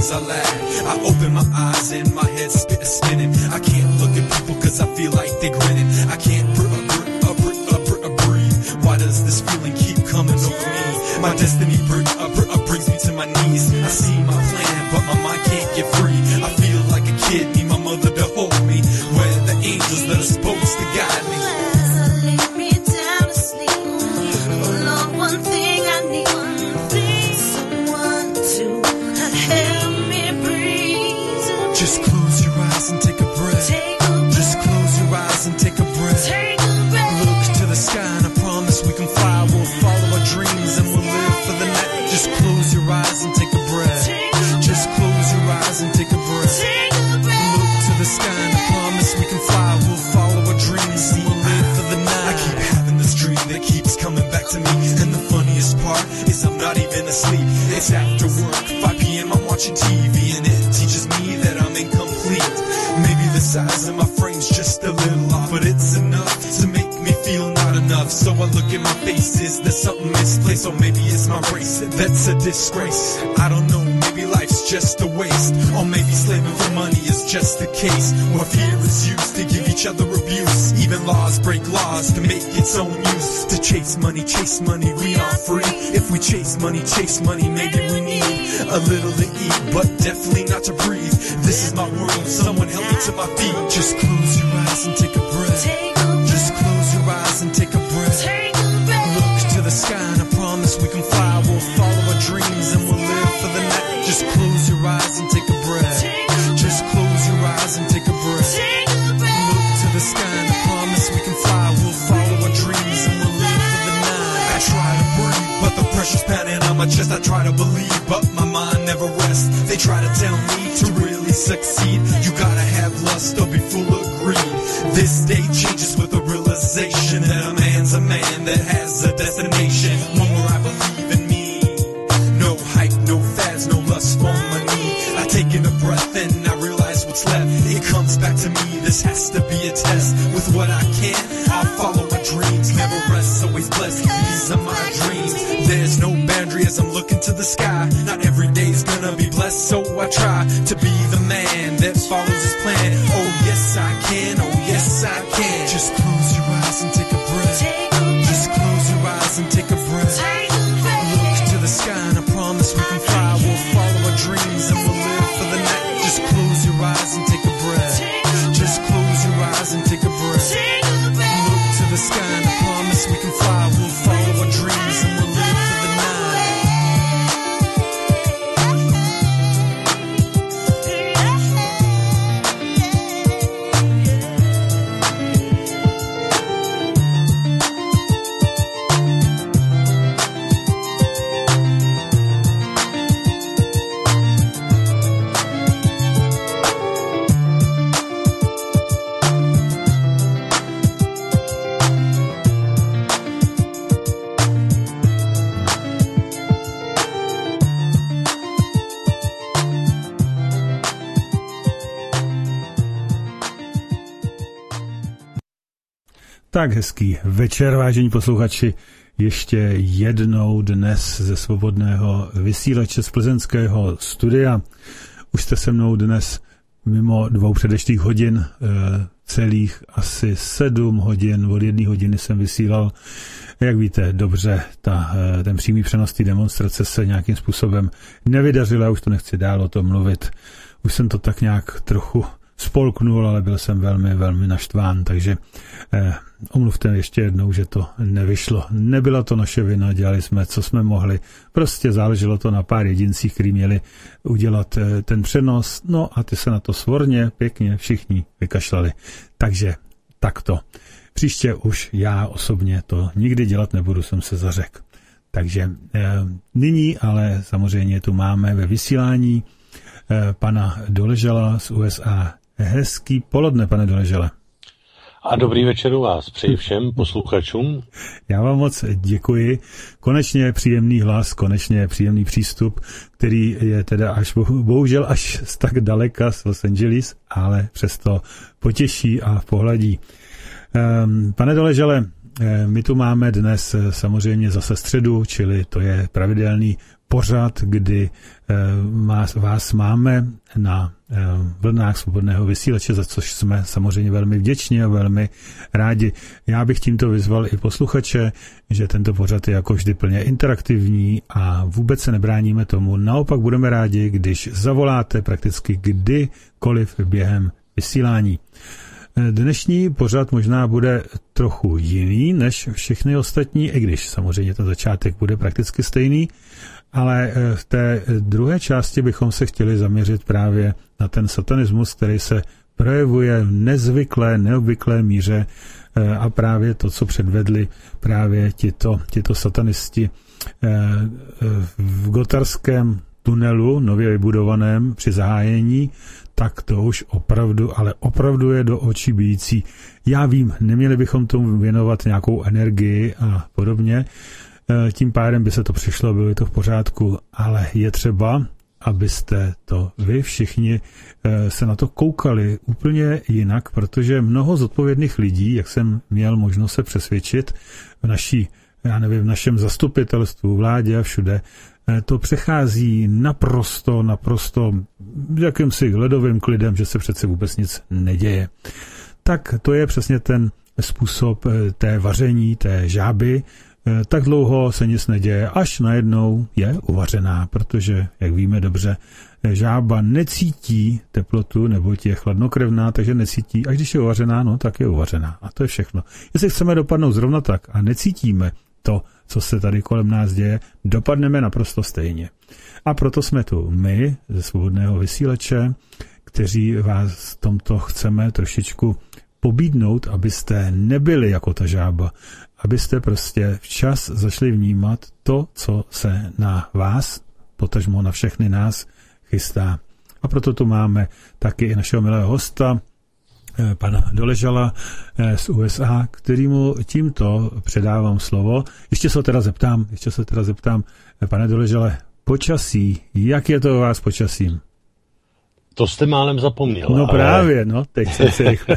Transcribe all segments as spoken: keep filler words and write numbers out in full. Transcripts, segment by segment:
as I laugh. I open my eyes and my head spit spinning. I can't look at people cause I feel like they're grinning. I can't breathe, breathe, breathe, breathe, breathe. Why does this feeling keep coming over me? My destiny breathe, breathe, brings me to my knees. I see my plan but my mind can't get free. I feel like a kid, need my mother to hold me. Where the angels that are supposed to guide me. Just close your eyes and take a breath. Just close your eyes and take a breath. Look to the sky and I promise we can fly. We'll follow our dreams and we'll live for the night. Just close your eyes and take a breath. Just close your eyes and take a breath. Look to the sky and I promise we can fly. We'll follow our dreams and we'll live for the night. I keep having this dream that keeps coming back to me. And the funniest part is I'm not even asleep. It's after work, five p.m. I'm watching T V and it teaches me that I'm incomplete. Maybe the size of my frame's just a little off, but it's enough to make me feel not enough. So I look at my face, is there something misplaced? Or maybe it's my race, that's a disgrace. I don't know, maybe life's just a waste. Or maybe slaving for money is just the case. Or fear is used to give each other abuse. Even laws break laws to make its own use. To chase money, chase money, we are free. If we chase money, chase money, maybe we need a little to eat, but definitely not to breathe. This is my world, someone help me to my feet. Just close your eyes and take a breath. Just close your eyes and take a breath. Look to the sky and I promise we can fly. We'll follow our dreams and we'll live for the night. Just close your eyes and take a breath. Just close your eyes and take a breath. Look to the sky and I promise we can fly. We'll follow our dreams and we'll live for the night. I try to breathe, but the pressure's pounding on my chest. I try to believe, but my mind never rests. They try to tell me to really succeed. You gotta have lust or be full of greed. This day changes with the realization that a man's a man that has a destination. One where I believe in me. No hype, no fads, no lust for money. I take in a breath and I realize what's left. It comes back to me, this has to be a test. With what I can, I'll follow my dreams. Never rest, always blessed, these are my dreams. There's no boundary as I'm looking to the sky. Not every day's gonna be blessed, so I try to be the man that follows his plan. Oh yes I can, oh yes I can. Just close your eyes and take a breath. Just close your eyes and take a breath. Look to the sky and I promise we can fly. We'll follow our dreams and we'll live for the night. Just close your eyes and take a breath. Just close your eyes and take a breath. Look to the sky and I promise we can fly. We'll follow our dreams and we'll live for the night. Tak hezký večer, vážení posluchači, ještě jednou dnes ze svobodného vysílače z plzeňského studia. Už jste se mnou dnes mimo dvou předešlých hodin, celých asi sedm hodin, od jedné hodiny jsem vysílal. Jak víte, dobře, ta, ten přímý přenos té demonstrace se nějakým způsobem nevydařil, já už to nechci dál o tom mluvit. Už jsem to tak nějak trochu spolknul, ale byl jsem velmi, velmi naštván, takže eh, omluvte ještě jednou, že to nevyšlo. Nebyla to naše vina, dělali jsme, co jsme mohli. Prostě záleželo to na pár jedincích, kteří měli udělat eh, ten přenos, no a ty se na to svorně, pěkně všichni vykašlali. Takže takto. Příště už já osobně to nikdy dělat nebudu, jsem se zařekl. Takže eh, nyní ale samozřejmě tu máme ve vysílání eh, pana Doležala z U S A. Hezký poledne, pane Doležale. A dobrý večer u vás, přeji všem posluchačům. Já vám moc děkuji. Konečně příjemný hlas, konečně příjemný přístup, který je teda až bohužel až z tak daleka z Los Angeles, ale přesto potěší a pohladí. Um, pane Doležale, My tu máme dnes samozřejmě zase středu, čili to je pravidelný pořad, kdy vás máme na vlnách svobodného vysílače, za což jsme samozřejmě velmi vděční a velmi rádi. Já bych tímto vyzval i posluchače, že tento pořad je jako vždy plně interaktivní a vůbec se nebráníme tomu. Naopak budeme rádi, když zavoláte prakticky kdykoliv během vysílání. Dnešní pořad možná bude trochu jiný než všechny ostatní, i když samozřejmě ten začátek bude prakticky stejný, ale v té druhé části bychom se chtěli zaměřit právě na ten satanismus, který se projevuje v nezvyklé, neobvyklé míře a právě to, co předvedli právě tito, tito satanisti v Gotarském tunelu, nově vybudovaném při zahájení, tak to už opravdu, ale opravdu je do očí bijící. Já vím, neměli bychom tomu věnovat nějakou energii a podobně, tím pádem by se to přišlo, bylo by to v pořádku, ale je třeba, abyste to vy všichni se na to koukali úplně jinak, protože mnoho zodpovědných lidí, jak jsem měl možnost se přesvědčit v naší, já nevím, v našem zastupitelstvu, vládě a všude, to přechází naprosto, naprosto jakýmsi ledovým klidem, že se přece vůbec nic neděje. Tak to je přesně ten způsob té vaření, té žáby. Tak dlouho se nic neděje, až najednou je uvařená, protože, jak víme dobře, žába necítí teplotu, nebo je chladnokrevná, takže necítí. Až když je uvařená, no tak je uvařená. A to je všechno. Jestli chceme dopadnout zrovna tak a necítíme to, co se tady kolem nás děje, dopadneme naprosto stejně. A proto jsme tu my, ze Svobodného vysílače, kteří vás v tomto chceme trošičku pobídnout, abyste nebyli jako ta žába, abyste prostě včas začali vnímat to, co se na vás, potažmo na všechny nás, chystá. A proto tu máme taky i našeho milého hosta, pana Doležala z U S A, kterýmu tímto předávám slovo. Ještě se teda zeptám, ještě se teda zeptám, pane Doležale, počasí, jak je to u vás počasím? To jste málem zapomněl. No ale... právě, no, teď jsem si rychle.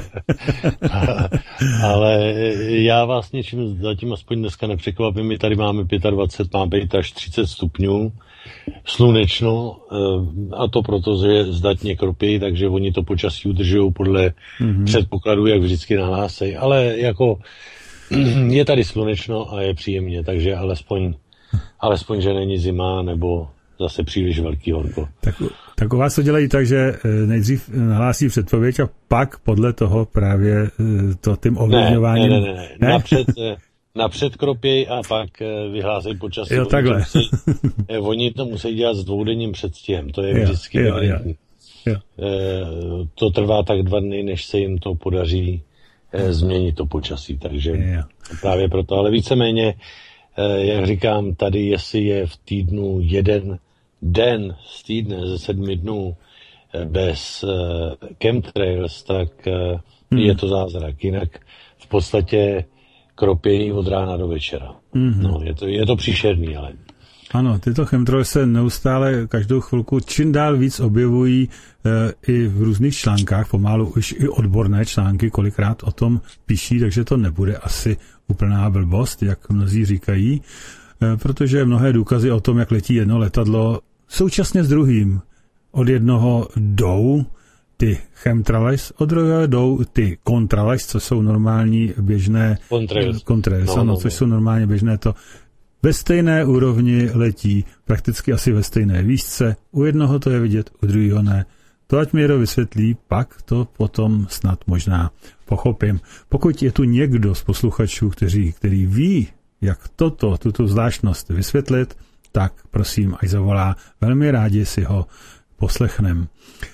Ale já vás něčím zatím aspoň dneska nepřekvapím. My tady máme dvacet pět, má být až třicet stupňů, slunečno, a to proto, že je zdatně kropí, takže oni to počasí udržují podle mm-hmm. předpokladu, jak vždycky nahlásejí. Ale jako je tady slunečno a je příjemně, takže alespoň, alespoň že není zima nebo zase příliš velký horko. Tak, tak u vás to dělají tak, že nejdřív nahlásí předpověď a pak podle toho právě to tím ovlivňováním... Ne, ne, ne, ne. ne? Napřed, napřed kropěj a pak vyhlásejí počasí. Jo, takhle. Oni to, musí, oni to musí dělat s dvoudenním předstihem, to je jo, vždycky jo, jo, jo. To trvá tak dva dny, než se jim to podaří změnit to počasí, takže jo. Právě proto, ale víceméně, jak říkám, tady jestli je v týdnu jeden den z týdne ze sedmi dnů bez uh, chemtrails, tak uh, hmm. je to zázrak. Jinak v podstatě kropějí od rána do večera. Hmm. No, je to, je to příšerný, ale... Ano, tyto chemtrails se neustále každou chvilku čím dál víc objevují uh, i v různých článkách, pomalu už i odborné články kolikrát o tom píší, takže to nebude asi úplná blbost, jak mnozí říkají, uh, protože mnohé důkazy o tom, jak letí jedno letadlo, současně s druhým. Od jednoho jdou ty chemtrails, od druhého jdou ty contrails, co jsou normální běžné contrails, contrails no, ano, no, což no. jsou normálně běžné to. Ve stejné úrovni letí, prakticky asi ve stejné výšce. U jednoho to je vidět, u druhého ne. To ať mi Jero vysvětlí, pak to potom snad možná pochopím. Pokud je tu někdo z posluchačů, kteří, který ví, jak toto, tuto zvláštnost vysvětlit, tak prosím, až zavolá. Velmi rádi si ho poslechnem.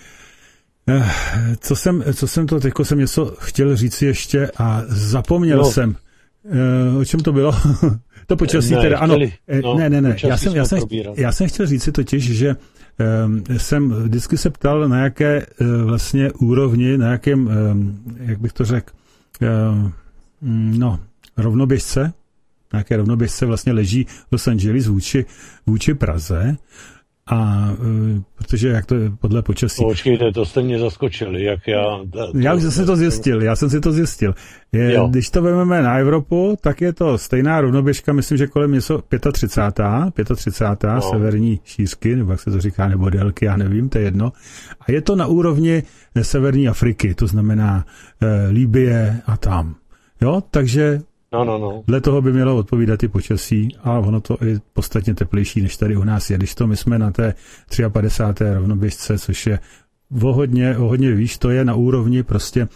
Co jsem, co jsem to, teďko jsem něco chtěl říct ještě a zapomněl no. jsem. O čem to bylo? To počasí ne, teda, ano. Chtěli, no, ne, ne, ne. Já jsem, já, jsem, já jsem chtěl říct si totiž, že um, jsem vždycky se ptal, na jaké uh, vlastně úrovni, na jakém, um, jak bych to řekl, um, no, rovnoběžce, na jaké rovnoběžce vlastně leží Los Angeles vůči, vůči Praze. A protože jak to je podle počasí... Počkejte, to jste mě zaskočili, jak já... To, já už jsem to zjistil, já jsem si to zjistil. Je, když to vezmeme na Evropu, tak je to stejná rovnoběžka, myslím, že kolem něco třicátá pátá, třicátá pátá no. severní šířky, nebo jak se to říká, nebo délky, já nevím, to je jedno. A je to na úrovni severní Afriky, to znamená e, Libye a tam. Jo, takže... No, no, no. Dle toho by mělo odpovídat i počasí a ono to je podstatně teplejší, než tady u nás je. Když to my jsme na té padesáté třetí rovnoběžce, což je o hodně, o hodně výš, to je na úrovni prostě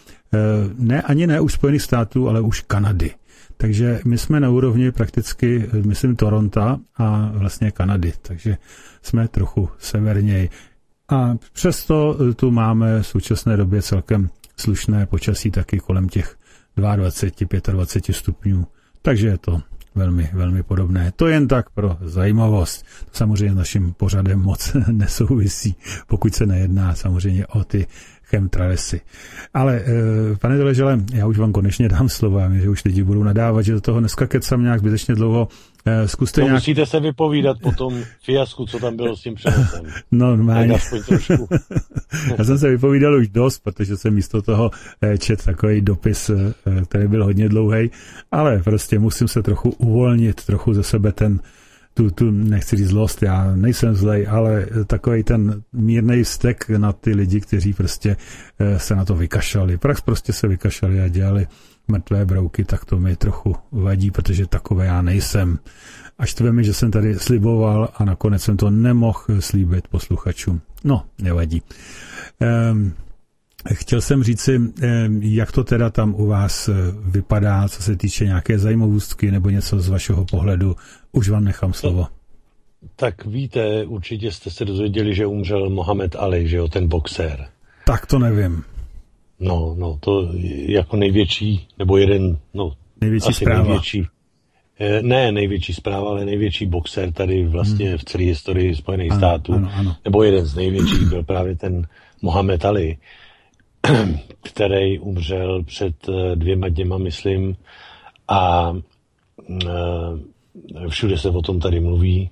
ne, ani ne už Spojených států, ale už Kanady. Takže my jsme na úrovni prakticky, myslím, Toronto a vlastně Kanady, takže jsme trochu severněji. A přesto tu máme v současné době celkem slušné počasí taky kolem těch dvacet dva, dvacet pět stupňů. Takže je to velmi, velmi podobné. To jen tak pro zajímavost. To samozřejmě naším pořadem moc nesouvisí, pokud se nejedná samozřejmě o ty chemtrailsy. Ale pane Doležele, já už vám konečně dám slovo, že už lidi budou nadávat, že do toho dneska kecám nějak zbytečně dlouho. Zkuste no, nějak... Musíte se vypovídat po tom fiasku, co tam bylo s tím přenosem. No, normálně. trošku. Já jsem se vypovídal už dost, protože jsem místo toho čet takový dopis, který byl hodně dlouhý, ale prostě musím se trochu uvolnit, trochu ze sebe ten, tu, tu nechci říct zlost, já nejsem zlej, ale takový ten mírnej vztek na ty lidi, kteří prostě se na to vykašlali. Prax prostě se vykašlali a dělali mrtvé brouky, tak to mi trochu vadí, protože takové já nejsem. Až to mi, že jsem tady sliboval a nakonec jsem to nemohl slíbit posluchačům. No, nevadí. Ehm, chtěl jsem říci, ehm, jak to teda tam u vás vypadá, co se týče nějaké zajímavostky nebo něco z vašeho pohledu. Už vám nechám slovo. Tak víte, určitě jste se dozvěděli, že umřel Mohamed Ali, že jo, ten boxér. Tak to nevím. No, no, to jako největší, nebo jeden, no, největší asi zpráva. největší, ne největší zpráva, ale největší boxer tady vlastně hmm. v celé historii Spojených ano, států, ano, ano. nebo jeden z největších byl právě ten Mohamed Ali, který umřel před dvěma dněma, myslím, a všude se o tom tady mluví.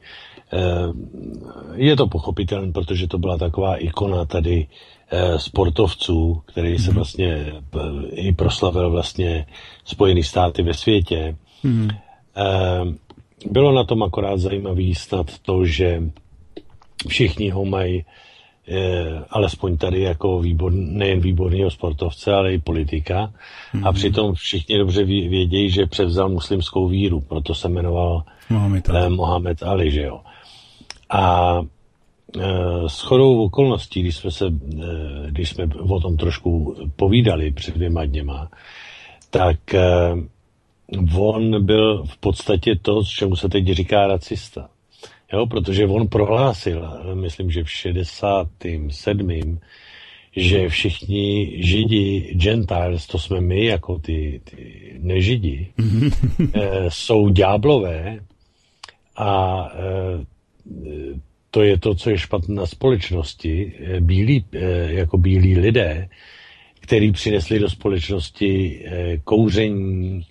Je to pochopitelné, protože to byla taková ikona tady sportovců, který se vlastně i proslavil vlastně Spojený státy ve světě. Mm. Bylo na tom akorát zajímavý snad to, že všichni ho mají alespoň tady jako výbor, nejen výborného sportovce, ale i politika. Mm. A přitom všichni dobře vědějí, že převzal muslimskou víru, proto se jmenoval Mohamed Ali, Mohamed Ali, že jo. A shodou okolností, když jsme, se, když jsme o tom trošku povídali před dvěma dněma, tak on byl v podstatě to, čemu se teď říká racista. Jo, protože on prohlásil, myslím, že v šedesátém sedmém že všichni židi, Gentiles, to jsme my, jako ty, ty nežidi, jsou ďáblové a to je to, co je špatné na společnosti. Bílí, jako bílí lidé, kteří přinesli do společnosti kouření,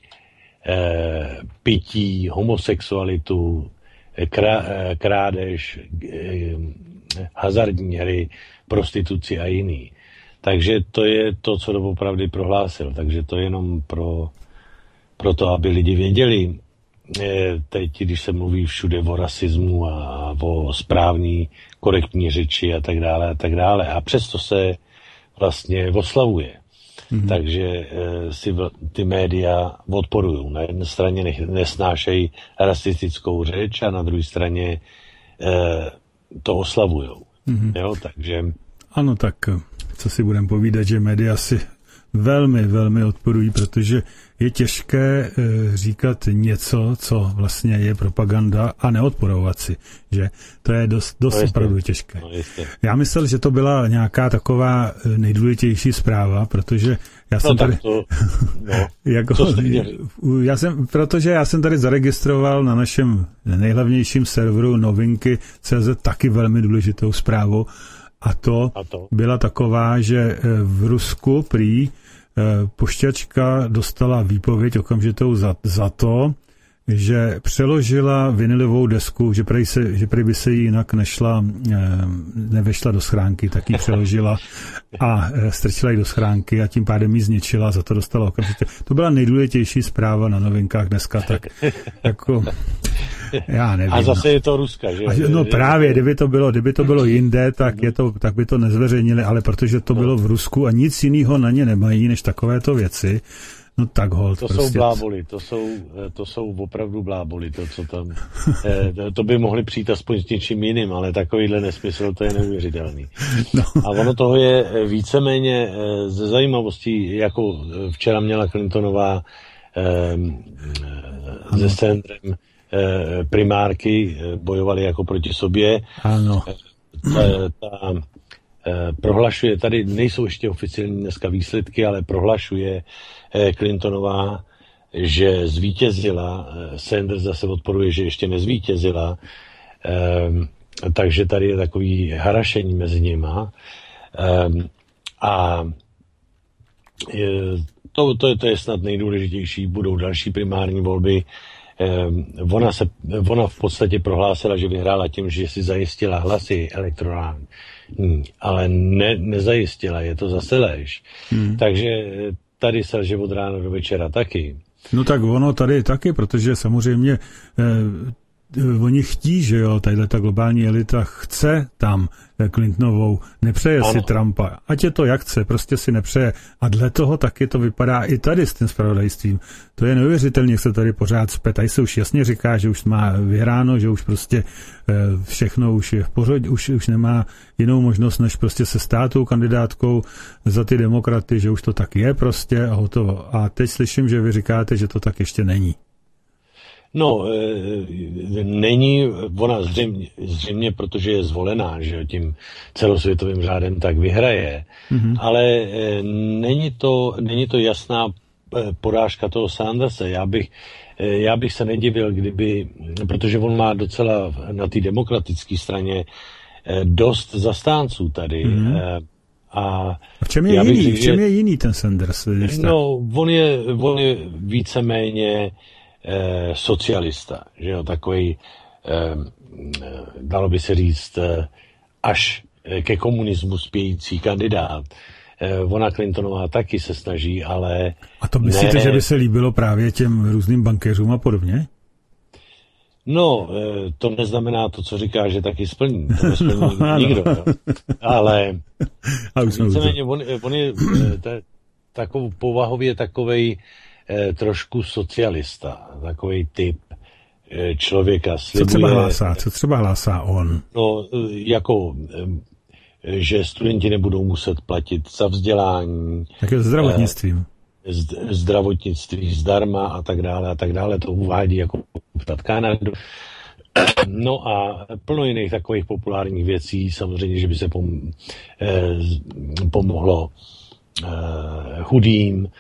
pití, homosexualitu, krádež, hazardní hry, prostituci a jiný. Takže to je to, co doopravdy prohlásil. Takže to je jenom pro, pro to, aby lidi věděli, teď, když se mluví všude o rasismu a o správný, korektní řeči a tak dále a tak dále. A přesto se vlastně oslavuje. Mm-hmm. Takže e, si v, ty média odporují. Na jedné straně ne, nesnášejí rasistickou řeč a na druhé straně e, to oslavujou. Mm-hmm. Jo, takže... Ano, tak co si budeme povídat, že média si velmi, velmi odporují, protože je těžké e, říkat něco, co vlastně je propaganda a neodporovat si, že to je dost, dost no opravdu těžké. No já myslel, že to byla nějaká taková nejdůležitější zpráva, protože já no jsem tady... To, no, jako, já jsem, protože já jsem tady zaregistroval na našem nejhlavnějším serveru novinky tečka cé zet taky velmi důležitou zprávu a to, a to byla taková, že v Rusku prý pošťačka dostala výpověď okamžitou za, za to, že přeložila vinilovou desku, že prej, se, že prej by se jí jinak nešla, nevešla do schránky, tak ji přeložila a strčila ji do schránky a tím pádem ji zničila, za to dostala okamžitě. To byla nejdůležitější zpráva na novinkách dneska, tak jako... Já nevím. A zase je to Ruska, že? A, no právě, kdyby to bylo, kdyby to bylo jinde, tak, je to, tak by to nezveřejnili, ale protože to bylo v Rusku a nic jiného na ně nemají, než takovéto věci, no tak hold. To prostě. jsou bláboli, to jsou, to jsou opravdu bláboli, to, co tam, to by mohli přijít aspoň s něčím jiným, ale takovýhle nesmysl, to je neuvěřitelný. No. A ono toho je víceméně ze zajímavostí, jako včera měla Clintonová eh, se Sandrem primárky, bojovali jako proti sobě. Ano. Ta, ta prohlašuje, tady nejsou ještě oficiální dneska výsledky, ale prohlašuje Clintonová, že zvítězila. Sanders zase odporuje, že ještě nezvítězila. Takže tady je takový harašení mezi nima. A to, to, je, to je snad nejdůležitější. Budou další primární volby. Ona, se, ona v podstatě prohlásila, že vyhrála tím, že si zajistila hlasy elektorální, ale ne, nezajistila, je to zase lež. Hmm. Takže tady se lže od rána do večera taky. No tak ono tady taky, protože samozřejmě eh, oni chtí, že jo, tadyhle ta globální elita chce tam Clintonovou, nepřeje ano. si Trumpa. Ať je to jak chce, prostě si nepřeje. A dle toho taky to vypadá i tady s tím zpravodajstvím. To je neuvěřitelně, jak se tady pořád zpět. Tady se už jasně říká, že už má vyhráno, že už prostě všechno už je v pořadí, už, už nemá jinou možnost, než prostě se stát tou kandidátkou za ty demokraty, že už to tak je prostě a hotovo. A teď slyším, že vy říkáte, že to tak ještě není. No, e, není, ona zřejmě, zřejmě, protože je zvolená, že tím celosvětovým řádem tak vyhraje, mm-hmm. ale e, není, to, není to jasná porážka toho Sanderse. Já bych, e, já bych se nedivil, kdyby, protože on má docela na té demokratické straně e, dost zastánců tady. Mm-hmm. E, a v čem je jiný? Bych, v čem je jiný ten Sanders? No, on je, on je víceméně Eh, socialista, že jo, takový, eh, dalo by se říct, eh, až ke komunismu spějící kandidát. Eh, ona Clintonová taky se snaží, ale... A to myslíte, ne... že by se líbilo právě těm různým bankéřům a podobně? No, eh, to neznamená to, co říká, že taky splní. To nesplní no, nikdo, no. Ale víceméně on, on je eh, takovou povahově takovej trošku socialista, takový typ člověka. Slibuje, co třeba hlásá? Co třeba hlásá on? No, jako, že studenti nebudou muset platit za vzdělání. Tak je zdravotnictvím. Zdravotnictví zdarma a tak dále a tak dále. To uvádí jako Kanadu. No a plno jiných takových populárních věcí. Samozřejmě, že by se pom- pomohlo chudým.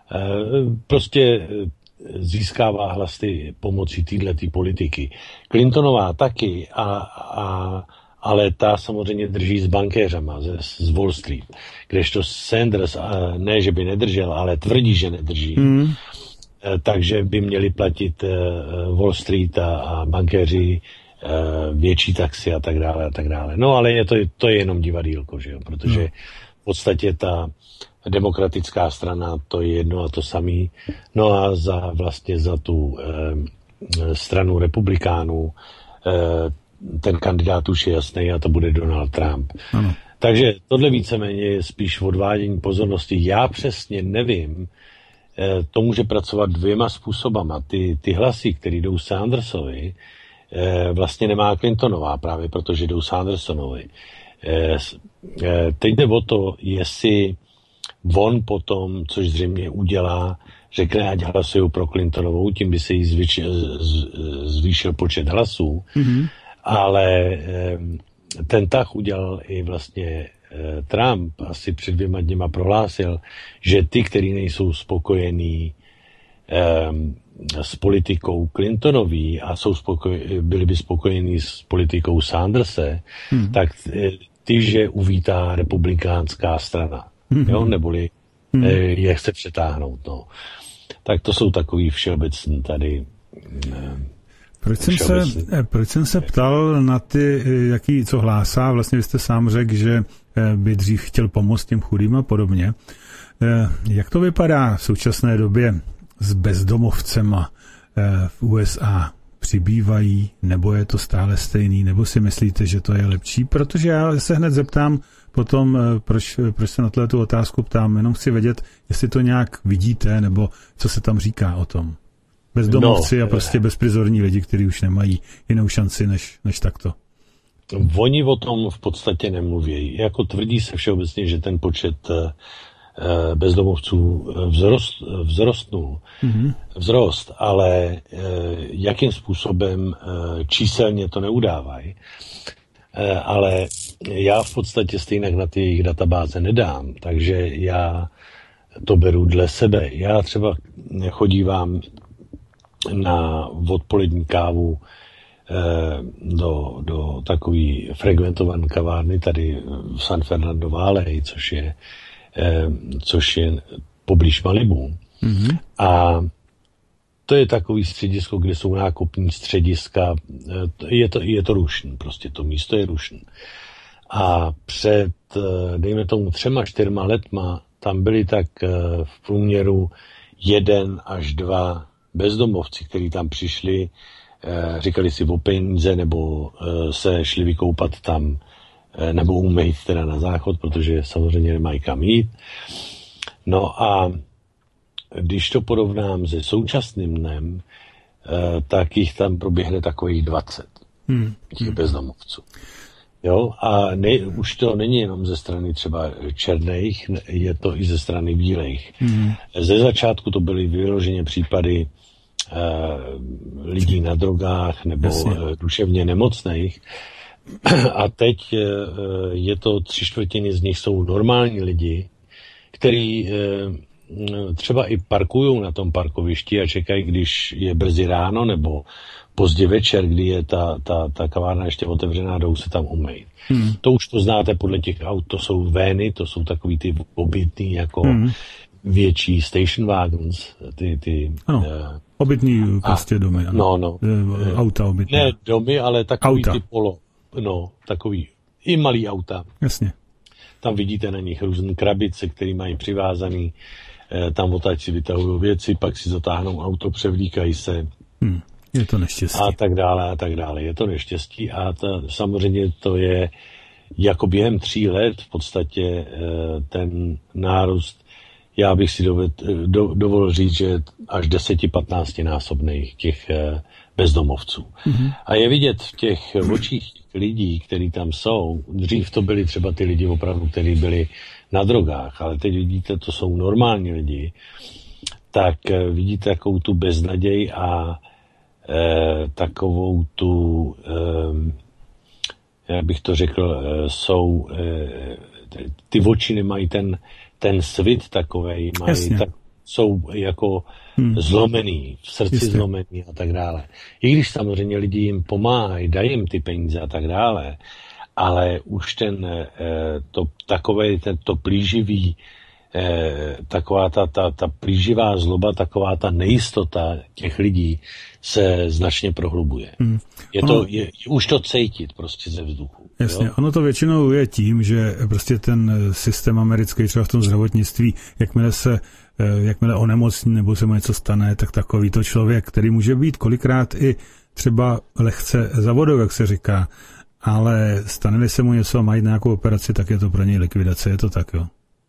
Prostě získává hlasy pomocí téhletý politiky. Clintonová taky, a, a, ale ta samozřejmě drží s bankéřama z, z Wall Street. Kdežto Sanders ne, že by nedržel, ale tvrdí, že nedrží. Mm. Takže by měli platit Wall Street a, a bankéři větší taxy a tak dále a tak dále. No ale je to, to je jenom divadýlko, že jo? Protože mm. v podstatě ta demokratická strana, to je jedno a to samý. No a za vlastně za tu eh, stranu republikánů eh, ten kandidát už je jasný a to bude Donald Trump. Ano. Takže tohle víceméně je spíš odvádění pozornosti. Já přesně nevím, eh, to může pracovat dvěma způsobama. Ty, ty hlasy, které jdou Sandersovi, eh, vlastně nemá Clintonová právě, protože jdou Sandersonovi. Eh, eh, teď jde o to, jestli on potom, což zřejmě udělá, řekne, ať hlasují pro Clintonovou, tím by se jí zvýšil, zvýšil počet hlasů, mm-hmm. ale ten tah udělal i vlastně Trump, asi před dvěma dněma prohlásil, že ty, kteří nejsou spokojení s politikou Clintonový a jsou spokoj, byli by spokojení s politikou Sanderse, mm-hmm. tak ty, že uvítá republikánská strana. Mm-hmm. Jo, neboli mm-hmm. je chce přetáhnout. No. Tak to jsou takový všeobecný tady Proč jsem, se, proč jsem se ptal na ty, jaký, co hlásá, vlastně vy jste sám řekl, že by dřív chtěl pomoct těm chudým a podobně. Jak to vypadá v současné době s bezdomovcema v U S A? Přibývají, nebo je to stále stejný, nebo si myslíte, že to je lepší? Protože já se hned zeptám potom, proč, proč se na tu otázku ptám, jenom chci vědět, jestli to nějak vidíte, nebo co se tam říká o tom. Bezdomovci no, a prostě bezprizorní lidi, kteří už nemají jinou šanci, než, než takto. Oni o tom v podstatě nemluví. Jako tvrdí se všeobecně, že ten počet bezdomovců vzrost, vzrostnul, mm-hmm. vzrost, ale jakým způsobem číselně to neudávají. Ale já v podstatě stejně na ty jejich databáze nedám, takže já to beru dle sebe. Já třeba chodívám na odpolední kávu do, do takový frekventované kavárny tady v San Fernando Valley, což je což je poblíž Malibu. Mm-hmm. A to je takový středisko, kde jsou nákupní střediska. Je to, je to rušný, prostě to místo je rušný. A před, dejme tomu, třema, čtyřma letma tam byli tak v průměru jeden až dva bezdomovci, kteří tam přišli, říkali si o peníze, nebo se šli vykoupat tam, nebo umejít teda na záchod, protože samozřejmě nemají kam jít. No a když to porovnám se současným dnem, tak jich tam proběhne takových dvacet hmm. těch bezdomovců. Jo, a ne, už to není jenom ze strany třeba černých, je to i ze strany bílejch. Hmm. Ze začátku to byly vyloženě případy uh, lidí na drogách nebo uh, duševně nemocných. A teď uh, je to tři čtvrtiny z nich jsou normální lidi, kteří uh, třeba i parkují na tom parkovišti a čekají, když je brzy ráno nebo pozdě večer, kdy je ta, ta, ta kavárna ještě otevřená, jdou se tam umýt. Hmm. To už to znáte podle těch aut, to jsou vény, to jsou takový ty obytný jako hmm. větší station wagons. Ty, ty, ano, uh, obytný prostě domy. Ano. No, no. Auta obytné. Ne domy, ale takový auta. Ty polo, no, takový i malý auta. Jasně. Tam vidíte na nich různé krabice, které mají přivázaný, eh, tam otáč si vytahují věci, pak si zatáhnou auto, převlíkají se. Hmm. Je to neštěstí. A tak dále, a tak dále. Je to neštěstí a ta, samozřejmě to je jako během tří let v podstatě ten nárůst, já bych si doved, do, dovolil říct, že až deseti patnácti násobných těch bezdomovců. Mm-hmm. A je vidět v těch očích lidí, kteří tam jsou, dřív to byli třeba ty lidi opravdu, kteří byli na drogách, ale teď vidíte, to jsou normální lidi, tak vidíte takovou tu beznaděj a Eh, takovou tu, eh, jak bych to řekl, eh, jsou, eh, ty oči nemají ten, ten svit takovej, mají, tak, jsou jako hmm. zlomený, v srdci Jistě. zlomený a tak dále. I když samozřejmě lidi jim pomáhají, dají jim ty peníze a tak dále, ale už ten, eh, to, takovej, ten, to plíživý, Eh, taková ta, ta, ta plíživá zloba, taková ta nejistota těch lidí se značně prohlubuje. Hmm. Je to, ono, je, je už to cítit prostě ze vzduchu. Jasně, jo? Ono to většinou je tím, že prostě ten systém americký třeba v tom zdravotnictví, jakmile se, jakmile onemocní nebo se mu něco stane, tak takový to člověk, který může být kolikrát i třeba lehce za vodou, jak se říká, ale stane se mu něco a mají nějakou operaci, tak je to pro něj likvidace, je to tak, jo?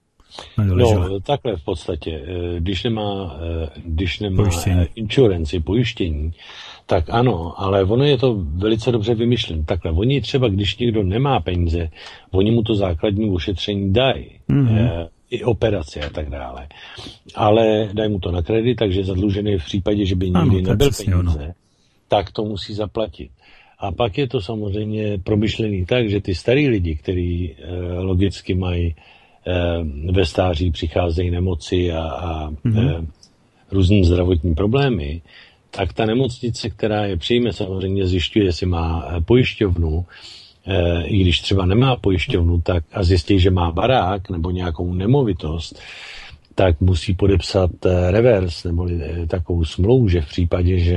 No, takhle v podstatě, když nemá, když nemá insurance, pojištění, tak ano, ale ono je to velice dobře vymyšlené. Takhle, oni třeba, když někdo nemá peníze, oni mu to základní ošetření dají, mm-hmm. i operace a tak dále. Ale dají mu to na kredit, takže zadlužený v případě, že by nikdy ano, nebyl peníze, ono. tak to musí zaplatit. A pak je to samozřejmě promyšlený tak, že ty starý lidi, kteří eh, logicky mají ve stáří přicházejí nemoci a, a mm-hmm. různý zdravotní problémy, tak ta nemocnice, která je přijme, samozřejmě zjišťuje, jestli má pojišťovnu, e, i když třeba nemá pojišťovnu, tak a zjistí, že má barák nebo nějakou nemovitost, tak musí podepsat revers nebo takovou smlouvu, že v případě, že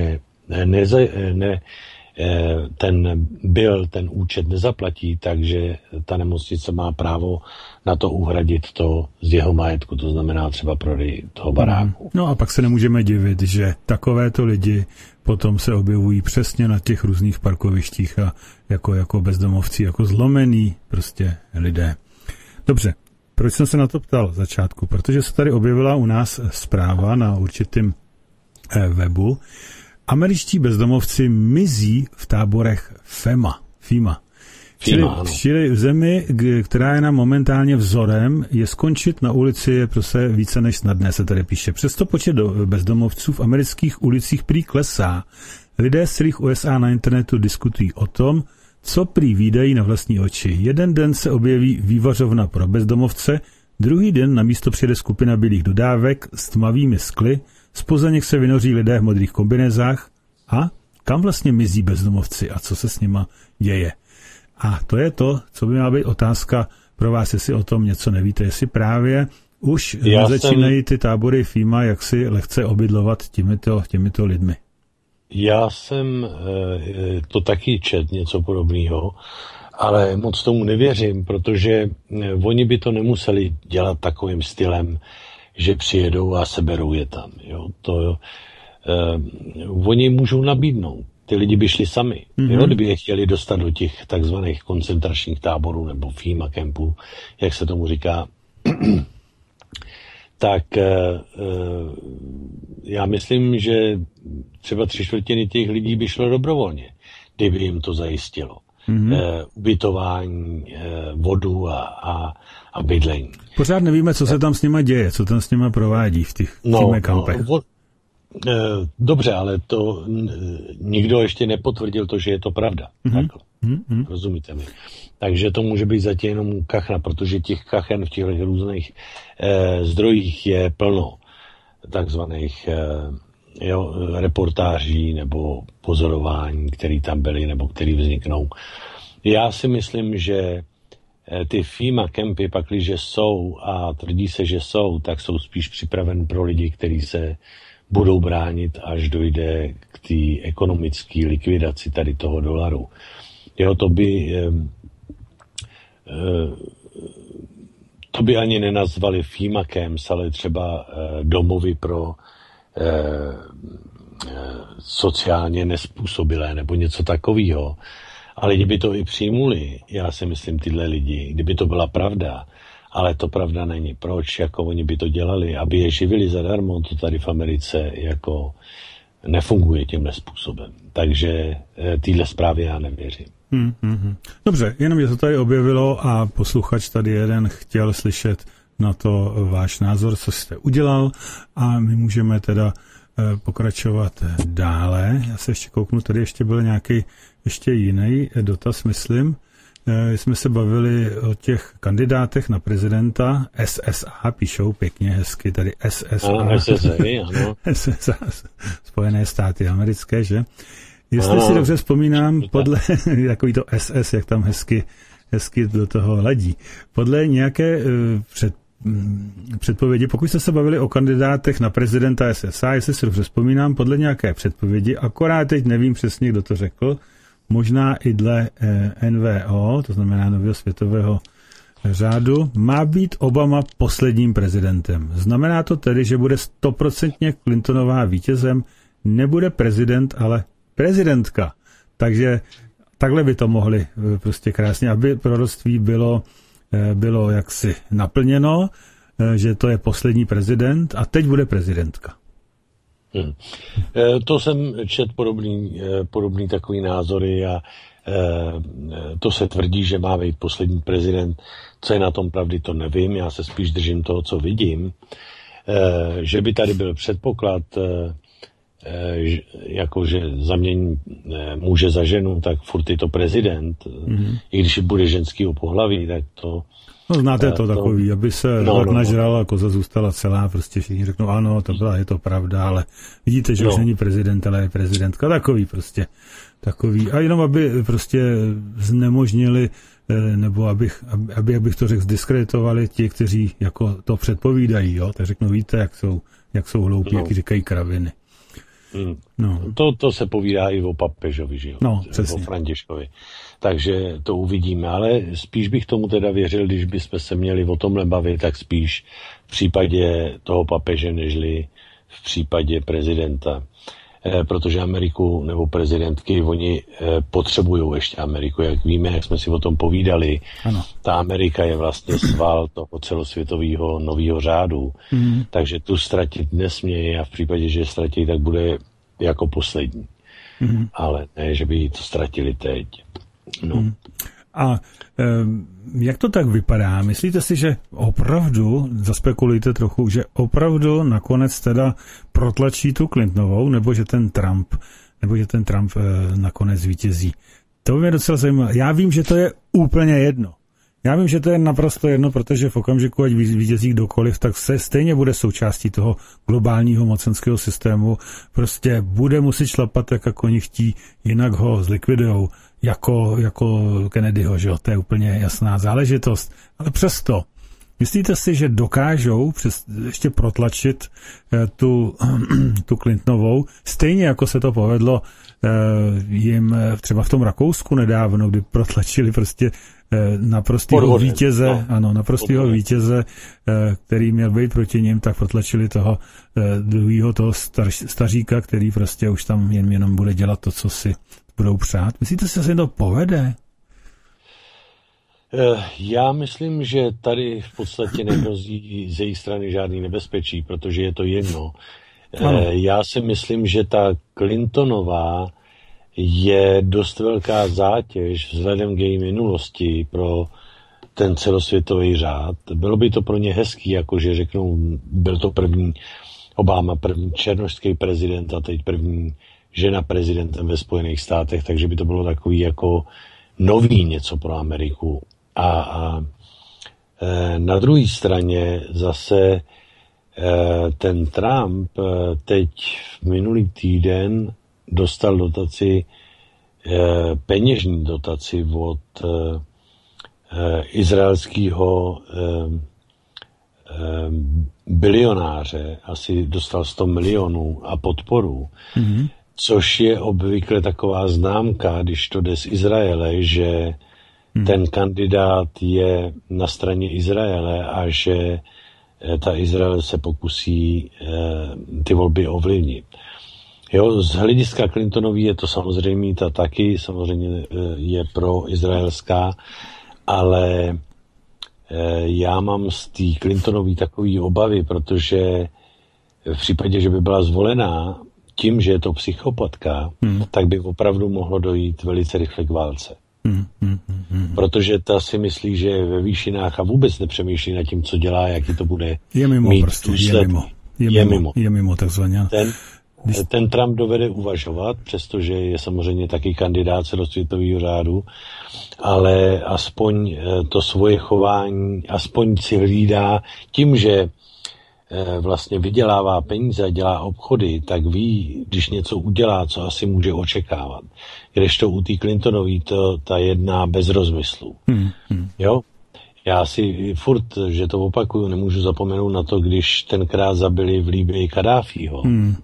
neza, ne, ten bil, ten účet nezaplatí, takže ta nemocnice má právo na to uhradit to z jeho majetku, to znamená třeba prodej toho baráku. No a pak se nemůžeme divit, že takovéto lidi potom se objevují přesně na těch různých parkovištích a jako, jako bezdomovci, jako zlomený prostě lidé. Dobře, proč jsem se na to ptal v začátku? Protože se tady objevila u nás zpráva na určitým webu. Američtí bezdomovci mizí v táborech FEMA. FEMA. Čili, čili v zemi, která je nám momentálně vzorem, je skončit na ulici je prostě více než snadné, se tady píše. Přesto počet bezdomovců v amerických ulicích prý klesá. Lidé z celých U S A na internetu diskutují o tom, co prý vídají na vlastní oči. Jeden den se objeví vývařovna pro bezdomovce, druhý den na místo přijede skupina bílých dodávek s tmavými skly, zpoza nich se vynoří lidé v modrých kombinézách a kam vlastně mizí bezdomovci a co se s nima děje. A to je to, co by měla být otázka pro vás, jestli o tom něco nevíte, jestli právě už Já začínají jsem... ty tábory FEMA jaksi lehce obydlovat těmito, těmito lidmi. Já jsem e, to taky čet, něco podobného, ale moc tomu nevěřím, protože oni by to nemuseli dělat takovým stylem, že přijedou a seberou je tam. Jo? To, e, oni můžou nabídnout. Ty lidi by šli sami. Mm-hmm. Jo? Kdyby je chtěli dostat do těch takzvaných koncentračních táborů nebo FEMA kempů, jak se tomu říká, tak e, e, já myslím, že třeba tři čtvrtiny těch lidí by šlo dobrovolně, kdyby jim to zajistilo. Mm-hmm. E, ubytování, e, vodu a, a, a bydlení. Pořád nevíme, co se tam s nima děje, co tam s nima provádí v těch no, kampech. No, e, dobře, ale to n, nikdo ještě nepotvrdil to, že je to pravda. Mm-hmm. Takhle. Mm-hmm. Rozumíte mi? Takže to může být zatím jenom kachna, protože těch kachen v těch různých e, zdrojích je plno takzvaných e, jo, reportáží nebo pozorování, které tam byly nebo které vzniknou. Já si myslím, že ty FEMA kempy, pakliže jsou a tvrdí se, že jsou, tak jsou spíš připraven pro lidi, kteří se budou bránit, až dojde k té ekonomické likvidaci tady toho dolaru. Jo, to by to by ani nenazvali FEMA camps, ale třeba domovy pro sociálně nespůsobilé nebo něco takového. A lidi by to i přijmuli, já si myslím, tyhle lidi, kdyby to byla pravda, ale to pravda není. Proč? Jako oni by to dělali, aby je živili zadarmo, to tady v Americe jako nefunguje tímhle způsobem. Takže téhle zprávě já nevěřím. Hmm, hmm, hmm. Dobře, jenom že to tady objevilo a posluchač tady jeden chtěl slyšet na to váš názor, co jste udělal a my můžeme teda pokračovat dále. Já se ještě kouknu, tady ještě byl nějaký ještě jiný dotaz, myslím. Jsme se bavili o těch kandidátech na prezidenta S S A, píšou pěkně hezky, tady S S A. Ano, S S A, ano. S S A, Spojené státy americké, že? Jestli ano. si dobře vzpomínám, podle takový to S S, jak tam hezky, hezky do toho ladí. Podle nějaké uh, před předpovědi, pokud jste se bavili o kandidátech na prezidenta S S A, jestli si dobře vzpomínám, podle nějaké předpovědi, akorát teď nevím přesně, kdo to řekl, možná i dle eh, N V O, to znamená nového světového řádu, má být Obama posledním prezidentem. Znamená to tedy, že bude stoprocentně Clintonová vítězem, nebude prezident, ale prezidentka. Takže takhle by to mohli prostě krásně, aby proroctví bylo bylo jaksi naplněno, že to je poslední prezident a teď bude prezidentka. Hmm. To jsem čet podobný, podobný takový názory a to se tvrdí, že má být poslední prezident. Co je na tom pravdy, to nevím. Já se spíš držím toho, co vidím. Že by tady byl předpoklad, jakože zamění muže za ženu, tak furt je to prezident. Mm-hmm. I když bude ženského pohlaví, tak to... No znáte to, to takový, aby se no, no, nažrala a koza zůstala celá, prostě všichni řeknou, ano, to byla, je to pravda, ale vidíte, že no. už není prezident, ale je prezidentka, takový prostě, takový. A jenom, aby prostě znemožnili, nebo abych, aby, abych to řekl, zdiskreditovali ti, kteří jako to předpovídají, jo, tak řeknou, víte, jak jsou, jak jsou hloupí, no. jak říkají kraviny. Hmm. No. To, to se povídá i o papežovi, že jo? No, o Františkovi. Takže to uvidíme, ale spíš bych tomu teda věřil, když bychom se měli o tomhle bavit, tak spíš v případě toho papeže, nežli v případě prezidenta. E, protože Ameriku nebo prezidentky, oni e, potřebují ještě Ameriku, jak víme, jak jsme si o tom povídali. Ano. Ta Amerika je vlastně sval toho celosvětového nového řádu, mm. takže tu ztratit nesměje a v případě, že ztratí, tak bude jako poslední. Mm. Ale ne, že by ji to ztratili teď. No. Mm. A e, jak to tak vypadá? Myslíte si, že opravdu, zaspekulujte trochu, že opravdu nakonec teda protlačí tu Clintonovou, nebo že ten Trump, nebo že ten Trump e, nakonec zvítězí? To by mě docela zajímalo. Já vím, že to je úplně jedno. Já vím, že to je naprosto jedno, protože v okamžiku, ať vítězí kdokoliv, tak se stejně bude součástí toho globálního mocenského systému. Prostě bude muset šlapat, jak jako oni chtí, jinak ho zlikvidujou. Jako, jako Kennedyho, že jo, to je úplně jasná záležitost. Ale přesto, myslíte si, že dokážou přes, ještě protlačit eh, tu, tu Clintonovou, stejně jako se to povedlo eh, jim třeba v tom Rakousku nedávno, kdy protlačili prostě eh, naprostýho vítěze, no. ano, naprostýho vítěze, eh, který měl být proti nim, tak protlačili toho eh, druhýho, toho star, staříka, který prostě už tam jen, jenom bude dělat to, co si budou přát. Myslíte si, že se to povede? Já myslím, že tady v podstatě nehrozí z její strany žádný nebezpečí, protože je to jedno. Ano. Já si myslím, že ta Clintonová je dost velká zátěž vzhledem k její minulosti pro ten celosvětový řád. Bylo by to pro ně hezký, jakože řeknou, byl to první Obama, první černošský prezident a teď první žena prezidentem ve Spojených státech, takže by to bylo takový jako nový něco pro Ameriku. A, a e, na druhé straně zase e, ten Trump e, teď minulý týden dostal dotaci, e, peněžní dotaci od e, e, izraelského e, e, bilionáře, asi dostal sto milionů a podporu. Mm-hmm. Což je obvykle taková známka, když to jde z Izraele, že hmm. ten kandidát je na straně Izraele a že ta Izrael se pokusí eh, ty volby ovlivnit. Jo, z hlediska Clintonový je to samozřejmě, ta taky samozřejmě eh, je pro izraelská, ale eh, já mám z té Clintonový takový obavy, protože v případě, že by byla zvolená, tím, že je to psychopatka, hmm. tak by opravdu mohlo dojít velice rychle k válce. Hmm. Hmm. Hmm. Protože ta si myslí, že je ve výšinách a vůbec nepřemýšlí nad tím, co dělá, jaký to bude je mimo mít prostě, je mimo. Je, je mimo. mimo. Je mimo takzvaně. Ten, ten Trump dovede uvažovat, přestože je samozřejmě taky kandidát celosvětového řádu, ale aspoň to svoje chování, aspoň si hlídá tím, že vlastně vydělává peníze a dělá obchody, tak ví, když něco udělá, co asi může očekávat. Kdežto u té Clintonový to ta jedná bez rozmyslu. Hmm, hmm. Jo? Já si furt, že to opakuju, nemůžu zapomenout na to, když tenkrát zabili v Libyi Kadáfího. Hmm.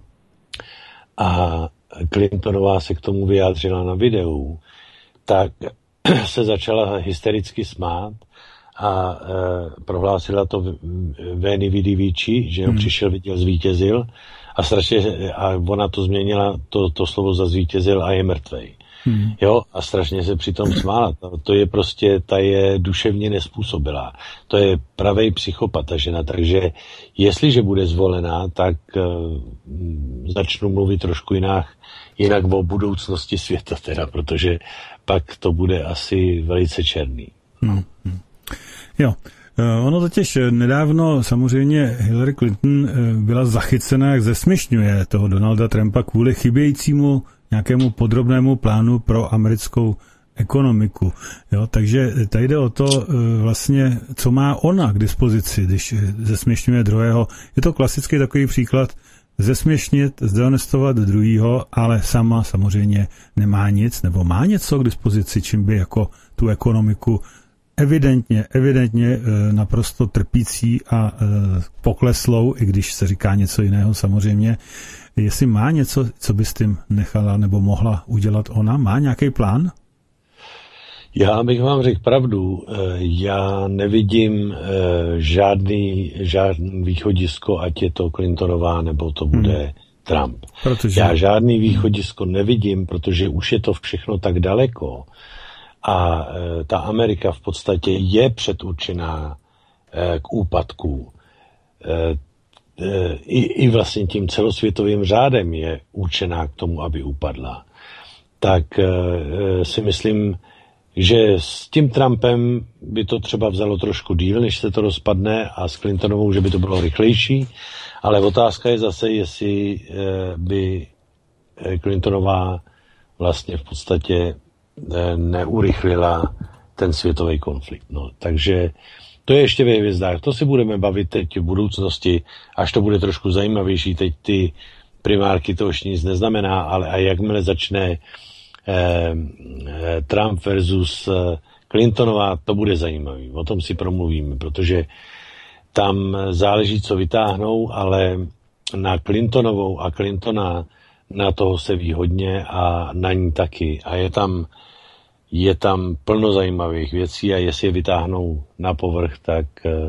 A Clintonová se k tomu vyjádřila na videu, tak se začala hystericky smát a e, prohlásila to Veni Vidi Vici, že hmm. přišel, viděl, zvítězil a strašně, a ona to změnila, to, to slovo za zvítězil a je mrtvej. Hmm. Jo, a strašně se přitom smála. To, to je prostě, ta je duševně nespůsobilá. To je pravej psychopat, ta žena, takže jestliže bude zvolená, tak e, začnu mluvit trošku jinak, jinak o budoucnosti světa teda, protože pak to bude asi velice černý. Hmm. Jo, ono totiž nedávno samozřejmě Hillary Clinton byla zachycena, jak zesměšňuje toho Donalda Trumpa kvůli chybějícímu nějakému podrobnému plánu pro americkou ekonomiku. Jo, takže tady jde o to vlastně, co má ona k dispozici, když zesměšňuje druhého. Je to klasický takový příklad zesměšnit, zdehonestovat druhýho, ale sama samozřejmě nemá nic, nebo má něco k dispozici, čím by jako tu ekonomiku evidentně, evidentně naprosto trpící a pokleslou, i když se říká něco jiného samozřejmě. Jestli má něco, co bys tím nechala nebo mohla udělat ona? Má nějaký plán? Já bych vám řekl pravdu, já nevidím žádný, žádný východisko, ať je to Clintonová, nebo to bude hmm. Trump. Protože... Já žádný východisko nevidím, protože už je to všechno tak daleko a ta Amerika v podstatě je předurčená k úpadku. I, i vlastně tím celosvětovým řádem je určená k tomu, aby upadla. Tak si myslím, že s tím Trumpem by to třeba vzalo trošku díl, než se to rozpadne, a s Clintonovou, že by to bylo rychlejší, ale otázka je zase, jestli by Clintonová vlastně v podstatě neurychlila ten světový konflikt. No, takže to je ještě ve hvězdách. To si budeme bavit teď v budoucnosti, až to bude trošku zajímavější. Teď ty primárky to už nic neznamená, ale a jakmile začne eh, Trump versus eh, Clintonová, to bude zajímavý. O tom si promluvíme, protože tam záleží, co vytáhnou, ale na Clintonovou a Clintona na toho se ví hodně a na ní taky. A je tam Je tam plno zajímavých věcí a jestli je vytáhnou na povrch, tak,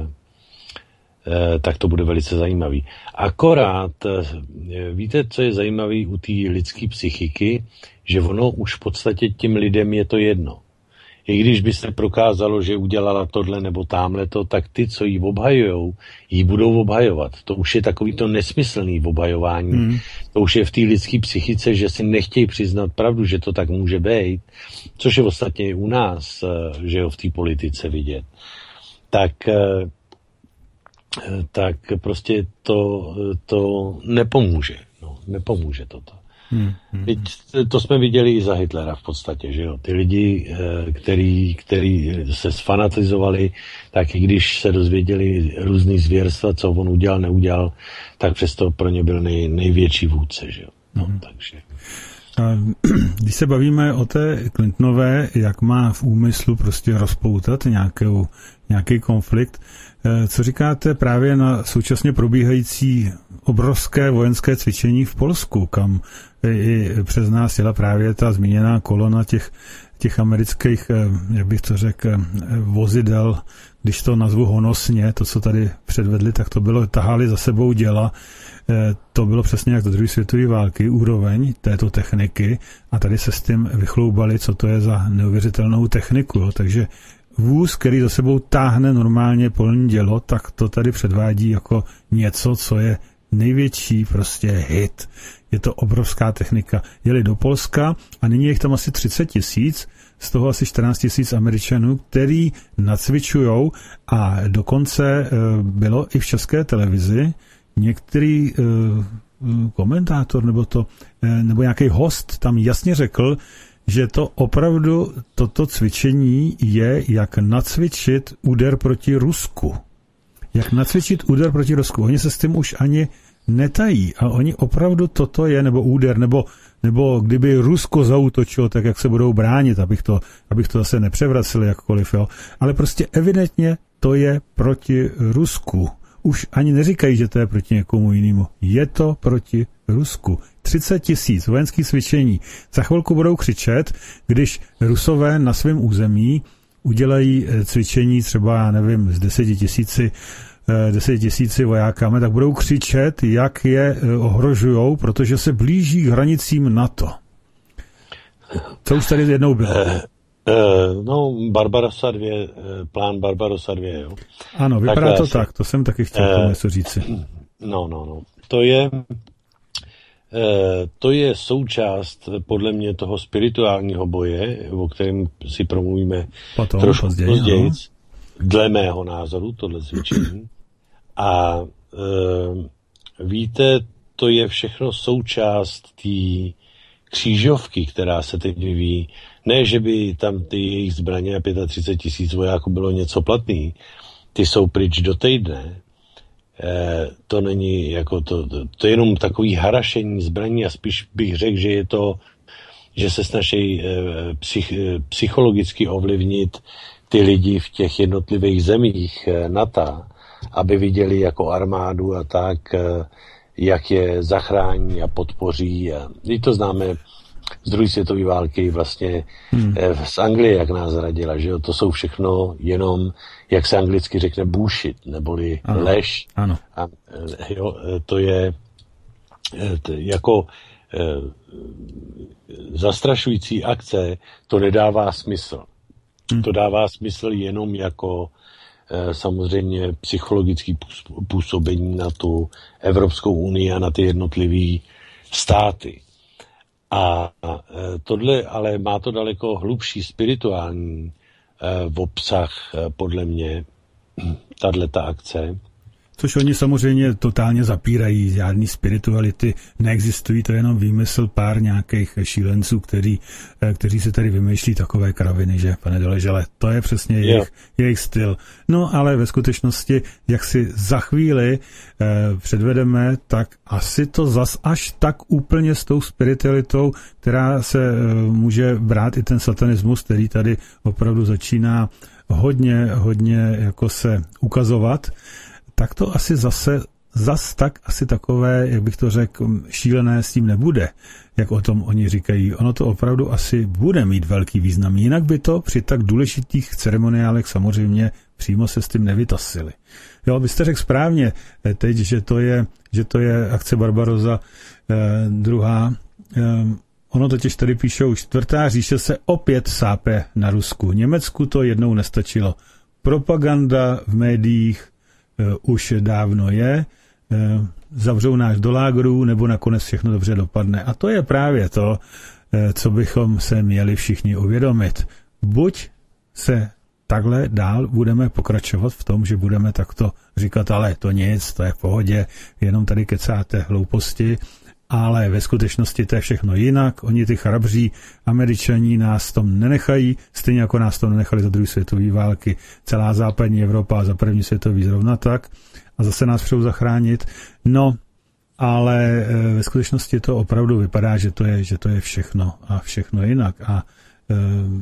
tak to bude velice zajímavý. Akorát, víte, co je zajímavý u té lidské psychiky, že ono už v podstatě tím lidem je to jedno. I když by se prokázalo, že udělala tohle nebo támhleto, tak ty, co jí obhajujou, jí budou obhajovat. To už je takový to nesmyslný obhajování. Hmm. To už je v té lidské psychice, že si nechtějí přiznat pravdu, že to tak může být, což je ostatně i u nás, že jo, v té politice vidět. Tak, tak prostě to, to nepomůže. No, nepomůže toto. Hmm, hmm. Teď to jsme viděli i za Hitlera v podstatě, že jo. Ty lidi, který, který se sfanatizovali, tak i když se dozvěděli různý zvěrstva, co on udělal, neudělal, tak přesto pro ně byl nej, největší vůdce, že jo. No, hmm. takže... Když se bavíme o té Clintonové, jak má v úmyslu prostě rozpoutat nějakou, nějaký konflikt, co říkáte právě na současně probíhající obrovské vojenské cvičení v Polsku, kam i přes nás jela právě ta zmíněná kolona těch, těch amerických, jak bych to řekl, vozidel, když to nazvu honosně, to, co tady předvedli, tak to bylo, tahali za sebou děla, to bylo přesně jak do druhé světové války, úroveň této techniky, a tady se s tím vychloubali, co to je za neuvěřitelnou techniku, jo. Takže vůz, který za sebou táhne normálně polní dělo, tak to tady předvádí jako něco, co je největší prostě hit. Je to obrovská technika. Jeli do Polska a nyní je jich tam asi třicet tisíc, z toho asi čtrnáct tisíc Američanů, který nacvičujou, a dokonce bylo i v České televizi některý komentátor nebo to, nebo nějaký host tam jasně řekl, že to opravdu, toto cvičení je, jak nacvičit úder proti Rusku. Jak nacvičit úder proti Rusku. Oni se s tím už ani netají. A oni opravdu toto je, nebo úder, nebo, nebo kdyby Rusko zaútočilo, tak jak se budou bránit, abych to, abych to zase nepřevraceli jakkoliv, jo. Ale prostě evidentně to je proti Rusku. Už ani neříkají, že to je proti někomu jinému. Je to proti Rusku. třicet tisíc vojenských cvičení. Za chvilku budou křičet, když Rusové na svém území udělají cvičení třeba, já nevím, z deseti tisíci, deseti tisíci vojákami, tak budou křičet, jak je ohrožujou, protože se blíží k hranicím NATO. Co už tady jednou bylo? Uh, no, Barbarossa dva, plán Barbarossa dva, jo. Ano, vypadá tak, to tak, to jsem taky chtěl uh, něco říci. No, no, no. To je, uh, to je součást podle mě toho spirituálního boje, o kterém si promluvíme potom, trošku později, později dle mého názoru, tohle cvičení. A uh, víte, to je všechno součást té křížovky, která se teď vyvíjí. Ne, že by tam ty jejich zbraně a třicet pět tisíc vojáků bylo něco platný. Ty jsou pryč do týdne. E, to není jako to, to, to je jenom takový harašení zbraní a spíš bych řekl, že je to, že se snaží e, psych, e, psychologicky ovlivnit ty lidi v těch jednotlivých zemích NATO, aby viděli jako armádu a tak, jak je zachrání a podpoří. I to známe z druhé světové války vlastně hmm. z Anglie, jak nás radila, že jo, to jsou všechno jenom, jak se anglicky řekne, bullshit, neboli ano. lež. Ano. A jo, to je to jako zastrašující akce, to nedává smysl. Hmm. To dává smysl jenom jako samozřejmě psychologické působení na tu Evropskou unii a na ty jednotlivé státy. A tohle ale má to daleko hlubší spirituální v obsah, podle mě, tato akce. Což oni samozřejmě totálně zapírají, žádný spirituality neexistují, to je jenom výmysl pár nějakých šílenců, který, kteří se tady vymýšlí takové kraviny, že, pane Doležele, to je přesně jejich, jejich styl. No ale ve skutečnosti, jak si za chvíli eh, předvedeme, tak asi to zas až tak úplně s tou spiritualitou, která se eh, může brát i ten satanismus, který tady opravdu začíná hodně, hodně jako se ukazovat, tak to asi zase, zas tak asi takové, jak bych to řekl, šílené s tím nebude, jak o tom oni říkají. Ono to opravdu asi bude mít velký význam. Jinak by to při tak důležitých ceremoniálech samozřejmě přímo se s tím nevytasili. Jo, vy jste řekl správně teď, že to je, že to je akce Barbarossa eh, druhá. Eh, ono totiž tady píšou, čtvrtá říše se opět sápe na Rusku. Německu to jednou nestačilo. Propaganda v médiích Uh, už dávno je, uh, zavřou nás do lágrů, nebo nakonec všechno dobře dopadne. A to je právě to, uh, co bychom se měli všichni uvědomit. Buď se takhle dál budeme pokračovat v tom, že budeme takto říkat, ale to nic, to je v pohodě, jenom tady kecáte hlouposti, ale ve skutečnosti to je všechno jinak. Oni ty chrabří Američaní nás tom nenechají, stejně jako nás to nenechali za druhé světové války. Celá západní Evropa a za první světový zrovna tak. A zase nás přijou zachránit. No, ale ve skutečnosti to opravdu vypadá, že to je, že to je všechno a všechno jinak. A e,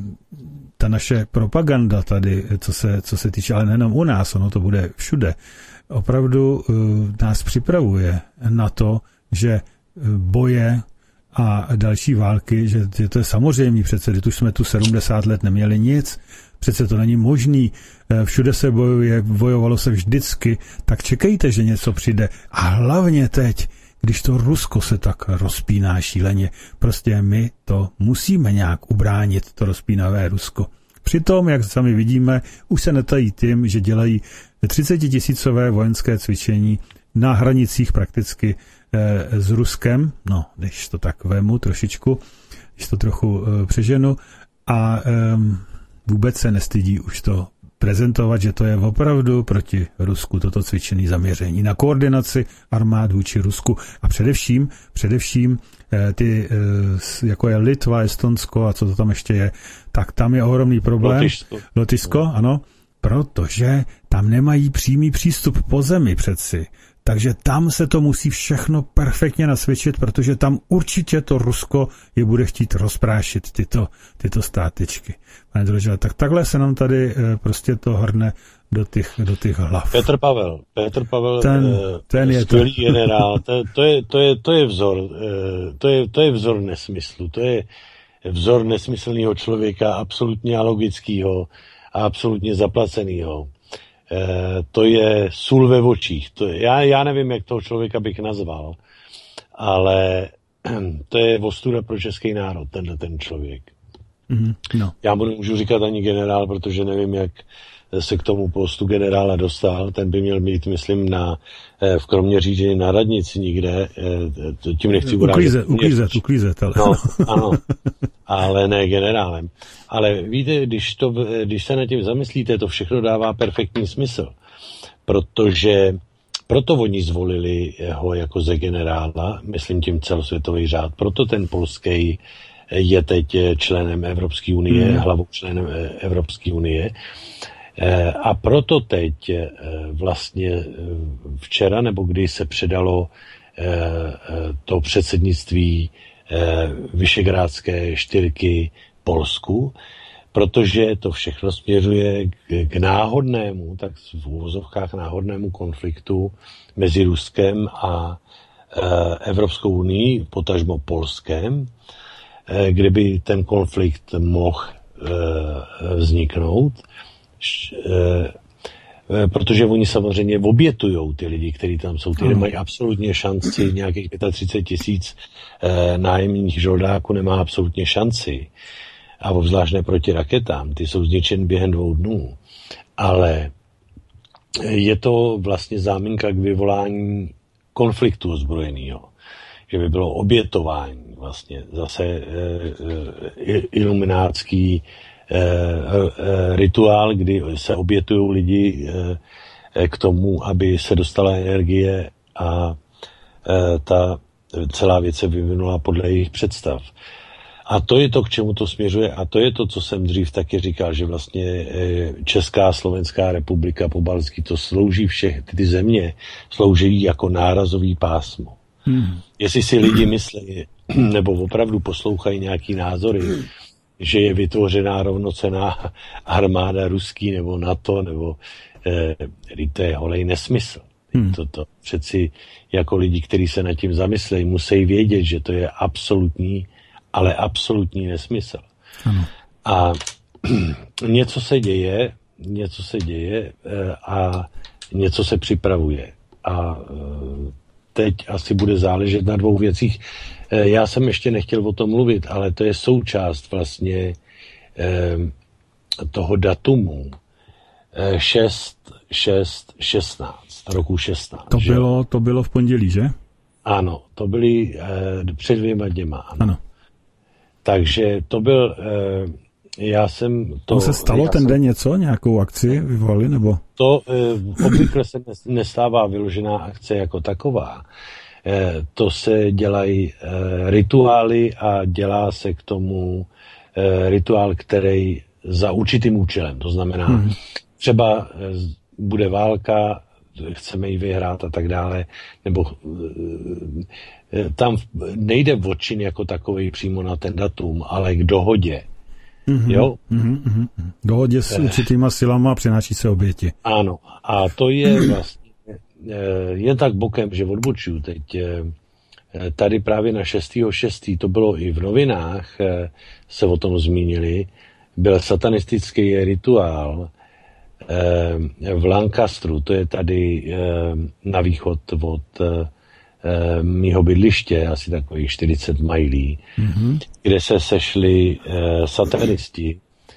ta naše propaganda tady, co se, co se týče, ale nejenom u nás, ono to bude všude, opravdu e, nás připravuje na to, že boje a další války, že to je samozřejmě přece, když jsme tu sedmdesát let neměli nic, přece to není možný, všude se bojuje, bojovalo se vždycky, tak čekejte, že něco přijde. A hlavně teď, když to Rusko se tak rozpíná šíleně, prostě my to musíme nějak ubránit, to rozpínavé Rusko. Přitom, jak sami vidíme, už se netají tím, že dělají třicetitisícové vojenské cvičení na hranicích prakticky e, s Ruskem, no, když to tak vemu trošičku, když to trochu e, přeženu, a e, vůbec se nestydí už to prezentovat, že to je opravdu proti Rusku, toto cvičené zaměření na koordinaci armád vůči Rusku a především, především e, ty, e, jako je Litva, Estonsko a co to tam ještě je, tak tam je ohromný problém. Lotyšsko. Lotyšsko, ano, protože tam nemají přímý přístup po zemi přeci. Takže tam se to musí všechno perfektně nasvědčit, protože tam určitě to Rusko je bude chtít rozprášit, tyto, tyto státičky. Pane Doležele, tak takhle se nám tady prostě to hrne do těch, do těch hlav. Petr Pavel, Petr Pavel, ten, ten je skvělý to. generál, to, to, je, to, je, to je vzor, to je, to je vzor nesmyslu, to je vzor nesmyslného člověka, absolutně alogického a absolutně zaplacenýho. To je sůl ve očích. To je, já, já nevím, jak toho člověka bych nazval, ale to je ostuda pro český národ, tenhle ten člověk. Mm-hmm, no. Já mu nemůžu říkat ani generál, protože nevím, jak se k tomu postu generála dostal. Ten by měl mít, myslím, na, v Kroměříži na radnici nikde. Tím nechci uklízet, uklízet, uklízet, ale... No, ano, ale ne generálem. Ale víte, když, to, když se nad tím zamyslíte, to všechno dává perfektní smysl. Protože proto oni zvolili ho jako ze generála, myslím tím celosvětový řád, proto ten polský je teď členem Evropské unie, hmm. hlavou členem Evropské unie. A proto teď vlastně včera, nebo kdy se předalo to předsednictví Vyšegrádské čtyřky Polsku, protože to všechno směřuje k, k náhodnému, tak v úvozovkách náhodnému konfliktu mezi Ruskem a e, Evropskou unii, potažmo Polskem, e, kde by ten konflikt mohl e, vzniknout, e, protože oni samozřejmě obětujou ty lidi, kteří tam jsou. Ty nemají absolutně šanci, nějakých třicet pět tisíc e, nájemních žoldáků nemá absolutně šanci. A obzvlášť ne proti raketám, ty jsou zničeny během dvou dnů. Ale je to vlastně záminka k vyvolání konfliktu ozbrojeného. Že by bylo obětování vlastně zase e, e, iluminátský e, e, rituál, kdy se obětují lidi e, k tomu, aby se dostala energie a e, ta celá věc se vyvinula podle jejich představ. A to je to, k čemu to směřuje, a to je to, co jsem dřív taky říkal, že vlastně Česká a Slovenská republika pobaltský, to slouží všech, ty země slouží jako nárazový pásmo. Hmm. Jestli si lidi myslí, nebo opravdu poslouchají nějaký názory, že je vytvořená rovnocenná armáda ruský nebo NATO, nebo eh, to je holej nesmysl. Hmm. Toto přeci jako lidi, kteří se nad tím zamyslejí, musí vědět, že to je absolutní, ale absolutní nesmysl. Ano. A něco se děje, něco se děje a něco se připravuje. A teď asi bude záležet na dvou věcích. Já jsem ještě nechtěl o tom mluvit, ale to je součást vlastně toho datumu šest šest šestnáct, roku šestnáct. To bylo, to bylo v pondělí, že? Ano, to byly před dvěma dněma. Ano. ano. Takže to byl, já jsem to... To se stalo ten jsem, den něco, nějakou akci vyvolali, nebo? To obvykle se nestává vyložená akce jako taková. To se dělají rituály a dělá se k tomu rituál, který za určitým účelem. To znamená, hmm. třeba bude válka, chceme ji vyhrát a tak dále, nebo tam nejde o čin jako takový přímo na ten datum, ale k dohodě. Mm-hmm, jo? Mm-hmm. Dohodě s určitýma silama přináší se oběti. Ano, a to je vlastně jen tak bokem, že odbočuju teď. Tady právě na šestého šestého to bylo i v novinách, se o tom zmínili, byl satanistický rituál v Lancasteru, to je tady na východ od mýho bydliště, asi takových čtyřicet majlí, mm-hmm. kde se sešli satanisti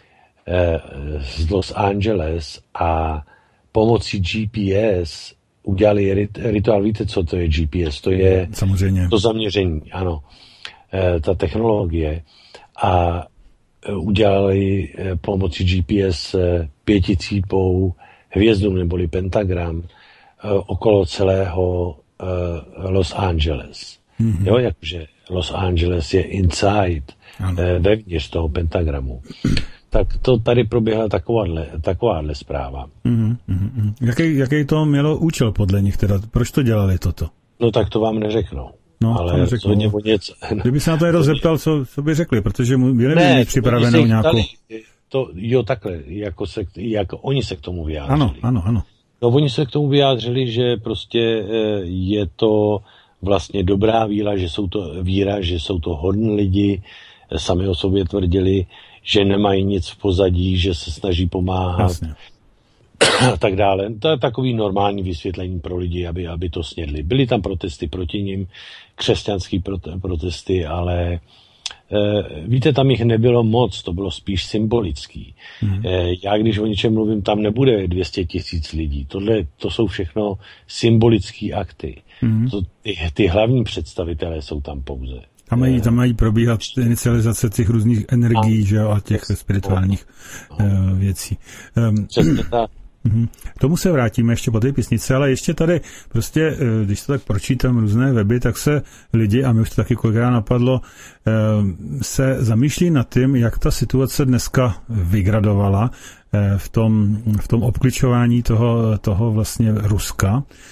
z Los Angeles a pomocí G P S udělali rituál. Víte, co to je G P S? To je samozřejmě to zaměření, ano, ta technologie. A udělali pomocí G P S pěticípou hvězdu neboli pentagram okolo celého Los Angeles. Mm-hmm. Jo, jakože Los Angeles je inside, ano. Vevnitř toho pentagramu. Tak to tady proběhla takováhle, takováhle zpráva. Mm-hmm. Jaký, jaký to mělo účel podle nich teda? Proč to dělali toto? No tak to vám neřeknou. No, ale neřeknou. Něco, něco, Kdyby se na to rozeptal, co, co by řekli, protože měli ne, mít připravenou nějakou... Dali, to, jo, takhle, jako, se, jako oni se k tomu vyjádřili. Ano, ano, ano. No, oni se k tomu vyjádřili, že prostě je to vlastně dobrá víra, že jsou to víra, že jsou to hodní lidi, sami o sobě tvrdili, že nemají nic v pozadí, že se snaží pomáhat. Jasně. A tak dále. To je takový normální vysvětlení pro lidi, aby, aby to snědli. Byly tam protesty proti nim, křesťanský protesty, ale e, víte, tam jich nebylo moc, to bylo spíš symbolický. Mm. E, já, když o něčem mluvím, tam nebude dvě stě tisíc lidí. Tohle, to jsou všechno symbolické akty. Mm. To, ty, ty hlavní představitelé jsou tam pouze. Tam mají, tam mají probíhat inicializace těch různých energií, a, že jo, a těch spirituálních no, no. věcí. Um, Přesně tak. K tomu se vrátíme ještě po té písnice, ale ještě tady prostě, když to tak pročítám různé weby, tak se lidi, a mi už to taky kolikrát napadlo, se zamýšlí nad tím, jak ta situace dneska vygradovala v tom, v tom obkličování toho, toho vlastně Ruska,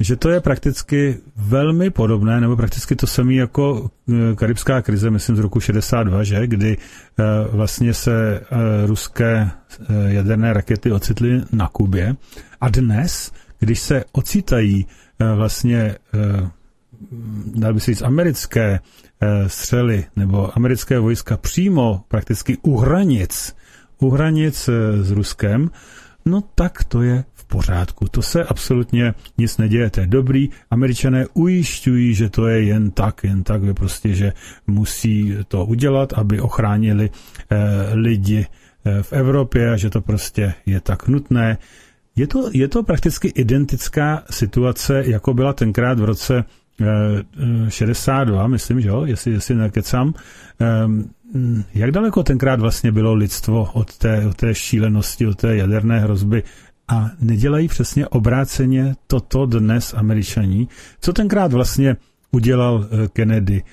že to je prakticky velmi podobné, nebo prakticky to samé jako karibská krize, myslím z roku šedesát dva, že? Kdy vlastně se ruské jaderné rakety ocitly na Kubě a dnes, když se ocitají vlastně, dal by se říct, americké střely nebo americké vojska přímo prakticky u hranic, u hranic s Ruskem, no tak to je v pořádku. To se absolutně nic neděje, to je dobrý. Američané ujišťují, že to je jen tak, jen tak, prostě, že musí to udělat, aby ochránili eh, lidi eh, v Evropě a že to prostě je tak nutné. Je to, je to prakticky identická situace, jako byla tenkrát v roce eh, šedesát dva, myslím, že jo, jestli, jestli nekecám. Eh, jak daleko tenkrát vlastně bylo lidstvo od té, od té šílenosti, od té jaderné hrozby a nedělají přesně obráceně toto dnes Američaní? Co tenkrát vlastně udělal Kennedy?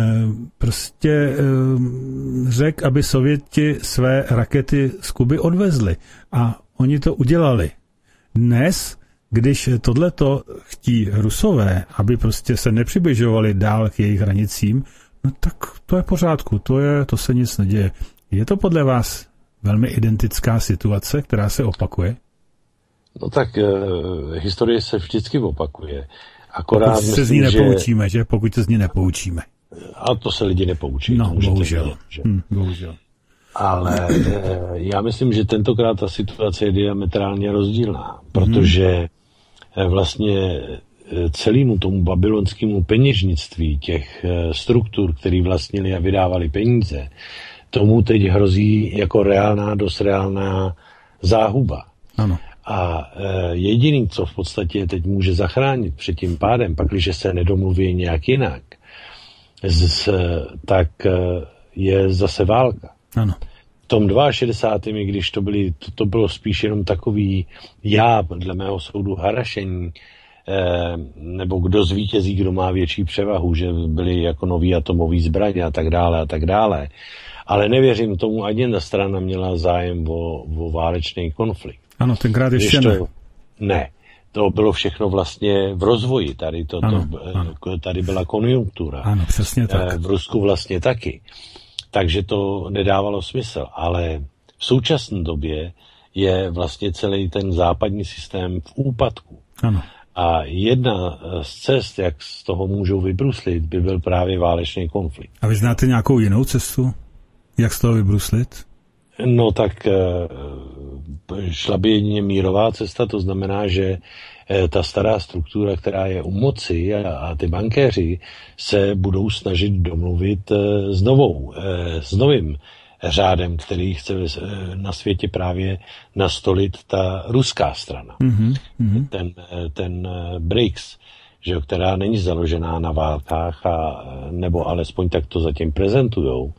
Prostě řekl, aby Sověti své rakety z Kuby odvezli a oni to udělali. Dnes, když tohleto chtí Rusové, aby prostě se nepřibližovali dál k jejich hranicím, no tak to je v pořádku, to, je, to se nic neděje. Je to podle vás velmi identická situace, která se opakuje? No tak e, historie se vždycky opakuje. Akorát Pokud se myslím, z ní nepoučíme, že... že? Pokud se z ní nepoučíme. A to se lidi nepoučí. No, bohužel. Vědět, že? Hm, bohužel. Ale e, já myslím, že tentokrát ta situace je diametrálně rozdílná, protože hmm. vlastně celému tomu babylonskému peněžnictví těch struktur, který vlastnili a vydávali peníze, tomu teď hrozí jako reálná, dost reálná záhuba. Ano. A jediný, co v podstatě teď může zachránit před tím pádem, pakliže se nedomluví nějak jinak, z, tak je zase válka. Ano. V tom šedesátém druhém když to, byly, to, to bylo spíš jenom takový já, dle mého soudu, harašení, eh, nebo kdo zvítězí, kdo má větší převahu, že byly jako nový atomový zbraně a tak dále a tak dále. Ale nevěřím tomu, ani jedna strana měla zájem o, o válečný konflikt. Ano, tenkrát ještě to, ne. Ne. To bylo všechno vlastně v rozvoji. Tady, to, ano, to, ano. tady byla konjunktura. Ano, přesně tak. V Rusku vlastně taky. Takže to nedávalo smysl. Ale v současné době je vlastně celý ten západní systém v úpadku. Ano. A jedna z cest, jak z toho můžou vybruslit, by byl právě válečný konflikt. A vy znáte nějakou jinou cestu? Jak z toho vybruslit? No tak šla by jedině mírová cesta, to znamená, že ta stará struktura, která je u moci a, a ty bankéři se budou snažit domluvit s novou, s novým řádem, který chce na světě právě nastolit ta ruská strana. Mm-hmm. Ten, ten B R I C S, že, která není založená na válkách, a, nebo alespoň tak to zatím prezentujou,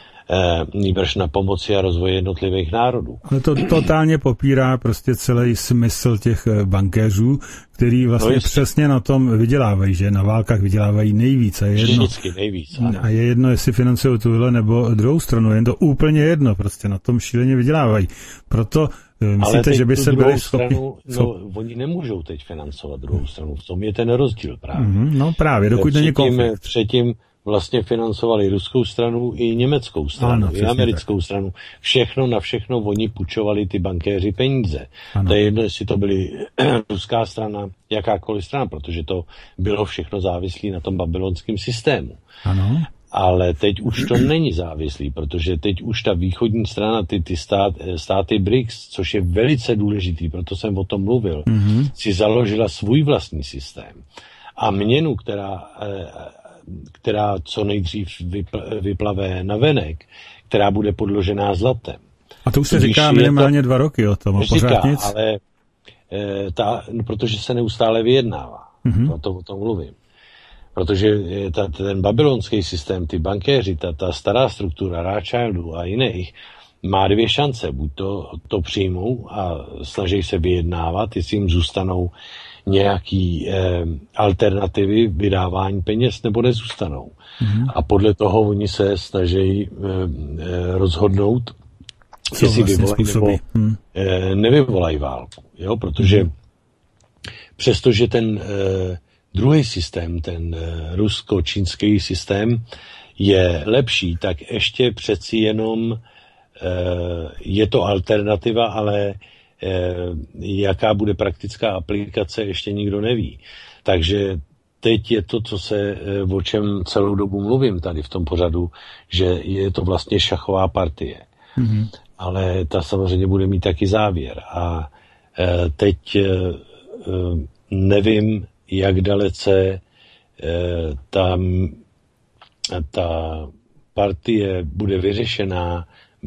nýbrž na pomoci a rozvoji jednotlivých národů. Ale to totálně popírá prostě celý smysl těch bankéřů, který vlastně no přesně na tom vydělávají, že na válkách vydělávají nejvíc. A je jedno, vždycky nejvíc. Ano. A je jedno, jestli financují tuhle nebo druhou stranu, jen to úplně jedno, prostě na tom šíleně vydělávají. Proto myslíte, že by se byli schopni... Stranu, no, oni nemůžou teď financovat druhou stranu, v tom je ten rozdíl právě. Mm-hmm, no právě, dokud není konflikt. Předtím vlastně financovali ruskou stranu i německou stranu, ano, i americkou tak. stranu. Všechno na všechno oni půjčovali ty bankéři peníze. Ano. To je jedno, jestli to byly ruská strana, jakákoliv strana, protože to bylo všechno závislé na tom babylonském systému. Ano. Ale teď už to není závislý, protože teď už ta východní strana, ty, ty stát, státy B R I C S, což je velice důležitý, proto jsem o tom mluvil, mm-hmm. si založila svůj vlastní systém. A měnu, která... která co nejdřív vyplave na venek, která bude podložená zlatem. A to už se říká minimálně to, dva roky o tom, a pořád říká, nic? ale e, ta, no, protože se neustále vyjednává. Mm-hmm. Proto o tom mluvím. Protože ta, ten babylonský systém, ty bankéři, ta, ta stará struktura Rothschildů a jiných, má dvě šance. Buď to, to přijmou a snaží se vyjednávat, jestli jim zůstanou nějaký eh, alternativy vydávání peněz, nebo nezůstanou. Mm-hmm. A podle toho oni se snaží eh, eh, rozhodnout, co jestli vlastně vyvolají nebo hmm. eh, nevyvolají válku. Jo? Protože mm-hmm. přestože ten druhý systém, ten rusko-čínský systém je lepší, tak ještě přeci jenom je to alternativa, ale jaká bude praktická aplikace, ještě nikdo neví. Takže teď je to, co se, o čem celou dobu mluvím tady v tom pořadu, že je to vlastně šachová partie. Mm-hmm. Ale ta samozřejmě bude mít taky závěr. A teď nevím, jak dalece ta, ta partie bude vyřešená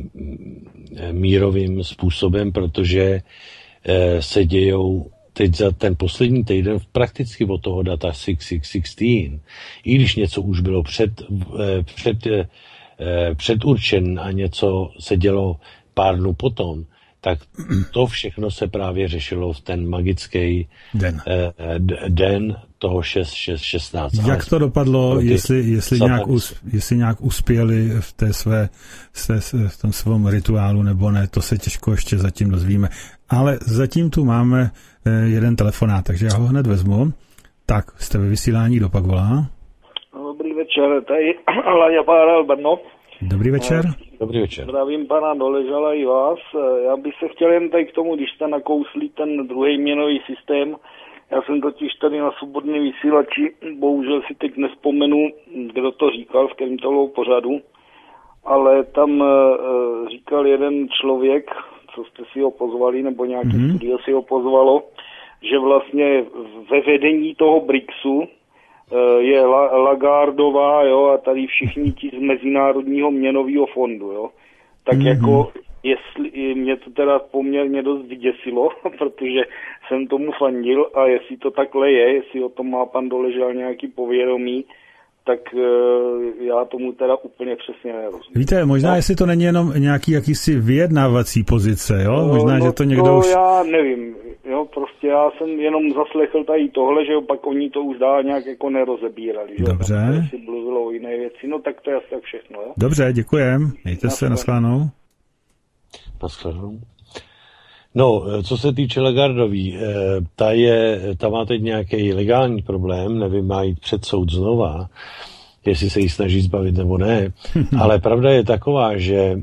mírovým způsobem, protože se dějou teď za ten poslední týden prakticky od toho data šest šest šestnáct, i když něco už bylo před, před, předurčen a něco se dělo pár dnů potom, tak to všechno se právě řešilo v ten magický den, den toho šest šest šestnáct. Jak to dopadlo, jestli, jestli, nějak us, jestli nějak uspěli v, té své, v tom svém rituálu nebo ne, to se těžko ještě zatím dozvíme. Ale zatím tu máme jeden telefonát, takže já ho hned vezmu. Tak, jste ve vysílání, kdo pak volá? Dobrý večer, tady Láďa Párel, Brno. Dobrý večer. Dobrý večer. Zdravím pana Doležala i vás. Já bych se chtěl jen tady k tomu, když jste nakouslí ten druhý měnový systém. Já jsem totiž tady na svobodné vysílači, bohužel si teď nespomenu, kdo to říkal, v kterém to bylo pořadu, ale tam říkal jeden člověk, co jste si ho pozvali, nebo nějaký mm-hmm. studio si ho pozvalo, že vlastně ve vedení toho BRICSu je Lagardová, jo, a tady všichni ti z Mezinárodního měnového fondu, jo. Tak mm-hmm. jako, jestli, mě to teda poměrně dost vyděsilo, protože jsem tomu fandil, a jestli to takhle je, jestli o tom má pan Doležal nějaký povědomí, tak uh, já tomu teda úplně přesně nerozumím. Víte, možná no. jestli to není jenom nějaký jakýsi vyjednávací pozice, jo? Možná, no, že to někdo to už... já nevím, jo, prostě já jsem jenom zaslechl tady tohle, že pak oni to už dál nějak jako nerozebírali, že Dobře. jo, si mluvilo o jiné věci, no tak to je asi tak všechno, jo. Dobře, děkujem, mějte se, nashledanou. Nashledanou. No, co se týče Lagardový, ta, je, ta má teď nějaký legální problém, nevím, má jít před soud znova, jestli se jí snaží zbavit nebo ne, ale pravda je taková, že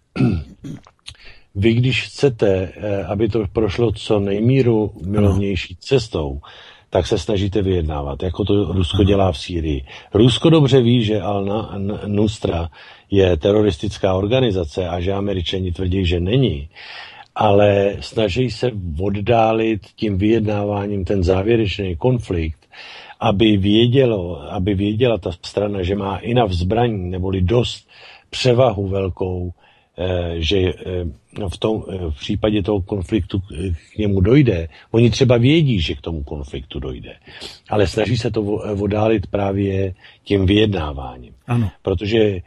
vy, když chcete, aby to prošlo co nejmíru milovnější cestou, tak se snažíte vyjednávat, jako to Rusko dělá v Sýrii. Rusko dobře ví, že Al-Nusra je teroristická organizace a že Američani tvrdí, že není, ale snaží se oddálit tím vyjednáváním ten závěrečný konflikt, aby vědělo, aby věděla ta strana, že má i na zbraní, neboli dost převahu velkou, že v, tom, v případě toho konfliktu k němu dojde. Oni třeba vědí, že k tomu konfliktu dojde, ale snaží se to oddálit právě tím vyjednáváním. Ano. Protože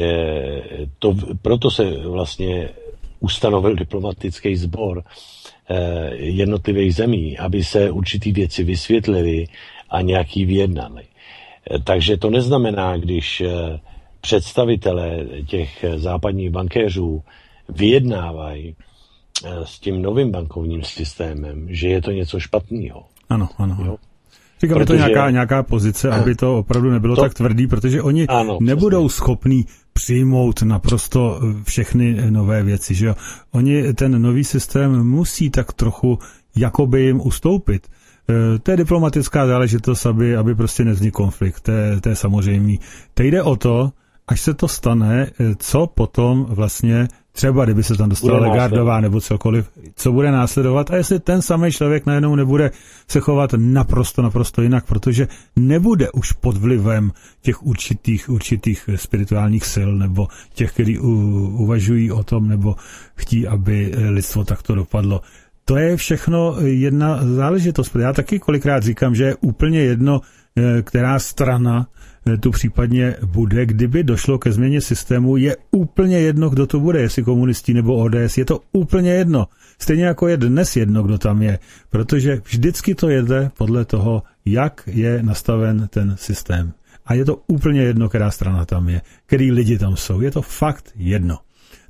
to, proto se vlastně ustanovil diplomatický sbor jednotlivých zemí, aby se určitý věci vysvětlily a nějaký vyjednali. Takže to neznamená, když představitelé těch západních bankéřů vyjednávají s tím novým bankovním systémem, že je to něco špatného. Ano, ano. ano. Říkám, protože... to nějaká, nějaká pozice, aby to opravdu nebylo to... tak tvrdý, protože oni ano, nebudou přesně. schopní přijmout naprosto všechny nové věci, že jo. Oni ten nový systém musí tak trochu jakoby jim ustoupit. To je diplomatická záležitost, aby, aby prostě nevznikl konflikt, to je, to je samozřejmý. Teď jde o to, až se to stane, co potom vlastně třeba, kdyby se tam dostala Lagardová nebo cokoliv, co bude následovat a jestli ten samý člověk najednou nebude se chovat naprosto, naprosto jinak, protože nebude už pod vlivem těch určitých, určitých spirituálních sil nebo těch, kteří uvažují o tom nebo chtí, aby lidstvo takto dopadlo. To je všechno jedna záležitost. Já taky kolikrát říkám, že je úplně jedno, která strana tu případně bude, kdyby došlo ke změně systému, je úplně jedno, kdo to bude, jestli komunisti nebo O D S, je to úplně jedno. Stejně jako je dnes jedno, kdo tam je, protože vždycky to jede podle toho, jak je nastaven ten systém. A je to úplně jedno, která strana tam je, který lidi tam jsou. Je to fakt jedno.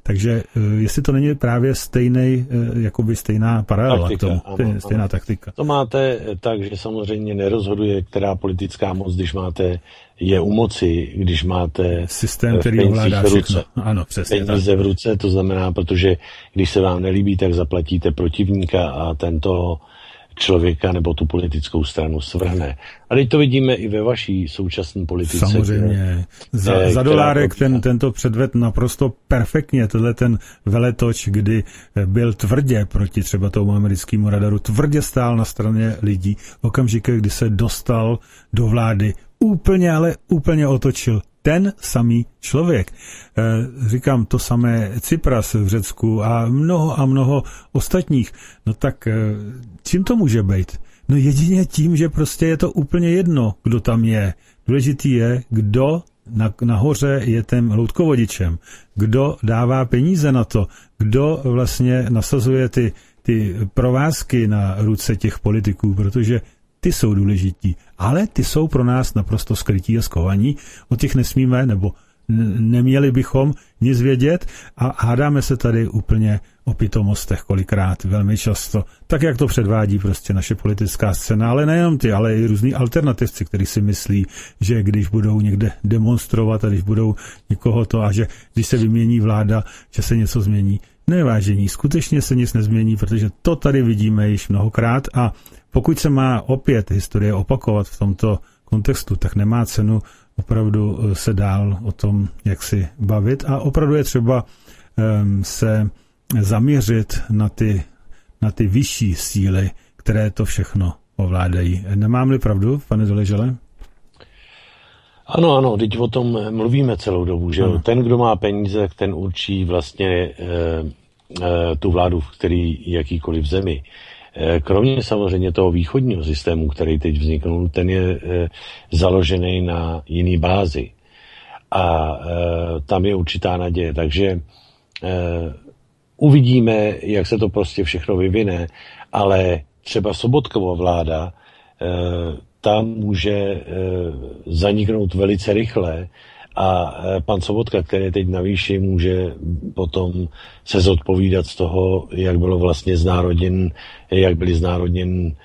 Takže jestli to není právě stejný, jakoby stejná paralela taktika, k tomu, ano, stejná ano. taktika. To máte tak, že samozřejmě nerozhoduje, která politická moc, když máte je u moci, když máte systém, který ovládá všechno. Ano, přesně peníze tak. v ruce, to znamená, protože když se vám nelíbí, tak zaplatíte protivníka a tento člověka nebo tu politickou stranu svrhne. A teď to vidíme i ve vaší současné politice. Samozřejmě. Za, které, za dolárek ten, tento předved naprosto perfektně. Tohle ten veletoč, kdy byl tvrdě proti třeba tomu americkému radaru, tvrdě stál na straně lidí. Okamžik, kdy se dostal do vlády, úplně, ale úplně otočil. Ten samý člověk. Říkám to samé Tsipras v Řecku a mnoho a mnoho ostatních. No tak čím to může být? No jedině tím, že prostě je to úplně jedno, kdo tam je. Důležitý je, kdo na, nahoře je tím loutkovodičem, kdo dává peníze na to, kdo vlastně nasazuje ty, ty provázky na ruce těch politiků, protože ty jsou důležití, ale ty jsou pro nás naprosto skrytí a skovaní. O těch nesmíme, nebo neměli bychom nic vědět a hádáme se tady úplně o pitomostech kolikrát, velmi často. Tak, jak to předvádí prostě naše politická scéna, ale nejenom ty, ale i různý alternativci, kteří si myslí, že když budou někde demonstrovat a když budou někoho to a že když se vymění vláda, že se něco změní. Nevážení, skutečně se nic nezmění, protože to tady vidíme již mnohokrát a pokud se má opět historie opakovat v tomto kontextu, tak nemá cenu opravdu se dál o tom, jak si bavit a opravdu je třeba um, se zaměřit na ty, na ty vyšší síly, které to všechno ovládají. Nemám-li pravdu, pane Doležale? Ano, ano, teď o tom mluvíme celou dobu, že ano. Ten, kdo má peníze, ten určí vlastně e, e, tu vládu, v který jakýkoliv zemi. E, kromě samozřejmě toho východního systému, který teď vzniknul, ten je e, založený na jiný bázi. A e, tam je určitá naděje, takže e, uvidíme, jak se to prostě všechno vyvine, ale třeba Sobotkova vláda e, tam může e, zaniknout velice rychle a e, pan Sobotka, který je teď na výši, může potom se zodpovídat z toho, jak bylo vlastně znárodněn, jak byly znárodněn e,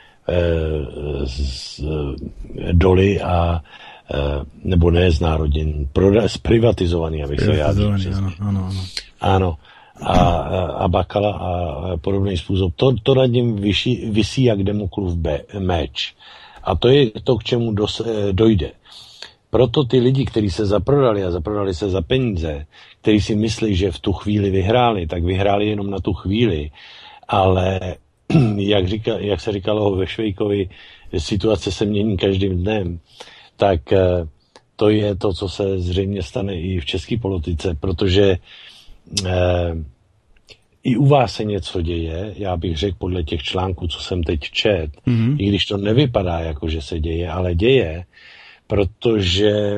z, e, doly a e, nebo ne znárodněn, proda, zprivatizovaný, abych se vyjádřil. Ano, ano, ano. Ano. A, a Bakala a podobný způsob. To, to nad ním visí, visí jak Damoklův meč. A to je to, k čemu dos, dojde. Proto ty lidi, kteří se zaprodali a zaprodali se za peníze, kteří si myslí, že v tu chvíli vyhráli, tak vyhráli jenom na tu chvíli. Ale jak, říka, jak se říkalo ve Švejkovi, situace se mění každým dnem, tak to je to, co se zřejmě stane i v české politice, protože eh, i u vás se něco děje, já bych řekl podle těch článků, co jsem teď čet, mm-hmm. i když to nevypadá jako, že se děje, ale děje, protože e,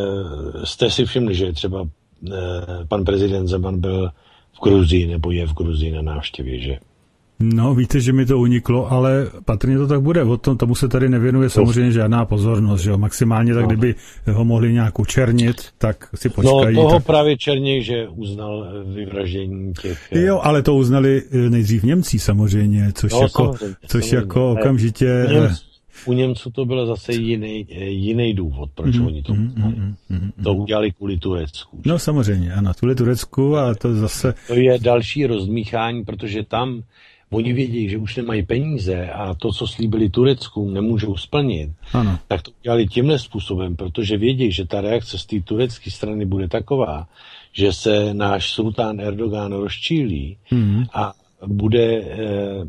jste si všimli, že třeba e, pan prezident Zeman byl v Gruzii, nebo je v Gruzii na návštěvě, že? No, víte, že mi to uniklo, ale patrně to tak bude. O tom tomu se tady nevěnuje samozřejmě žádná pozornost, že jo? Maximálně tak, no. Kdyby ho mohli nějak učernit, tak si počkají. No, toho tak... právě černěj, že uznal vyvraždění těch... Jo, ale to uznali nejdřív Němci samozřejmě, což no, jako, samozřejmě, což samozřejmě. jako okamžitě... U Němců, u Němců to byl zase jiný, jiný důvod, proč mm, oni to uznali. Mm, mm, mm, to udělali kvůli Turecku. Že? No samozřejmě, ano, kvůli Turecku a to zase... To je další rozdmíchání, protože tam oni vědí, že už nemají peníze a to, co slíbili Turecku, nemůžou splnit. Ano. Tak to udělali tímhle způsobem, protože vědí, že ta reakce z té turecké strany bude taková, že se náš sultán Erdogan rozčílí mm. a bude e, e,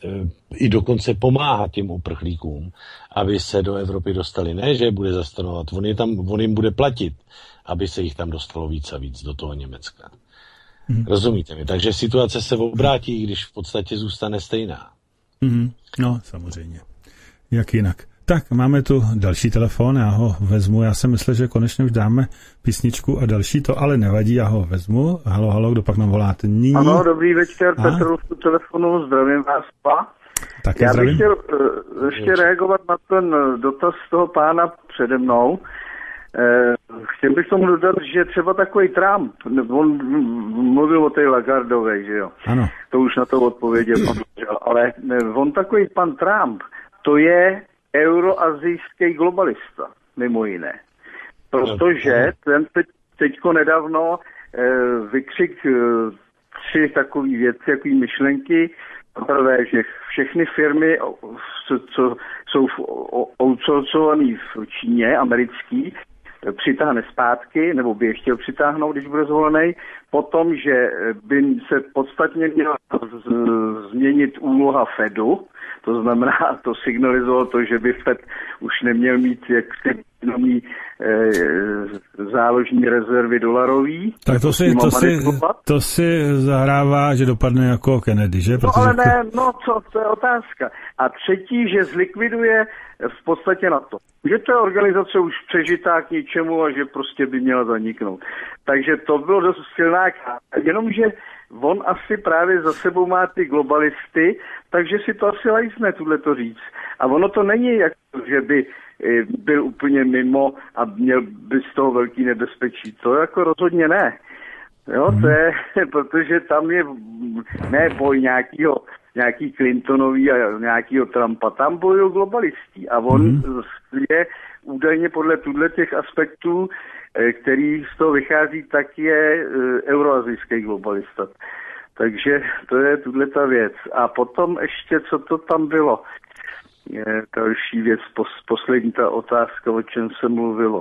i dokonce pomáhat těm uprchlíkům, aby se do Evropy dostali. Ne, že je bude zastanovat, on, je tam, on jim bude platit, aby se jich tam dostalo víc a víc do toho Německa. Mm. Rozumíte mi? Takže situace se obrátí, když v podstatě zůstane stejná. Mm. No, samozřejmě. Jak jinak. Tak, máme tu další telefon, já ho vezmu. Já jsem myslel, že konečně už dáme písničku a další, to ale nevadí, já ho vezmu. Halo, halo, kdo pak nám voláte? Nyní. Ano, dobrý večer, Petr z telefonu, zdravím vás. Pa. Taky já zdravím. bych chtěl uh, ještě reagovat na ten dotaz toho pána přede mnou. Uh, chtěl bych tomu dodat, že třeba takový Trump, on mluvil o té Lagardové, že jo. Ano. To už na to odpověděl, ale on takový pan Trump, to je euroazijský globalista, mimo jiné. Protože ten teď, teďko nedávno eh, vykřik eh, tři takové věci, takové myšlenky. Prvé, že všechny firmy, co, co jsou outsourcované v Číně, americký, přitáhne zpátky, nebo by je chtěl přitáhnout, když bude zvolený. Potom, že by se podstatně měla z, změnit úloha Fedu, to znamená, to signalizovalo to, že by Fed už neměl mít jak jenom e, záložní rezervy dolarový. Tak to si, to, si, to si zahrává, že dopadne jako Kennedy, že? Protože... No ale ne, no co, to je otázka. A třetí, že zlikviduje v podstatě na to. Že to je organizace už přežitá k ničemu a že prostě by měla zaniknout. Takže to bylo dost silná kára. Jenomže on asi právě za sebou má ty globalisty, takže si to asi lajsne tuhleto říct. A ono to není jako, že by byl úplně mimo a měl by z toho velký nebezpečí. To jako rozhodně ne. Jo, to je, protože tam je ne boj nějakýho, nějaký Clintonový a nějakýho Trumpa, tam bojují globalisti a on mm. je údajně podle tuhle těch aspektů, který z toho vychází, tak je euroazijský globalista. Takže to je tuhle ta věc. A potom ještě, co to tam bylo? Je další věc, pos, poslední ta otázka, o čem se mluvilo.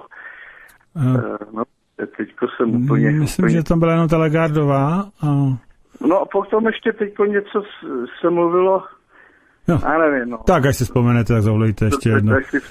Uh, no, teďko jsem úplně... Myslím, úplně... že tam byla jenom ta Lagardová. A... No a potom ještě teďko něco se mluvilo... No. Já nevím, no. Tak, až si vzpomenete, tak zavolejte ještě jedno. Tak si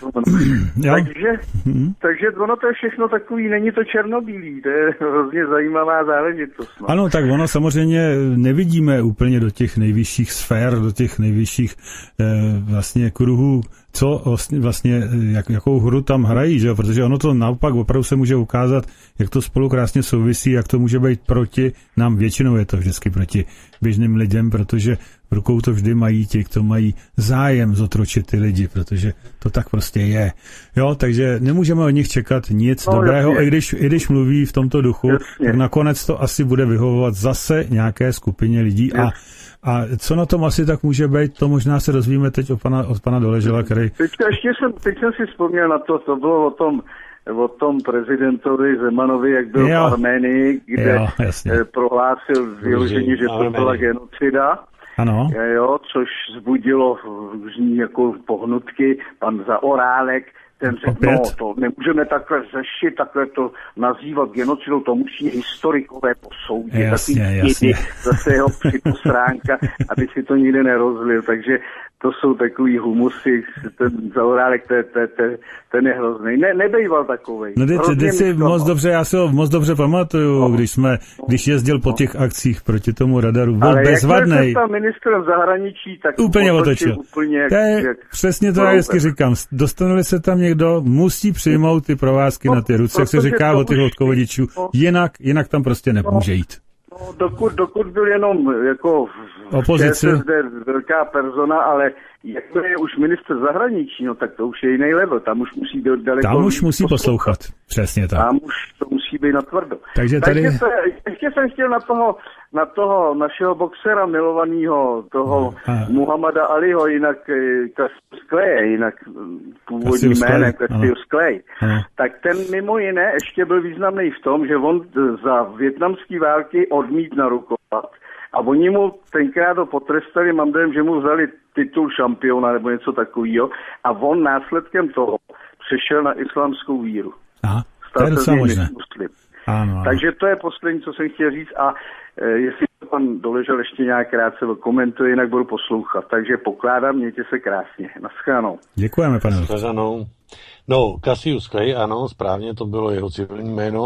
takže, hmm. takže ono to je všechno takový, není to černobílý, to je hrozně zajímavá záležitost. No. Ano, tak ono samozřejmě nevidíme úplně do těch nejvyšších sfér, do těch nejvyšších eh, vlastně kruhů, co vlastně, vlastně jak, jakou hru tam hrají, že jo? Protože ono to naopak opravdu se může ukázat, jak to spolu krásně souvisí, jak to může být proti nám, většinou je to vždycky proti běžným lidem, protože v rukou to vždy mají ti, kdo mají zájem zotročit ty lidi, protože to tak prostě je. Jo, takže nemůžeme od nich čekat nic no, dobrého, i když, i když mluví v tomto duchu, jasně. Tak nakonec to asi bude vyhovovat zase nějaké skupině lidí a A co na tom asi tak může být, to možná se dozvíme teď od pana, od pana Doležela, který... Teďka ještě jsem, teď jsem si vzpomněl na to, to bylo o tom, o tom prezidentovi Zemanovi, jak byl jo. v Arménii, kde jo, prohlásil vyložení, že to byla genocida. Ano. Jo, což vzbudilo různý jako pohnutky, pan Zaorálek, ten řekl, no, to nemůžeme takhle řešit, takhle to nazývat genocidou, to musí historikové posoudit. Jasně, takový jasně. Kdy, zase jeho připosránka, aby si to nikdy nerozlil, takže to jsou takový humusy, ten Zaorálek, ten, ten, ten, ten je hrozný. Ne, nebejval takovej. No teď, teď si moc dobře, já si ho moc dobře pamatuju, no, když jsme, když jezdil po no. těch akcích proti tomu radaru, byl ale bezvadnej. Ale jak byl ministrem zahraničí, tak úplně otočil. Úplně jak, to je jak, přesně to, já vždycky říkám. Dostanuli se tam někdo, musí přijmout ty provázky no, na ty ruce, jak se říká o těch odkovodičů, no, jinak, jinak tam prostě nemůže no, jít. No, dokud, dokud byl jenom jako opozici velká persona, ale jak je už ministr zahraničí, no tak to už je jiný level, tam už musí být daleko. Tam už musí poslouchat, přesně tak. Tam už to musí být natvrdo. Takže tady... Takže se, ještě jsem chtěl na toho, na toho našeho boxera milovaného, toho Aha. Muhammada Aliho, jinak Cassius Clay, jinak původní jménem Cassius Clay, tak ten mimo jiné ještě byl významný v tom, že on za vietnamské války odmít narukovat a oni mu tenkrát to potrestali, mám dojem, že mu vzali titul šampiona nebo něco takového a on následkem toho přešel na islámskou víru. Aha, to je docela možné. Ano, ano. Takže to je poslední, co jsem chtěl říct a e, jestli pan Doležel ještě nějak krátce komentuje, jinak budu poslouchat. Takže pokládám, mějte se krásně. Naschledanou. Děkujeme, pane. Naschledanou. No, Cassius Clay, ano, správně, to bylo jeho civilní jméno.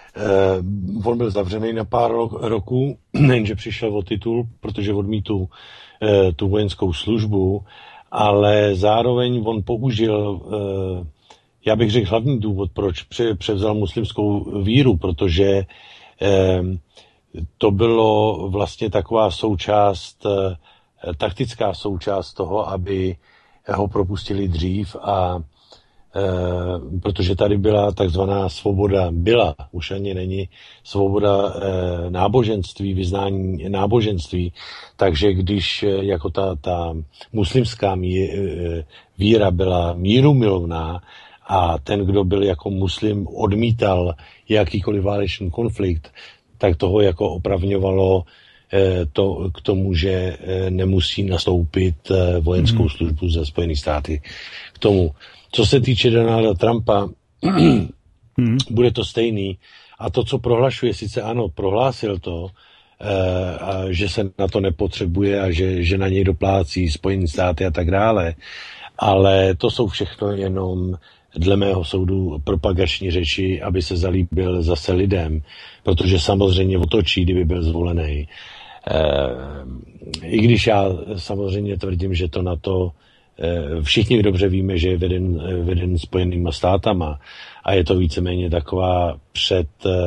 Eh, on byl zavřený na pár roků, nejenže přišel o titul, protože odmítl eh, tu vojenskou službu, ale zároveň on použil, eh, já bych řekl hlavní důvod, proč pře- převzal muslimskou víru, protože eh, to bylo vlastně taková součást, eh, taktická součást toho, aby ho propustili dřív a E, protože tady byla takzvaná svoboda, byla, už ani není, svoboda e, náboženství, vyznání náboženství, takže když e, jako ta, ta muslimská mí, e, víra byla mírumilovná a ten, kdo byl jako muslim, odmítal jakýkoliv válečný konflikt, tak toho jako opravňovalo e, to k tomu, že e, nemusí nastoupit e, vojenskou mm. službu ze Spojených státy k tomu. Co se týče Donalda Trumpa, hmm. bude to stejný. A to, co prohlašuje, sice ano, prohlásil to, e, a že se na to nepotřebuje a že, že na něj doplácí Spojené státy a tak dále, ale to jsou všechno jenom dle mého soudu propagační řeči, aby se zalíbil zase lidem, protože samozřejmě otočí, kdyby byl zvolený. E, I když já samozřejmě tvrdím, že to na to všichni dobře víme, že je veden, veden Spojenýma státama a je to víceméně taková před,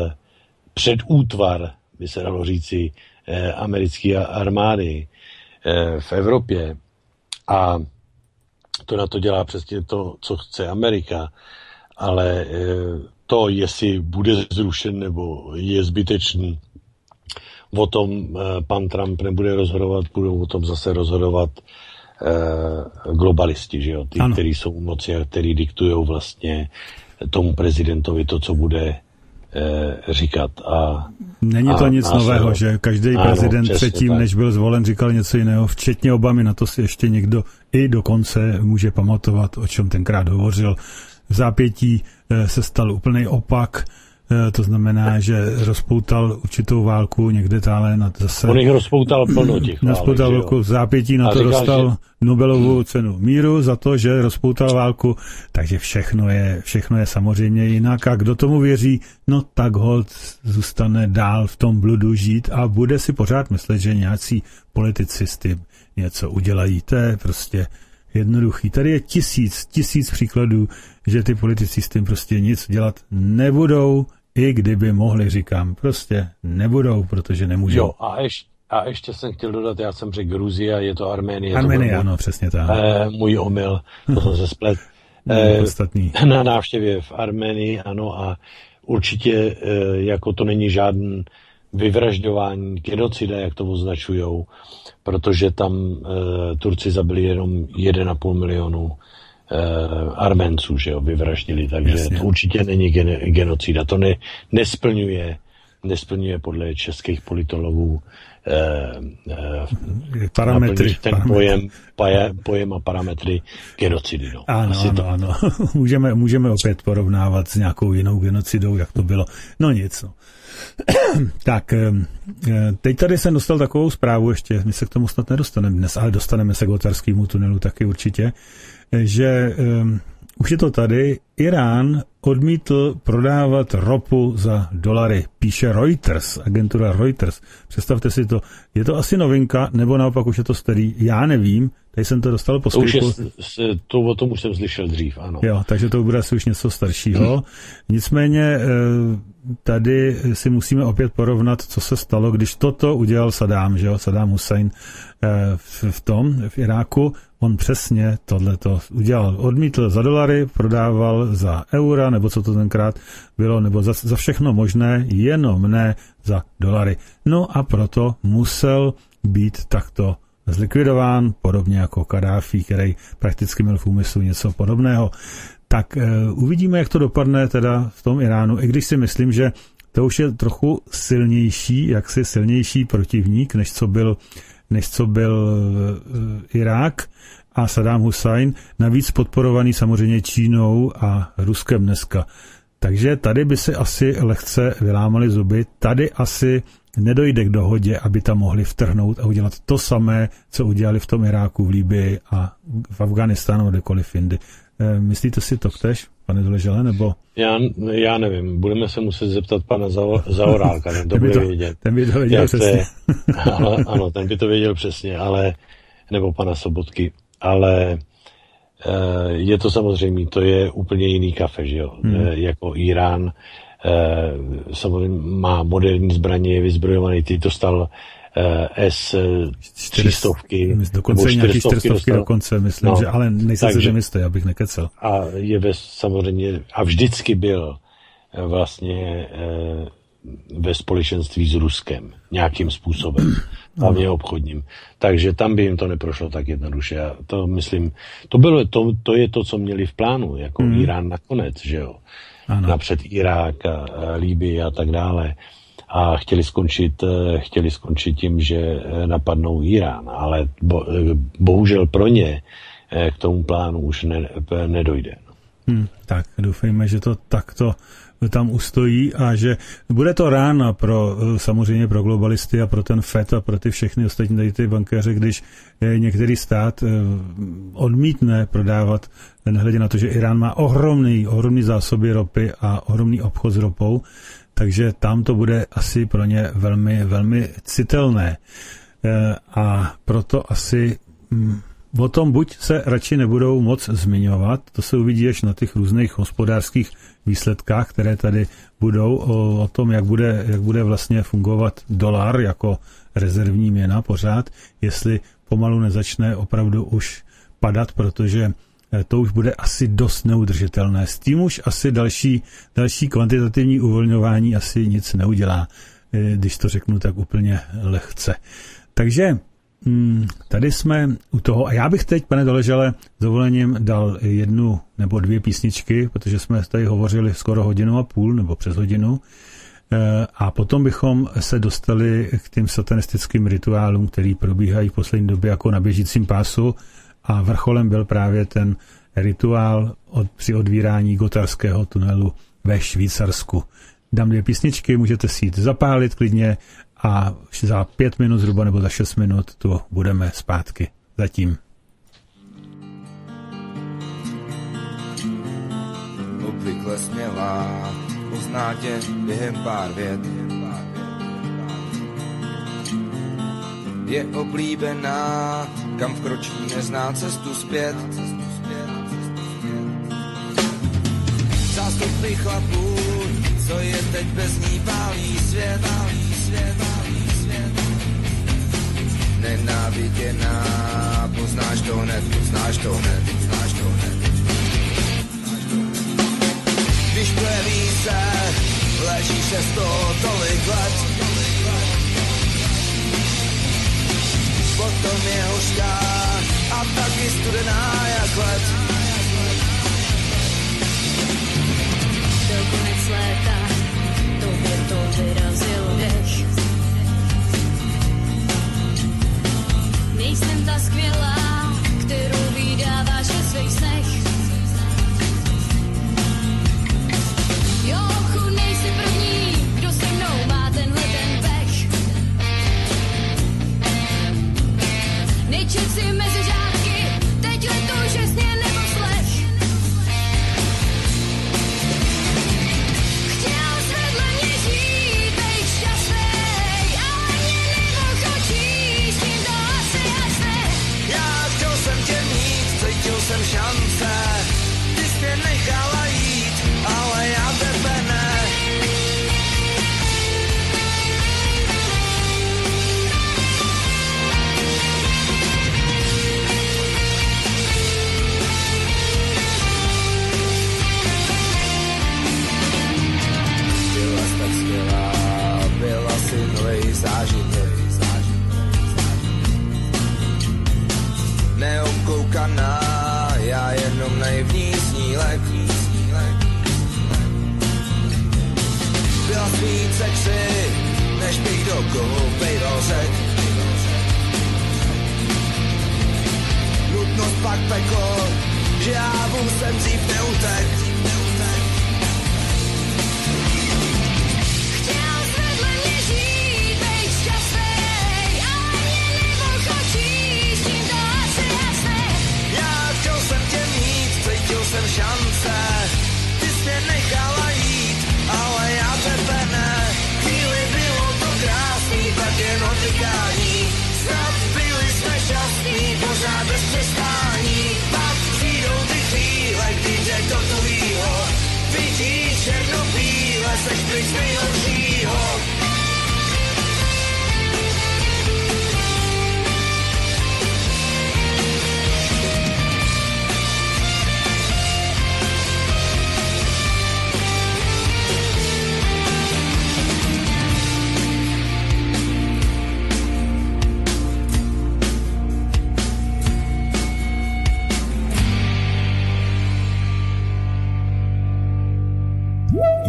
předútvar, by se dalo říci, americké armády v Evropě a to na to dělá přesně to, co chce Amerika, ale to, jestli bude zrušen nebo je zbytečný, o tom pan Trump nebude rozhodovat, budou o tom zase rozhodovat globalisti, že jo, ty, kteří jsou u moci a kteří diktují vlastně tomu prezidentovi to, co bude e, říkat. A, Není to a, nic a nového, se, že každý ano, prezident předtím, tak. než byl zvolen, říkal něco jiného, včetně Obamy, na to si ještě někdo i dokonce může pamatovat, o čem tenkrát hovořil. V zápětí e, se stal úplný opak, to znamená, že rozpoutal určitou válku někde tále na zase... On jich rozpoutal plno těch válek. Rozpoutal válku v zápětí, na to říkal, dostal že... Nobelovu cenu míru za to, že rozpoutal válku, takže všechno je, všechno je samozřejmě jinak a kdo tomu věří, no tak holt zůstane dál v tom bludu žít a bude si pořád myslet, že nějací politici s tím něco udělají. To je prostě jednoduchý. Tady je tisíc, tisíc příkladů, že ty politici s tím prostě nic dělat nebudou, i kdyby mohli, říkám, prostě nebudou, protože nemůžou. Jo, a ještě, a ještě jsem chtěl dodat, já jsem řekl Gruzie, je to Arménie. Arménie, ano, přesně tak. Eh, můj omyl, to jsem se splet. Eh, na návštěvě v Arménii, ano, a určitě eh, jako to není žádný vyvražďování, genocida, jak to označujou, protože tam eh, Turci zabili jenom jeden a půl milionu Arménců, že jo, vyvraždili, takže Jasně. to určitě není gen, genocida. To ne, nesplňuje, nesplňuje podle českých politologů eh, eh, parametry, ten parametry. Pojem, paje, pojem a parametry genocidy. No. Ano, Asi ano, to... ano. můžeme, můžeme opět porovnávat s nějakou jinou genocidou, jak to bylo. No nic, no. Tak, teď tady jsem dostal takovou zprávu ještě, my se k tomu snad nedostaneme dnes, ale dostaneme se k Otarskému tunelu taky určitě, že um, už je to tady, Irán odmítl prodávat ropu za dolary, píše Reuters, agentura Reuters. Představte si to, je to asi novinka, nebo naopak už je to starý, já nevím, tady jsem to dostal po skripu. To o tom už jsem slyšel dřív, ano. Jo, takže to bude asi už něco staršího. Nicméně tady si musíme opět porovnat, co se stalo, když toto udělal Saddam, že jo, Saddam Hussein v tom, v Iráku, on přesně tohleto udělal. Odmítl za dolary, prodával za eura, nebo co to tenkrát bylo, nebo za, za všechno možné, jenom ne za dolary. No a proto musel být takto zlikvidován, podobně jako Kadáfi, který prakticky měl v úmyslu něco podobného. Tak uh, uvidíme, jak to dopadne teda v tom Iránu, i když si myslím, že to už je trochu silnější, jaksi silnější protivník, než co byl, než co byl uh, Irák a Saddam Hussein, navíc podporovaný samozřejmě Čínou a Ruskem dneska. Takže tady by se asi lehce vylámali zuby, tady asi nedojde k dohodě, aby tam mohli vtrhnout a udělat to samé, co udělali v tom Iráku, v Libyi a v Afghánistánu, kdekoliv jindy. E, myslíte si to tež, pane Doležele, nebo? Já, já nevím, budeme se muset zeptat pana Zaorálka, ten to bude vědět. Ten by to věděl přesně. ale, ano, ten by to věděl přesně, ale, nebo pana Sobotky, ale e, je to samozřejmě, to je úplně jiný kafe, že jo, hmm. e, jako Irán, e, samozřejmě má moderní zbraně, je vyzbrojovaný, ty to stal S čtyřistovky, dokonce nebo nějaký čtyřistovky dokonce, myslím, no, že, ale nejsem si jistý, abych nekecel. A je ve, samozřejmě, a vždycky byl vlastně ve společenství s Ruskem nějakým způsobem, hlavně obchodním. Takže tam by jim to neprošlo tak jednoduše. A to myslím, to bylo, to, to je to, co měli v plánu, jako mm. Irán nakonec, že jo. Ano. Napřed Irák a, a Libye a tak dále. A chtěli skončit, chtěli skončit tím, že napadnou Irán, ale bo, bohužel pro ně k tomu plánu už ne, nedojde. Hmm, tak doufejme, že to takto tam ustojí a že bude to rána pro samozřejmě pro globalisty a pro ten F E D a pro ty všechny ostatní tady ty bankéře, když některý stát odmítne prodávat, nehledě na to, že Irán má ohromný, ohromný zásoby ropy a ohromný obchod s ropou, takže tam to bude asi pro ně velmi, velmi citelné. A proto asi o tom buď se radši nebudou moc zmiňovat, to se uvidí až na těch různých hospodářských výsledkách, které tady budou, o, o tom, jak bude, jak bude vlastně fungovat dolar jako rezervní měna pořád, jestli pomalu nezačne opravdu už padat, protože to už bude asi dost neudržitelné. S tím už asi další, další kvantitativní uvolňování asi nic neudělá, když to řeknu tak úplně lehce. Takže tady jsme u toho a já bych teď, pane Doležale, s dovolením dal jednu nebo dvě písničky, protože jsme tady hovořili skoro hodinu a půl nebo přes hodinu a potom bychom se dostali k těm satanistickým rituálům, který probíhají v poslední době jako na běžícím pásu a vrcholem byl právě ten rituál od, při odvírání Gotthardského tunelu ve Švýcarsku. Dám dvě písničky, můžete si jít zapálit klidně a za pět minut zhruba nebo za šest minut tu budeme zpátky. Zatím. Obvykle smělá, uzná tě během pár vět. Je oblíbená, kam vkročí, nezná cestu zpět. Zástupy chlapů, co je teď bez ní, pálí svět, pálí svět, pálí svět. Nenáviděná, poznáš to hned, poznáš to hned, poznáš to hned. Když pleví se, leží se z toho tolik let. Potom je hořká a taky studená jak led. Do konec léta tobě to vyrazil dešť. Nejsem ta skvělá, kterou vydáváš ve svých snech. Jo, chu, nejsi první, kdo se mnou má tenhle ten pech. Nejčet si mezi žádky, teď letu žesně nebo slech. Chtěl jsi vedle mě žít, být šťastnej, ale mě neochočíš, tím to asi jasné. Já chtěl jsem tě mít, cítil jsem šance, ty jsi mě nechala jít, ale já tebe ne. Byla jsi tak skvělá, byla si novej zážitek. Neobkoukaná, já jenom naivní snílek. Byla jsi víc sexy, než bych do koupejval řek. Nutnost pak peklo, že já jsem dřív neutek. Chtěl jsi vedle mě žít, být šťastnej, ale mě neochočíš, tím to asi jasné. Já chtěl jsem tě mít, cítil jsem šance, ty jsi mě nechala jít, ale já tebe ne. Chvíli bylo to krásný, tak jen odvykání. Snad byli jsme šťastní, pořád bez přestání. Pak přijdou ty chvíle, kdy tě to tu ví.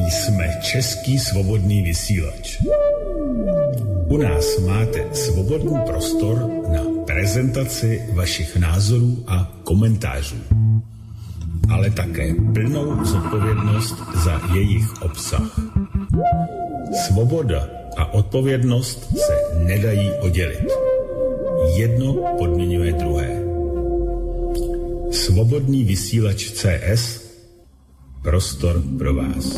Jsme Český svobodný vysílač. U nás máte svobodný prostor na prezentaci vašich názorů a komentářů, ale také plnou zodpovědnost za jejich obsah. Svoboda a odpovědnost se nedají oddělit. Jedno podmiňuje druhé. Svobodný vysílač C S, prostor pro vás.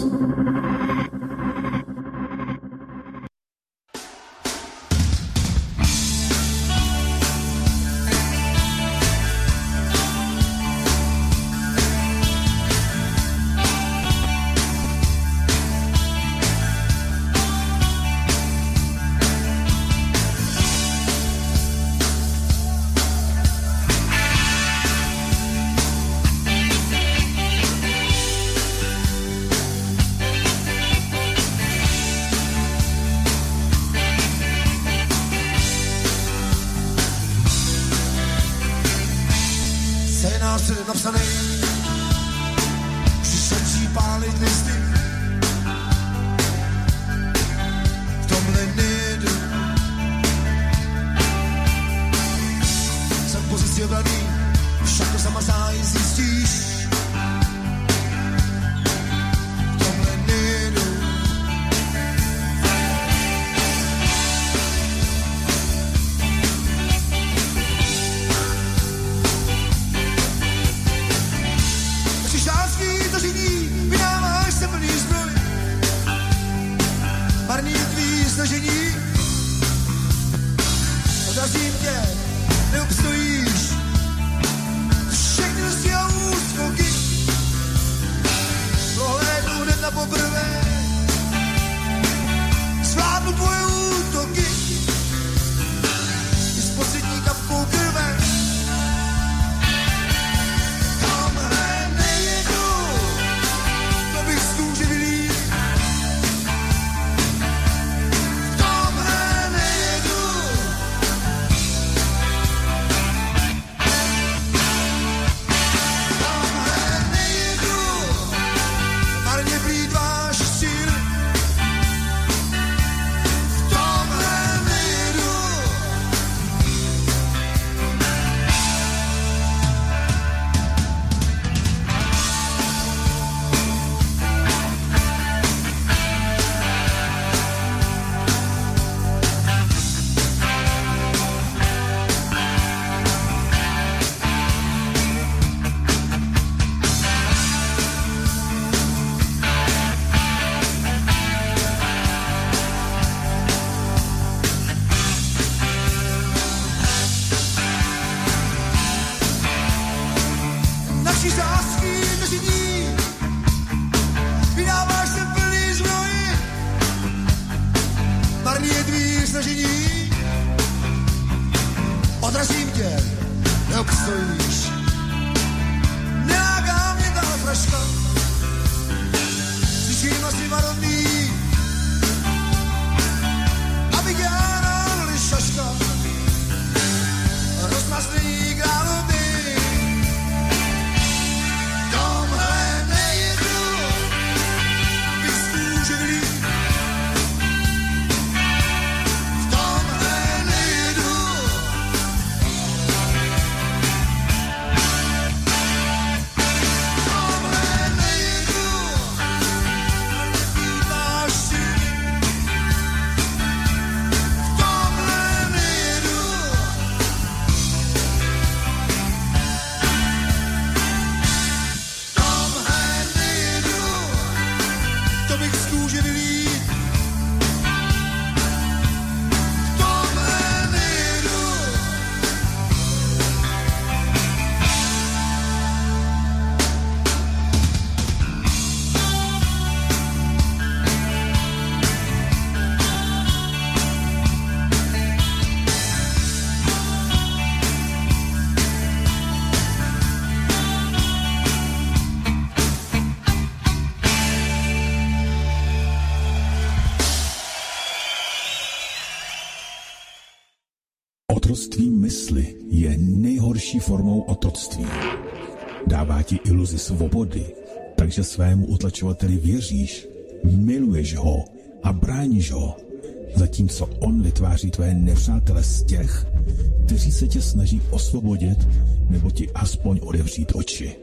Otroctví mysli je nejhorší formou otroctví. Dává ti iluzi svobody, takže svému utlačovateli věříš, Miluješ ho a bráníš ho, zatímco on vytváří tvé nepřátele z těch, kteří se tě snaží osvobodit nebo ti aspoň otevřít oči.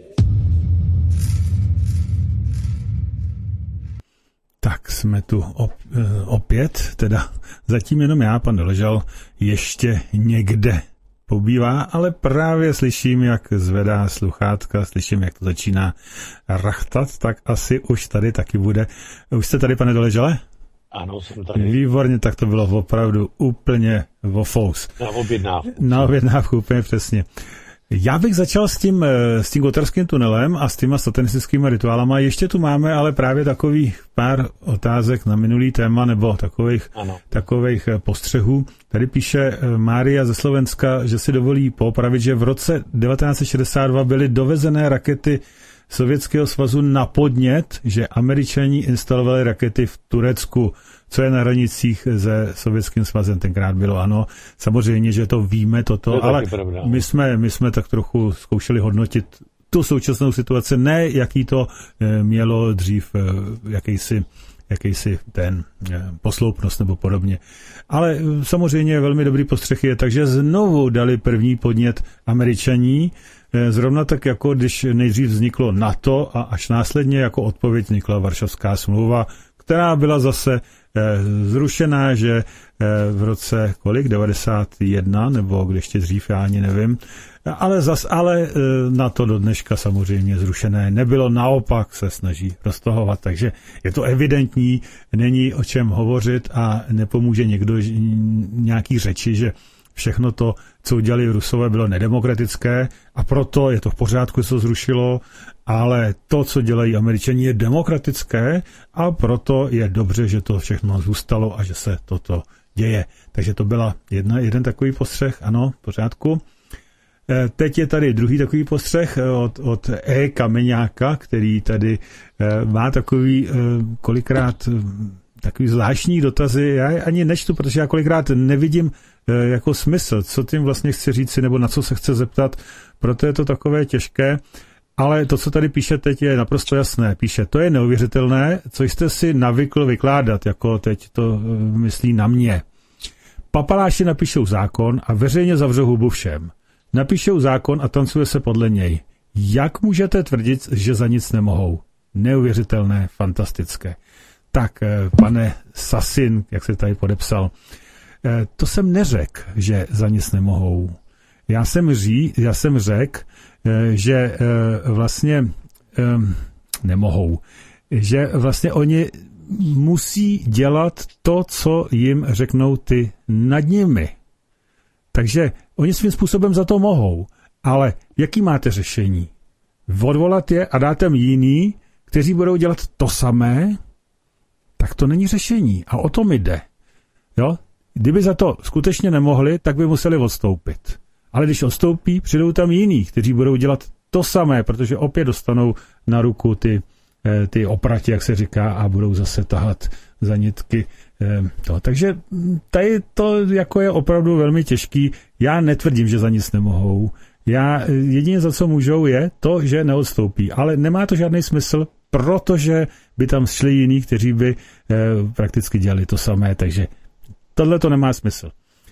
Tak jsme tu op, opět, teda zatím jenom já, pan Doležal, ještě někde pobývá, ale právě slyším, jak zvedá sluchátka, slyším, jak to začíná rachtat, tak asi už tady taky bude. Už jste tady, pane Doležale? Ano, jsem tady. Výborně, tak to bylo opravdu úplně vofous. Na objednávku. Na objednávku, úplně přesně. Já bych začal s tím, s tím gotarským tunelem a s těma satanistickými rituálama. Ještě tu máme ale právě takových pár otázek na minulý téma nebo takových, takových postřehů. Tady píše Mária ze Slovenska, že si dovolí poopravit, že v roce devatenáct set šedesát dva byly dovezené rakety Sovětského svazu na podnět, že Američani instalovali rakety v Turecku, co je na hranicích se Sovětským svazem, tenkrát bylo, ano. Samozřejmě, že to víme, toto, to ale my jsme, my jsme tak trochu zkoušeli hodnotit tu současnou situaci, ne jaký to mělo dřív, jakýsi, jakýsi ten posloupnost nebo podobně. Ale samozřejmě velmi dobrý postřeh je, takže znovu dali první podnět Američaní, zrovna tak, jako když nejdřív vzniklo NATO a až následně jako odpověď vznikla Varšavská smlouva, která byla zase zrušená, že v roce kolik, devadesát jedna, nebo když ještě dřív, já ani nevím, ale zas, ale na to do dneška samozřejmě zrušené nebylo, naopak se snaží roztahovat, takže je to evidentní, není o čem hovořit a nepomůže někdo nějaký řeči, že všechno to, co udělali Rusové, bylo nedemokratické a proto je to v pořádku, že se to zrušilo, ale to, co dělají Američani, je demokratické a proto je dobře, že to všechno zůstalo a že se toto děje. Takže to byla jedna, jeden takový postřeh, ano, v pořádku. Teď je tady druhý takový postřeh od, od E. Kameňáka, který tady má takový kolikrát takový zvláštní dotazy. Já je ani nečtu, protože já kolikrát nevidím jako smysl, co tím vlastně chci říci, nebo na co se chce zeptat, proto je to takové těžké, ale to, co tady píše teď, je naprosto jasné. Píše, to je neuvěřitelné, co jste si navykl vykládat, jako teď to myslí na mě. Papaláši napíšou zákon a veřejně zavřou hubu všem. Napíšou zákon a tancuje se podle něj. Jak můžete tvrdit, že za nic nemohou? Neuvěřitelné, fantastické. Tak, pane Sasin, jak se tady podepsal, to jsem neřekl, že za nic nemohou. Já jsem, ří, já jsem řekl, že vlastně nemohou. Že vlastně oni musí dělat to, co jim řeknou ty nad nimi. Takže oni svým způsobem za to mohou. Ale jaký máte řešení? Odvolat je a dát tam jiný, kteří budou dělat to samé? Tak to není řešení. A o tom jde. Jo? Kdyby za to skutečně nemohli, tak by museli odstoupit. Ale když odstoupí, přijdou tam jiní, kteří budou dělat to samé, protože opět dostanou na ruku ty, ty opratě, jak se říká, a budou zase tahat za nitky. To. Takže tady to jako je opravdu velmi těžký. Já netvrdím, že za nic nemohou. Já jedině za co můžou je to, že neodstoupí. Ale nemá to žádný smysl, protože by tam šli jiní, kteří by eh, prakticky dělali to samé. Takže tohle to nemá smysl.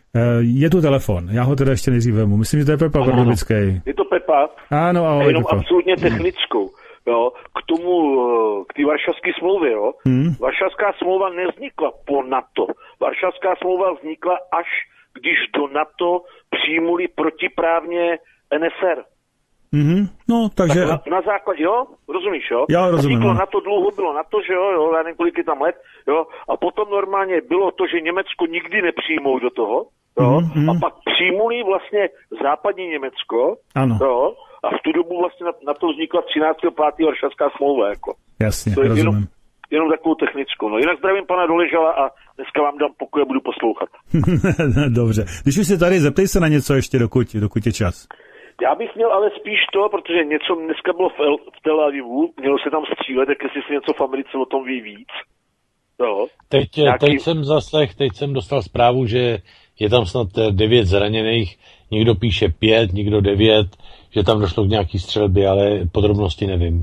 Je tu telefon, já ho teda ještě nejdřív vemu. Myslím, že to je Pepa Pardubický. Je to Pepa? Ano, ahoj, jenom Pepa. absolutně technickou. Jo, k tomu, k té Varšavské smlouvě, jo. Hmm. Varšavská smlouva nevznikla po NATO. Varšavská smlouva vznikla až když do NATO přijmuli protiprávně N S R. Mm-hmm. No, takže... Tak na, na základě, jo, rozumíš, jo? Já rozumím. Vzniklo na to dlouho, bylo na to, že jo, jo, já nevím, kolik je tam let, jo, a potom normálně bylo to, že Německo nikdy nepřijmou do toho, jo, mm-hmm. a pak přijmuli vlastně západní Německo, ano. Jo, a v tu dobu vlastně na, na to vznikla třináctého pátého Varšavská smlouva, jako. Jasně, to je rozumím. Jenom, jenom takovou technickou, no, jinak zdravím pana Doležala a dneska vám dám pokoj a budu poslouchat. Dobře, když už jsi tady, zeptej se na něco ještě, dokud, dokud je čas. Já bych měl ale spíš to, protože něco dneska bylo v, El, v Tel Avivu, mělo se tam střílet, tak jestli si něco v Americe o tom ví víc. Jo. Teď, Nějaký... teď jsem zaslech, teď jsem dostal zprávu, že je tam snad devět zraněných, někdo píše pět, někdo devět, že tam došlo k nějaký střelbě, ale podrobnosti nevím.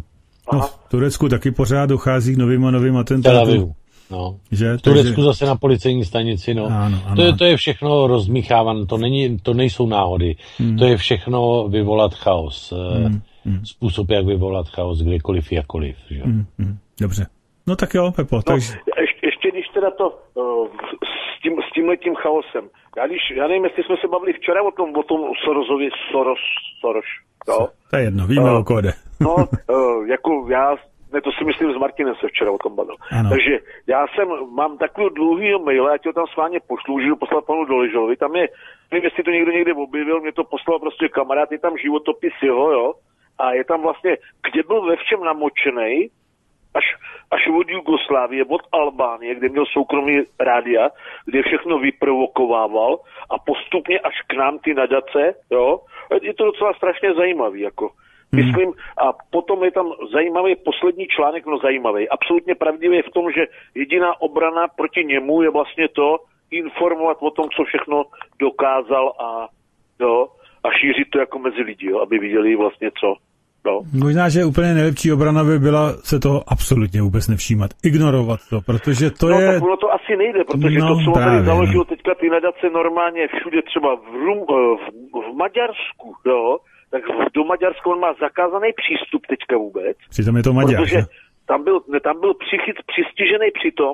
No, v Turecku taky pořád dochází k novým a novým atentátům. No. Že? V Turecku Takže... zase na policejní stanici, no. Ano, ano. To, je, to je všechno rozmíchávané, to, není, to nejsou náhody. Hmm. To je všechno vyvolat chaos. Hmm. Způsob, jak vyvolat chaos kdekoliv, jakkoliv. Že? Hmm. Hmm. Dobře. No tak jo, Pepo. No, takže... ještě, ještě když teda to uh, s, tím, s tímhletím chaosem. Já, když, já nevím, jestli jsme se bavili včera o tom, o tom Sorosovi, Soros, Soros, jo? To je jedno, víme uh, o kóde. No, uh, jako já, ne, to si myslím, s Martinem se včera o tom bavil. Ano. Takže já jsem, mám takový dlouhýho maila, já ti ho tam schválně pošlu, můžu poslat panu Doležalovi, tam je, nevím, jestli to někdo někde objevil, mě to poslal prostě kamarád, je tam životopis jeho, jo, a je tam vlastně, kde byl ve všem namočenej, až, až od Jugoslávie, od Albánie, kde měl soukromý rádia, kde všechno vyprovokovával a postupně až k nám ty nadace, jo, je to docela strašně zajímavý, jako. Myslím, a potom je tam zajímavý poslední článek, no zajímavý, absolutně pravdivý v tom, že jediná obrana proti němu je vlastně to informovat o tom, co všechno dokázal a, jo, a šířit to jako mezi lidi, jo, aby viděli vlastně co. No. Možná, že úplně nejlepší obrana by byla se toho absolutně vůbec nevšímat, ignorovat to, protože to no, je... No tak ono to asi nejde, protože no, to, co právě, tady založil no. teďka ty nadace normálně všude, třeba v, Rum, v, v Maďarsku, jo, tak do Maďarska on má zakázaný přístup teďka vůbec. Přitom je to Maďar. Protože tam byl, ne, tam byl přichyt přistižený při tom,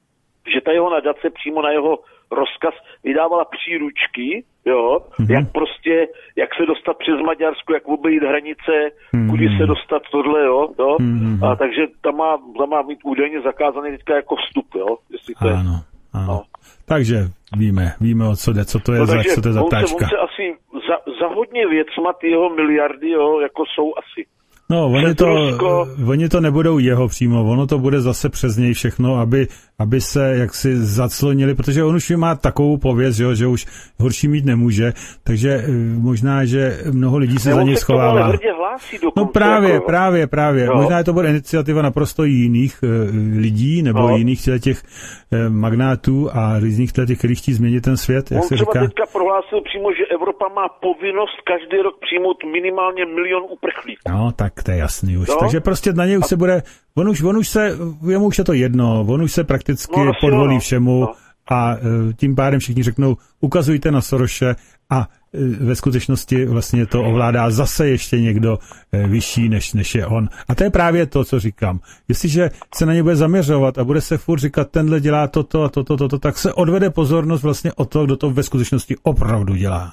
že ta jeho nadace přímo na jeho rozkaz vydávala příručky, jo, mm-hmm. jak prostě, jak se dostat přes Maďarsko, jak obejít hranice, mm-hmm. kudy se dostat tohle, jo, jo. Mm-hmm. A takže tam má, tam má mít údajně zakázaný teďka jako vstup, jo, jestli to je. Ano, ano. No. Takže víme, víme, o co jde, co to je, no, za, co to je za ptáčka. On se asi za, za hodně věcma ty jeho miliardy, jo, jako jsou asi. No, oni to, oni to nebudou jeho přímo, ono to bude zase přes něj všechno, aby, aby se jaksi zaclonili, protože on už má takovou pověst, že, že už horší mít nemůže, takže možná, že mnoho lidí se ne, za něj schovává. No právě, jako, právě, právě. Jo. Možná je to bude iniciativa naprosto jiných uh, lidí, nebo no. jiných těch uh, magnátů a různých těch, kteří chtějí změnit ten svět, jak on se třeba říká. teďka prohlásil přímo, že Evropa má povinnost každý rok přijmout minimálně milion uprchlíků. No, tak to je jasný už. No. Takže prostě na něj už se bude, on už, on už se, jemu už je to jedno, on už se prakticky no, podvolí no. všemu no. a tím pádem všichni řeknou, ukazujte na Soroše a ve skutečnosti vlastně to ovládá zase ještě někdo vyšší, než, než je on. A to je právě to, co říkám. Jestliže se na ně bude zaměřovat a bude se furt říkat, tenhle dělá toto a toto, toto, tak se odvede pozornost vlastně od toho, kdo to ve skutečnosti opravdu dělá.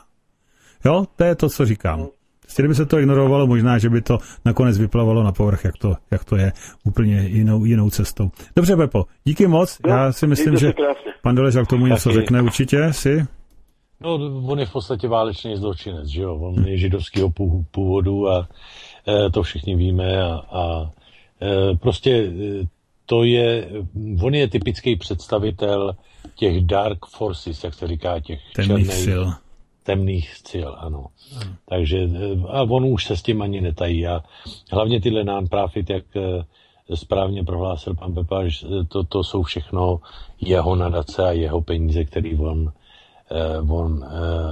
Jo, to je to, co říkám. Kdyby se to ignorovalo, možná, že by to nakonec vyplavalo na povrch, jak to, jak to je úplně jinou, jinou cestou. Dobře, Pepo, díky moc. No, já si myslím, že pan Doležal k tomu něco taky řekne určitě, si? No, on je v podstatě válečný zločinec, že jo? On je židovského původu a e, to všichni víme a, a e, prostě e, to je, on je typický představitel těch dark forces, jak se říká, těch temných černých sil. Temných sil, ano. Hmm. Takže, a on už se s tím ani netají. A hlavně tyhle non-profit, jak správně prohlásil pan Pepáš, to, to jsou všechno jeho nadace a jeho peníze, který on, on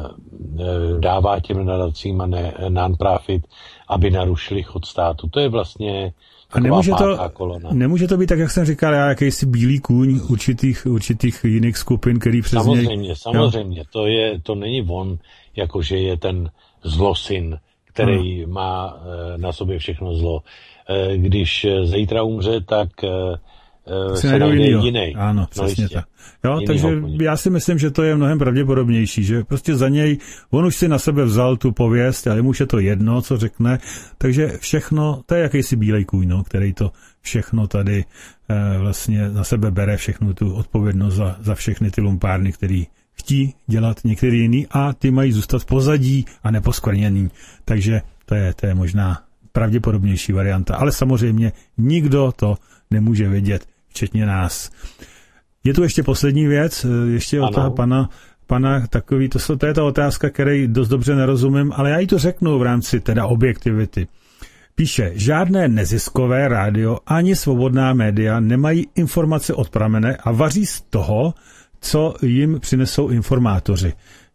dává těm nadacím a ne, non-profit, aby narušili chod státu. To je vlastně a nemůže to, nemůže to být tak, jak jsem říkal, já jakýsi bílý kůň určitých, určitých jiných skupin, který přes samozřejmě, něj... Samozřejmě, to, je, to není on, jakože je ten zlosyn, který hmm. má e, na sobě všechno zlo. E, když zítra umře, tak e, se najde jiný. Ano, přesně no, tak. Jo, takže koně. Já si myslím, že to je mnohem pravděpodobnější, že prostě za něj, on už si na sebe vzal tu pověst, ale mu už je to jedno, co řekne, takže všechno, to je jakýsi bílej kůň, no, který to všechno tady e, vlastně na sebe bere, všechnu tu odpovědnost za, za všechny ty lumpárny, který chtí dělat některý jiný a ty mají zůstat v pozadí a neposkvrněný. Takže to je, to je možná pravděpodobnější varianta. Ale samozřejmě nikdo to nemůže vědět, včetně nás. Je tu ještě poslední věc, ještě od toho pana, pana takový, to, to je ta otázka, který dost dobře nerozumím, ale já jí to řeknu v rámci teda objektivity. Píše, žádné neziskové rádio ani svobodná média nemají informace od pramene a vaří z toho, co jim přinesou informátoři.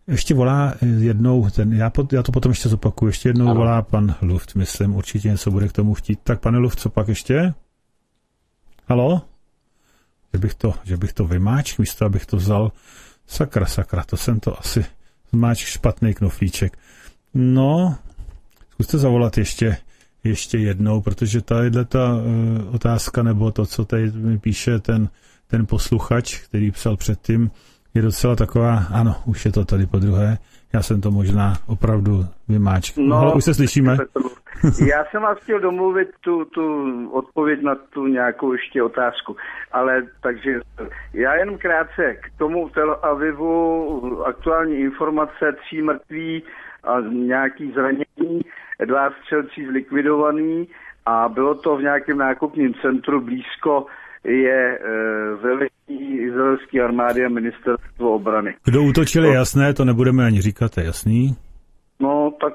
Ještě volá jednou, ten, já, pot, já to potom ještě zopakuju, ještě jednou ano. volá pan Luft, myslím, určitě něco bude k tomu chtít. Tak pane Luft, co pak ještě? Haló? Že bych to, že bych to vymáčk, místo abych to vzal. Sakra, sakra, to jsem to asi zmáčk špatný knoflíček. No, zkuste zavolat ještě, ještě jednou, protože tadyhle ta uh, otázka, nebo to, co tady mi píše ten, ten posluchač, který psal předtím, je docela taková, ano, už je to tady po druhé, já jsem to možná opravdu vymáčk. No, Halo, už se slyšíme? Já jsem vás chtěl domluvit tu, tu odpověď na tu nějakou ještě otázku, ale takže já jenom krátce k tomu Tel Avivu aktuální informace, tří mrtví a nějaký zranění, dva střelci zlikvidovaný a bylo to v nějakém nákupním centru blízko je e, velení izraelské armády a ministerstvo obrany. Kdo útočili, no, jasné, to nebudeme ani říkat, to je jasný. No, tak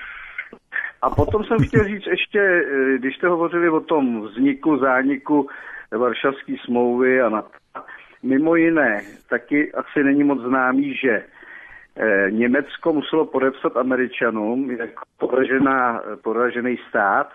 a potom jsem chtěl říct ještě, když jste hovořili o tom vzniku, zániku Varšavské smlouvy a na mimo jiné, taky asi není moc známý, že e, Německo muselo podepsat Američanům jako poražená, poražený stát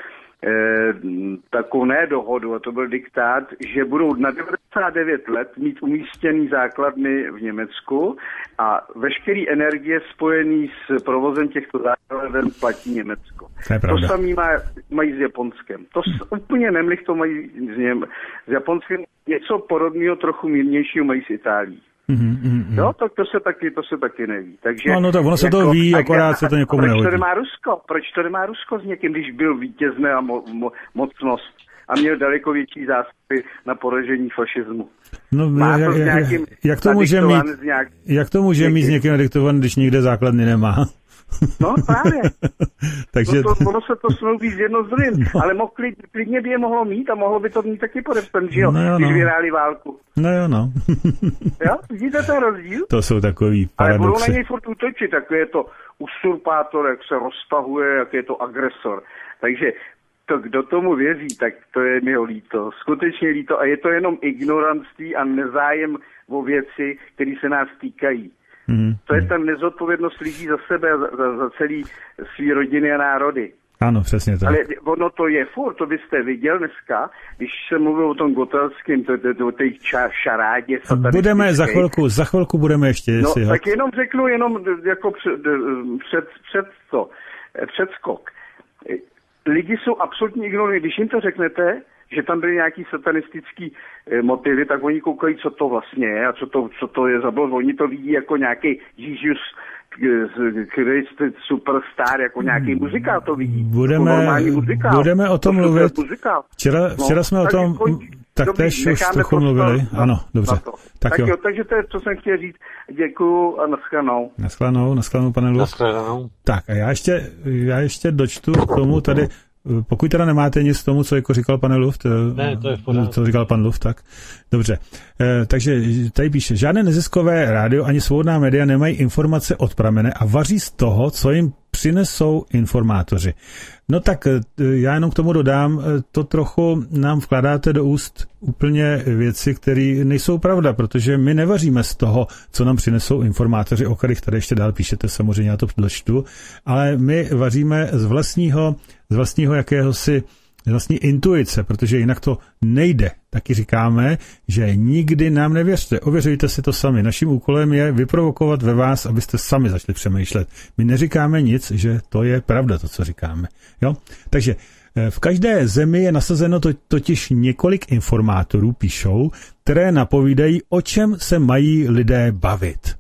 Eh, takovou nedohodu, a to byl diktát, že budou na devadesát devět let mít umístěný základny v Německu a veškerý energie spojený s provozem těchto základen platí Německo. To, to samý má, mají s Japonskem. To s, úplně nemlich to mají s, Něm, s Japonskem. Něco podobného, trochu mírnějšího mají s Itálií. Mm, mm, mm. No, tak to se taky, to se taky neví. Takže, no, no tak ono se jako, to ví, akorát se to někomu nehodí. Proč to nemá Rusko? Proč to nemá Rusko s někým, když byl vítězné a mo, mo, mocnost a měl daleko větší zástupy na poražení fašismu? No, má to jak, nějakým, jak to může mít, nějak, jak to může mít s někým diktovaný, když nikde základny nemá? No právě. Takže... no to, ono se to snoubí z jedno z druhým, no. Ale mohl, klid, klidně by je mohlo mít a mohlo by to mít taky podepsat, že jo, no, jo, když no. vyhráli válku. No jo, no. Jo, vidíte ten rozdíl? To jsou takový paradoxy. Ale budou na něj furt útočit, jak je to usurpátor, jak se roztahuje, jak je to agresor. Takže to, kdo tomu věří, tak to je mi ho líto. Skutečně líto a je to jenom ignoranství a nezájem o věci, které se nás týkají. Mm. To je ta nezodpovědnost lidí za sebe a za, za, za celý svý rodiny a národy. Ano, přesně tak. Ale ono to je furt, to byste viděl dneska, když se mluvil o tom gotelském, o té šarádě satanistické. Budeme za chvilku, za chvilku budeme ještě. No, si tak jenom řeknu, jenom jako před, před, před to, předskok. Lidi jsou absolutně ignorují. Když jim to řeknete, že tam byly nějaký satanistický eh, motivy, tak oni koukají, co to vlastně je a co to, co to je za bod. Oni to vidí jako nějaký Jesus Christ, superstar, jako nějaký muzikál to vidí. Budeme, jako normální muzikál. Budeme o tom to mluvit. Včera, včera no, jsme o tom tak tež už trochu mluvili. Ano, dobře. Tak, tak jo. jo, takže to je, co jsem chtěl říct. Děkuju a naschledanou. Naschledanou, naschledanou, pane Luft. Naschledanou. Tak a já ještě, já ještě dočtu k tomu tady. Pokud teda nemáte nic k tomu, co jako říkal pane Luft, ne, to je v pořádku. Co říkal pan Luft, tak dobře. E, takže tady píše, žádné neziskové rádio ani svobodná média nemají informace od pramene a vaří z toho, co jim přinesou informátoři. No tak já jenom k tomu dodám, to trochu nám vkládáte do úst úplně věci, které nejsou pravda, protože my nevaříme z toho, co nám přinesou informátoři, o kterých tady ještě dál píšete, samozřejmě já to dočtu, ale my vaříme z vlastního, z vlastního jakéhosi vlastní intuice, protože jinak to nejde. Taky říkáme, že nikdy nám nevěřte. Ověřujte si to sami. Naším úkolem je vyprovokovat ve vás, abyste sami začali přemýšlet. My neříkáme nic, že to je pravda, to, co říkáme. Jo? Takže v každé zemi je nasazeno to, totiž několik informátorů, píšou, které napovídají, o čem se mají lidé bavit.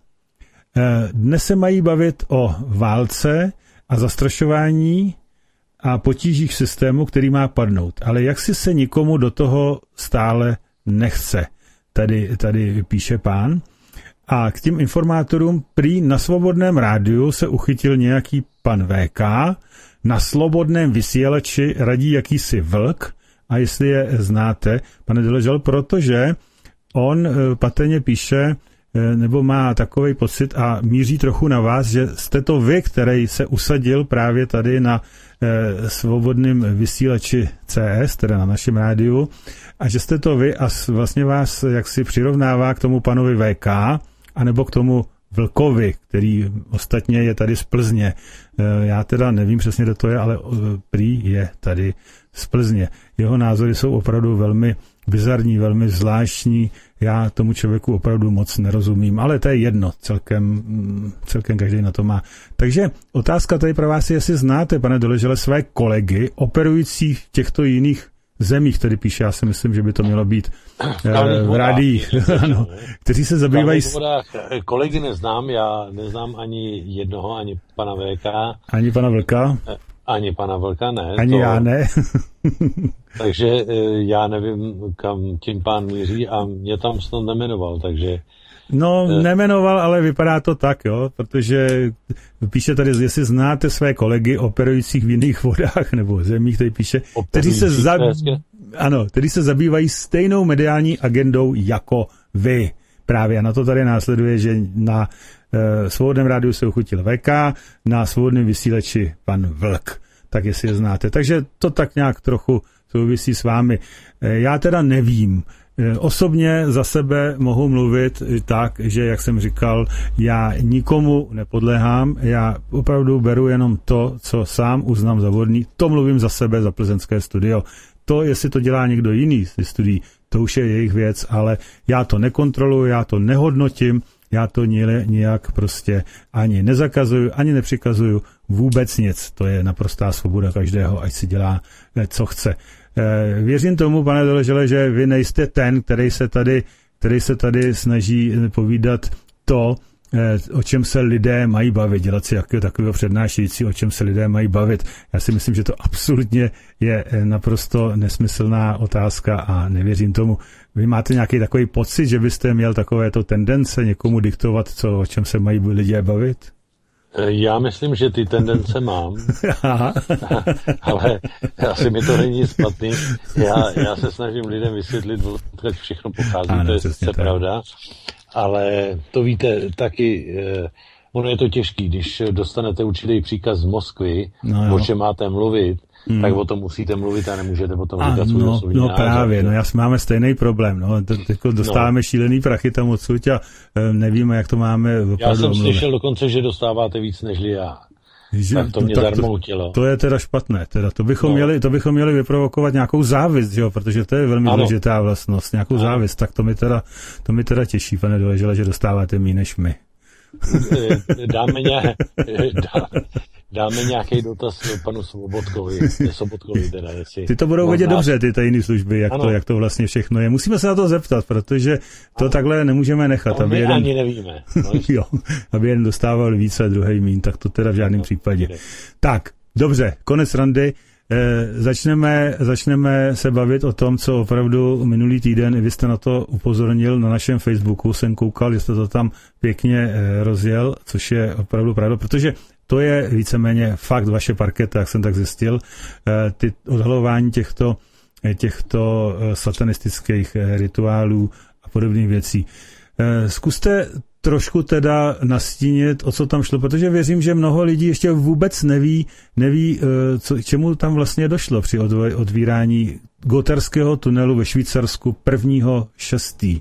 Dnes se mají bavit o válce a zastrašování a potížích systému, který má padnout. Ale jak si se nikomu do toho stále nechce, tady, tady píše pán. A k těm informátorům prý na svobodném rádiu se uchytil nějaký pan V K, na slobodném vysílači radí jakýsi vlk, a jestli je znáte, pane Doležal, protože on patrně píše, nebo má takový pocit a míří trochu na vás, že jste to vy, který se usadil právě tady na eh, svobodném vysílači C S, teda na našem rádiu, a že jste to vy a vlastně vás jaksi přirovnává k tomu panovi V K, anebo k tomu Vlkovi, který ostatně je tady z Plzně. Já teda nevím přesně, kde to je, ale prý je tady z Plzně. Jeho názory jsou opravdu velmi bizarní, velmi zvláštní. Já tomu člověku opravdu moc nerozumím, ale to je jedno, celkem, celkem každý na to má. Takže otázka tady pro vás je, jestli znáte, pane Doležele, své kolegy operující v těchto jiných zemích, který píše, já si myslím, že by to mělo být v, v rádiích, ano, kteří se zabývají... V vodách kolegy neznám, já neznám ani jednoho, ani pana V K. Ani pana Vlka? Ani pana Vlka ne. Ani to... já ne. Takže já nevím, kam tím pán míří a mě tam snad nemenoval, takže... No, nemenoval, ale vypadá to tak, jo, protože píše tady, jestli znáte své kolegy operujících v jiných vodách nebo zemích, tady píše, kteří se, za... ano, kteří se zabývají stejnou mediální agendou jako vy. Právě a na to tady následuje, že na uh, Svobodném rádiu se uchutil V K, na Svobodném vysílači pan Vlk, tak jestli je znáte. Takže to tak nějak trochu souvisí s vámi. Já teda nevím. Osobně za sebe mohu mluvit tak, že, jak jsem říkal, já nikomu nepodléhám, já opravdu beru jenom to, co sám uznám za vhodný, to mluvím za sebe, za plzeňské studio. To, jestli to dělá někdo jiný z studií, to už je jejich věc, ale já to nekontroluji, já to nehodnotím, já to nijak prostě ani nezakazuju, ani nepřikazuju, vůbec nic. To je naprostá svoboda každého, ať si dělá, co chce. Věřím tomu, pane Doležele, že vy nejste ten, který se tady, který se tady snaží povídat to, o čem se lidé mají bavit, dělat si jakého takového přednášející, o čem se lidé mají bavit. Já si myslím, že to absolutně je naprosto nesmyslná otázka a nevěřím tomu. Vy máte nějaký takový pocit, že byste měl takovéto tendence někomu diktovat, co, o čem se mají lidé bavit? Já myslím, že ty tendence mám, ale asi mi to není špatný. Já, já se snažím lidem vysvětlit, odkud všechno pochází, ano, to je sice pravda, ale to víte taky, eh, ono je to těžký, když dostanete určitý příkaz z Moskvy, no o čem máte mluvit, Hmm. tak o tom musíte mluvit a nemůžete potom říkat svůj no, osobní no názor. právě, no já máme stejný problém, no, teď dostáváme no. šílený prachy tam odsud a nevíme, jak to máme opravdu. Já jsem omluvit. Slyšel dokonce, že dostáváte víc nežli já. Že, tak to mě tak zarmoutilo. To, to je teda špatné, teda to bychom, no. měli, to bychom měli vyprovokovat nějakou závist, jo, protože to je velmi ano. důležitá vlastnost, nějakou ano. závist, tak to mi teda, to mi teda těší, pane Doležele, že dostáváte méně než my. Dáme, ně, dá, dáme nějaký dotaz panu Sobotkovi, Sobotkovi teda, jestli... Ty to budou vědět dobře, ty tajné služby, jak to, jak to vlastně všechno je. Musíme se na to zeptat, protože to ano. takhle nemůžeme nechat. No, aby my jeden, ani nevíme. No, jo, aby jeden dostával více a druhý míň, tak to teda v žádném no, případě. Jde. Tak, dobře, konec randy. E, začneme, začneme se bavit o tom, co opravdu minulý týden, vy jste na to upozornil na našem Facebooku, jsem koukal, jestli to tam pěkně e, rozjel, což je opravdu pravda, protože to je víceméně fakt vaše parketa, jak jsem tak zjistil, e, ty odhalování těchto, těchto satanistických rituálů a podobných věcí. E, zkuste trošku teda nastínit, o co tam šlo, protože věřím, že mnoho lidí ještě vůbec neví, neví co, čemu tam vlastně došlo při otvírání Gotharského tunelu ve Švýcarsku prvního šestý.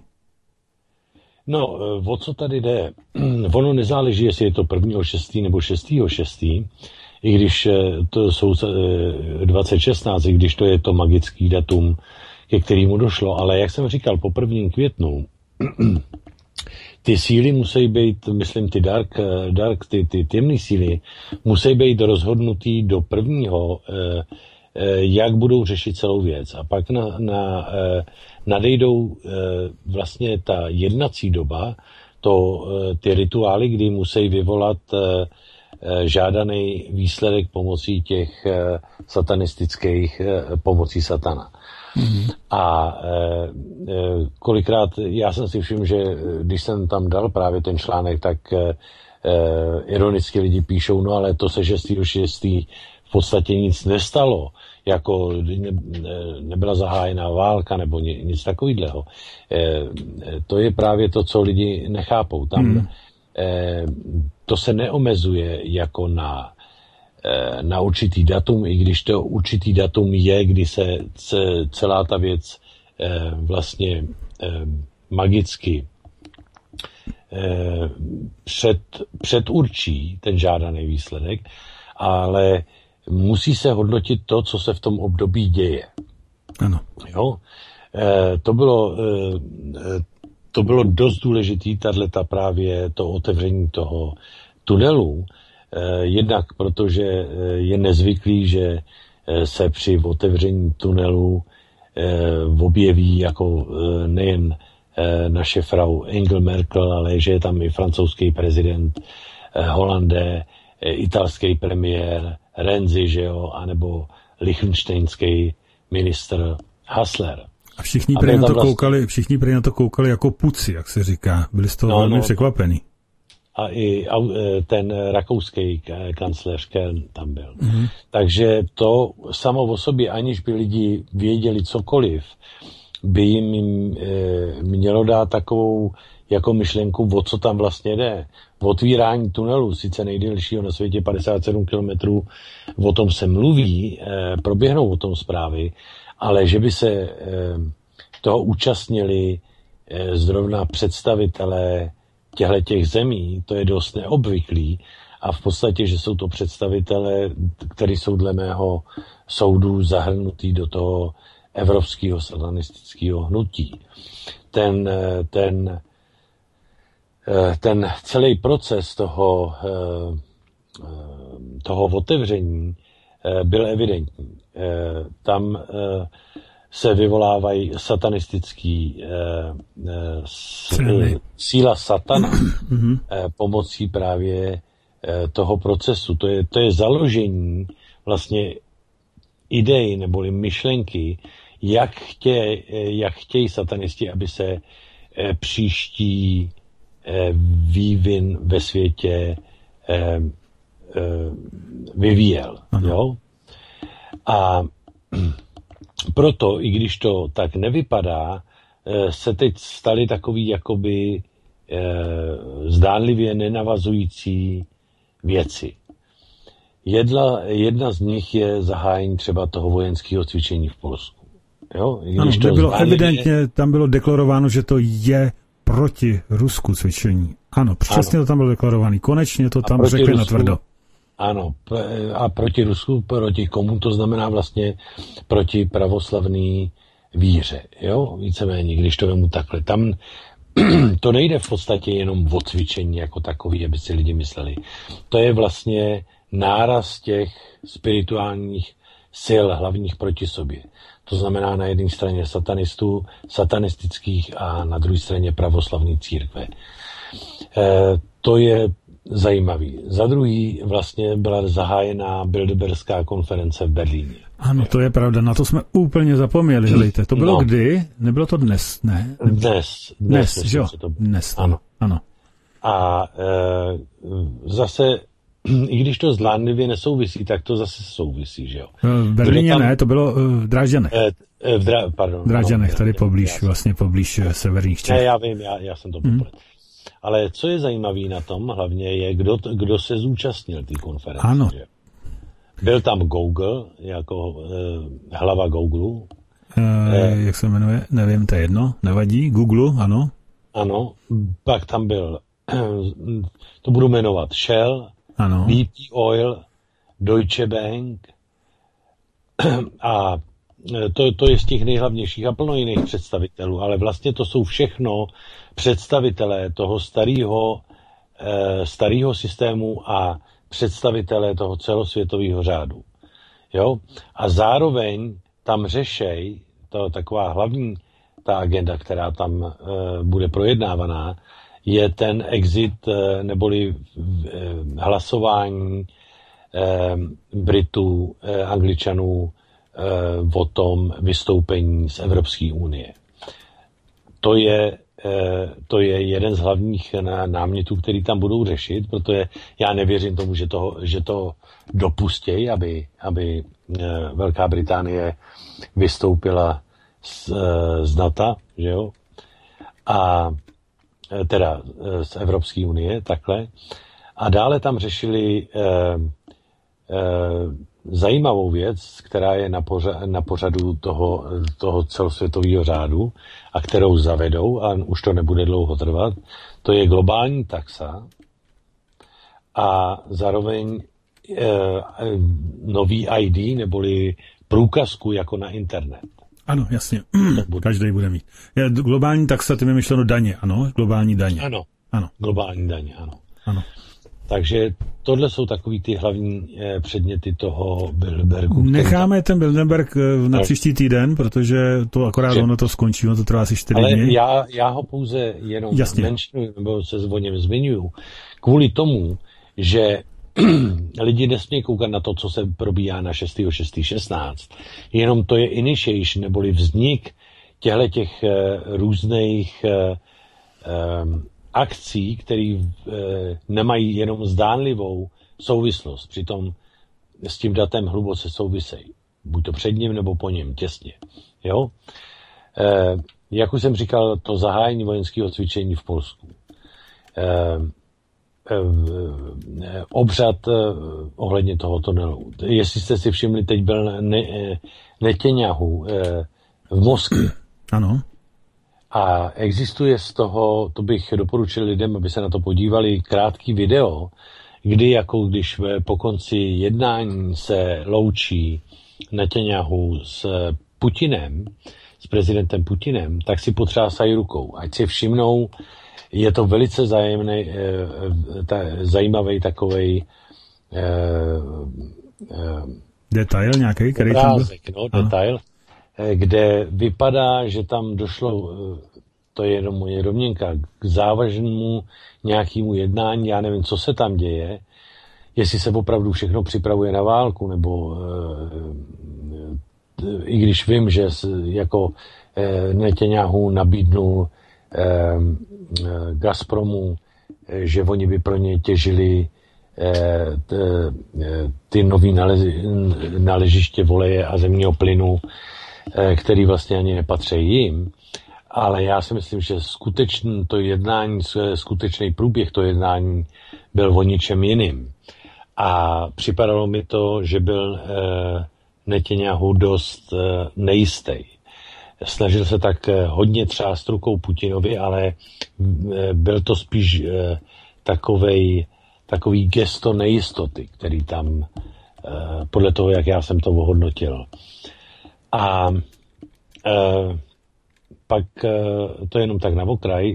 No, o co tady jde? Ono nezáleží, jestli je to prvního šestý nebo šestého šestý, i když to jsou dvacet šestnáct, i když to je to magický datum, ke kterému došlo, ale jak jsem říkal, po prvním květnu ty síly musí být, myslím, ty dark, dark ty, ty temné síly, musí být rozhodnutý do prvního, eh, eh, jak budou řešit celou věc. A pak na, na, eh, nadejdou eh, vlastně ta jednací doba, to, eh, ty rituály, kdy musí vyvolat eh, žádaný výsledek pomocí těch eh, satanistických eh, pomocí satana. Mm-hmm. A e, e, kolikrát, já jsem si všiml, že když jsem tam dal právě ten článek, tak e, e, ironicky lidi píšou, no ale to se šestého šestého v podstatě nic nestalo, jako ne, nebyla zahájená válka nebo ně, nic takového. E, to je právě to, co lidi nechápou. Tam mm. e, to se neomezuje jako na na určitý datum, i když to určitý datum je, kdy se celá ta věc vlastně magicky před, předurčí ten žádaný výsledek, ale musí se hodnotit to, co se v tom období děje. Ano. Jo? To bylo, to bylo dost důležitý, tato právě to otevření toho tunelu, jednak protože je nezvyklý, že se při otevření tunelu objeví jako nejen naše frau Angela Merkel, ale že je tam i francouzský prezident Hollande, italský premiér Renzi, že jo, anebo lichtenštejnský ministr Hassler. A všichni prý na to vlastně... koukali, všichni prý na to koukali jako puci, jak se říká. Byli z toho no, velmi no, překvapení. A i ten rakouský kancléř Kern tam byl. Mm-hmm. Takže to samo o sobě, aniž by lidi věděli cokoliv, by jim mělo dát takovou jako myšlenku, o co tam vlastně jde. V otvírání tunelu, sice nejdelšího na světě padesát sedm kilometrů, o tom se mluví, proběhnou o tom zprávy, ale že by se toho účastnili zrovna představitelé těchto zemí, to je dost neobvyklý a v podstatě, že jsou to představitelé, kteří jsou dle mého soudu zahrnutí do toho evropského satanistického hnutí. Ten, ten, ten celý proces toho, toho otevření byl evidentní. Tam se vyvolávají satanistický síla satana pomocí právě toho procesu. To je, to je založení vlastně idei neboli myšlenky, jak, chtě, jak chtějí satanisti, aby se příští vývin ve světě vyvíjel. Jo? A proto, i když to tak nevypadá, se teď staly takový jakoby zdánlivě nenavazující věci. Jedna, jedna z nich je zahájení třeba toho vojenského cvičení v Polsku. Jo? Ano, to bylo zdánlivě... evidentně, tam bylo deklarováno, že to je proti Rusku cvičení. Ano, přesně ano. To tam bylo deklarované. Konečně to tam řekli natvrdo. Ano, a proti Rusku, proti komu, to znamená vlastně proti pravoslavný víře, jo, víceméně, když to vemu takhle. Tam to nejde v podstatě jenom o cvičení jako takový, aby si lidi mysleli. To je vlastně náraz těch spirituálních sil hlavních proti sobě. To znamená na jedné straně satanistů, satanistických a na druhé straně pravoslavní církve. E, to je zajímavý. Za druhý vlastně byla zahájená Bilderbergská konference v Berlíně. Ano, to je pravda, na to jsme úplně zapomněli, helejte. To bylo no. Kdy? Nebylo to dnes, ne? Dnes. Dnes, dnes jo, to... dnes, ano. ano. A e, zase, i když to zdánlivě nesouvisí, tak to zase souvisí, že jo? V Berlíně tam... ne, to bylo v Drážďanech. E, v Dra... Pardon. V Drážďanech, tady poblíž, vlastně poblíž severních Čech. Ne, já vím, já, já jsem to poplet. Mm. Ale co je zajímavé na tom hlavně je, kdo, kdo se zúčastnil té konference. Ano. Že? Byl tam Google, jako eh, hlava Google. E, eh, jak se jmenuje? Nevím, to je jedno. Nevadí. Google, ano. Ano. Pak tam byl, to budu jmenovat, Shell, ano. B P Oil, Deutsche Bank a to, to je z těch nejhlavnějších a plno jiných představitelů, ale vlastně to jsou všechno představitelé toho starého eh, starého systému a představitelé toho celosvětového řádu. Jo? A zároveň tam řešej, to taková hlavní ta agenda, která tam eh, bude projednávaná, je ten exit eh, neboli eh, hlasování eh, Britů, eh, Angličanů eh, o tom vystoupení z Evropské unie. To je to je jeden z hlavních námětů, který tam budou řešit, protože já nevěřím tomu, že to, že to dopustějí, aby, aby Velká Británie vystoupila z, z NATO, že jo? A teda z Evropské unie, takhle. A dále tam řešili eh, eh, zajímavou věc, která je na, pořa- na pořadu toho, toho celosvětového řádu a kterou zavedou, a už to nebude dlouho trvat, to je globální taxa a zároveň e, nový I D, neboli průkazku jako na internet. Ano, jasně. Každý bude mít. Je, globální taxa, ty mi myšleno daně, ano? Globální daně. Ano. Ano. Globální daně, ano. Ano. Takže tohle jsou takový ty hlavní eh, předměty toho Bilderbergu. Necháme tam... ten Bilderberg na no. příští týden, protože to akorát že... ono to skončí, ono to trvá asi čtyři Ale dny. Já, já ho pouze jenom menšinu, nebo se o něm zmiňuju, kvůli tomu, že lidi nesmí koukat na to, co se probíhá na šestého šestého šestnáct. Jenom to je initiation, neboli vznik těchto těch uh, různých uh, um, akcí, které uh, nemají jenom zdánlivou souvislost. Přitom s tím datem hluboce souvisejí. Buď to před ním, nebo po něm, těsně. Jo? Uh, jak už jsem říkal, to zahájení vojenského cvičení v Polsku. Uh, obřad ohledně toho tunelu. Jestli jste si všimli, teď byl ne, Netanyahu v Moskvě. Ano. A existuje z toho, to bych doporučil lidem, aby se na to podívali, krátký video, kdy jako když po konci jednání se loučí Netanyahu s Putinem, s prezidentem Putinem, tak si potřásají rukou. Ať si všimnou, je to velice zajímavý, ta, zajímavý takovej eh, eh, detail nějaký, který obrázek, no, detail, eh, kde vypadá, že tam došlo, to je jenom moje domněnka, k závažnému nějakému jednání, já nevím, co se tam děje, jestli se opravdu všechno připravuje na válku, nebo eh, i když vím, že jako eh, Netanyahu nabídnul Gazpromu, že oni by pro ně těžili ty nový naležiště voleje a zemního plynu, který vlastně ani nepatří jim. Ale já si myslím, že skutečný to jednání, skutečný průběh to jednání byl o ničem jiným. A připadalo mi to, že byl Netanyahu dost nejistý. Snažil se tak hodně třást rukou Putinovi, ale byl to spíš takovej, takový gesto nejistoty, který tam, podle toho, jak já jsem to ohodnotil. A pak to je jenom tak na okraj.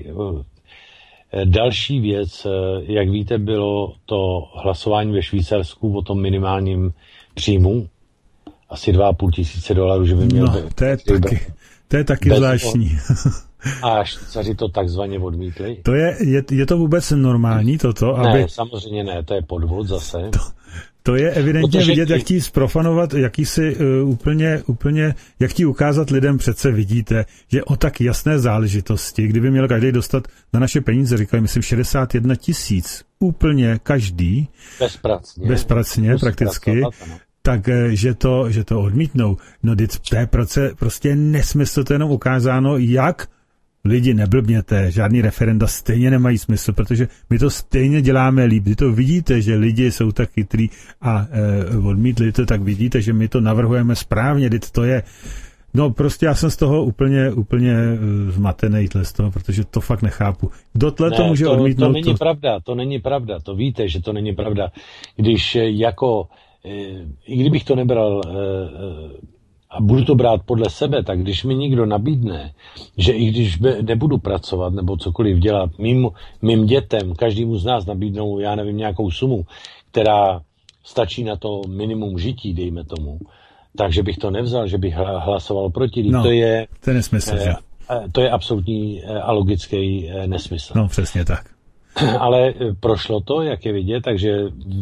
Další věc, jak víte, bylo to hlasování ve Švýcarsku o tom minimálním příjmu. Asi dva a půl tisíce dolarů, že by měl... No, to je taky... To je taky zvláštní. A Švýcaři to takzvaně odmítli? To je, je, je to vůbec normální toto? Ne, aby... samozřejmě ne, to je podvod zase. To, to je evidentně Protože vidět, jak ti zprofanovat, jaký si uh, úplně, úplně, jak ti ukázat lidem přece vidíte, že o tak jasné záležitosti, kdyby měl každý dostat na naše peníze, říkali, myslím, šedesát jedna tisíc, úplně každý. Bezpracně. Bezpracně prakticky. Tak, že to, že to odmítnou. No, to je prostě nesmysl, to je jenom ukázáno, jak lidi, neblbněte, žádný referenda stejně nemají smysl, protože my to stejně děláme líp. Vy to vidíte, že lidi jsou tak chytrý a e, odmítli to, tak vidíte, že my to navrhujeme správně, teď to je, no prostě já jsem z toho úplně, úplně zmatený z toho, protože to fakt nechápu. Dotle ne, to může to, odmítnout. To není to... pravda, to není pravda, to víte, že to není pravda. Když jako i kdybych to nebral a budu to brát podle sebe, tak když mi někdo nabídne, že i když nebudu pracovat nebo cokoliv dělat, mým, mým dětem, každému z nás nabídnou, já nevím, nějakou sumu, která stačí na to minimum žití, dejme tomu, takže bych to nevzal, že bych hlasoval proti. No, to je, to je nesmysl, že? To je absolutní a logický nesmysl. No, přesně tak. Ale prošlo to, jak je vidět, takže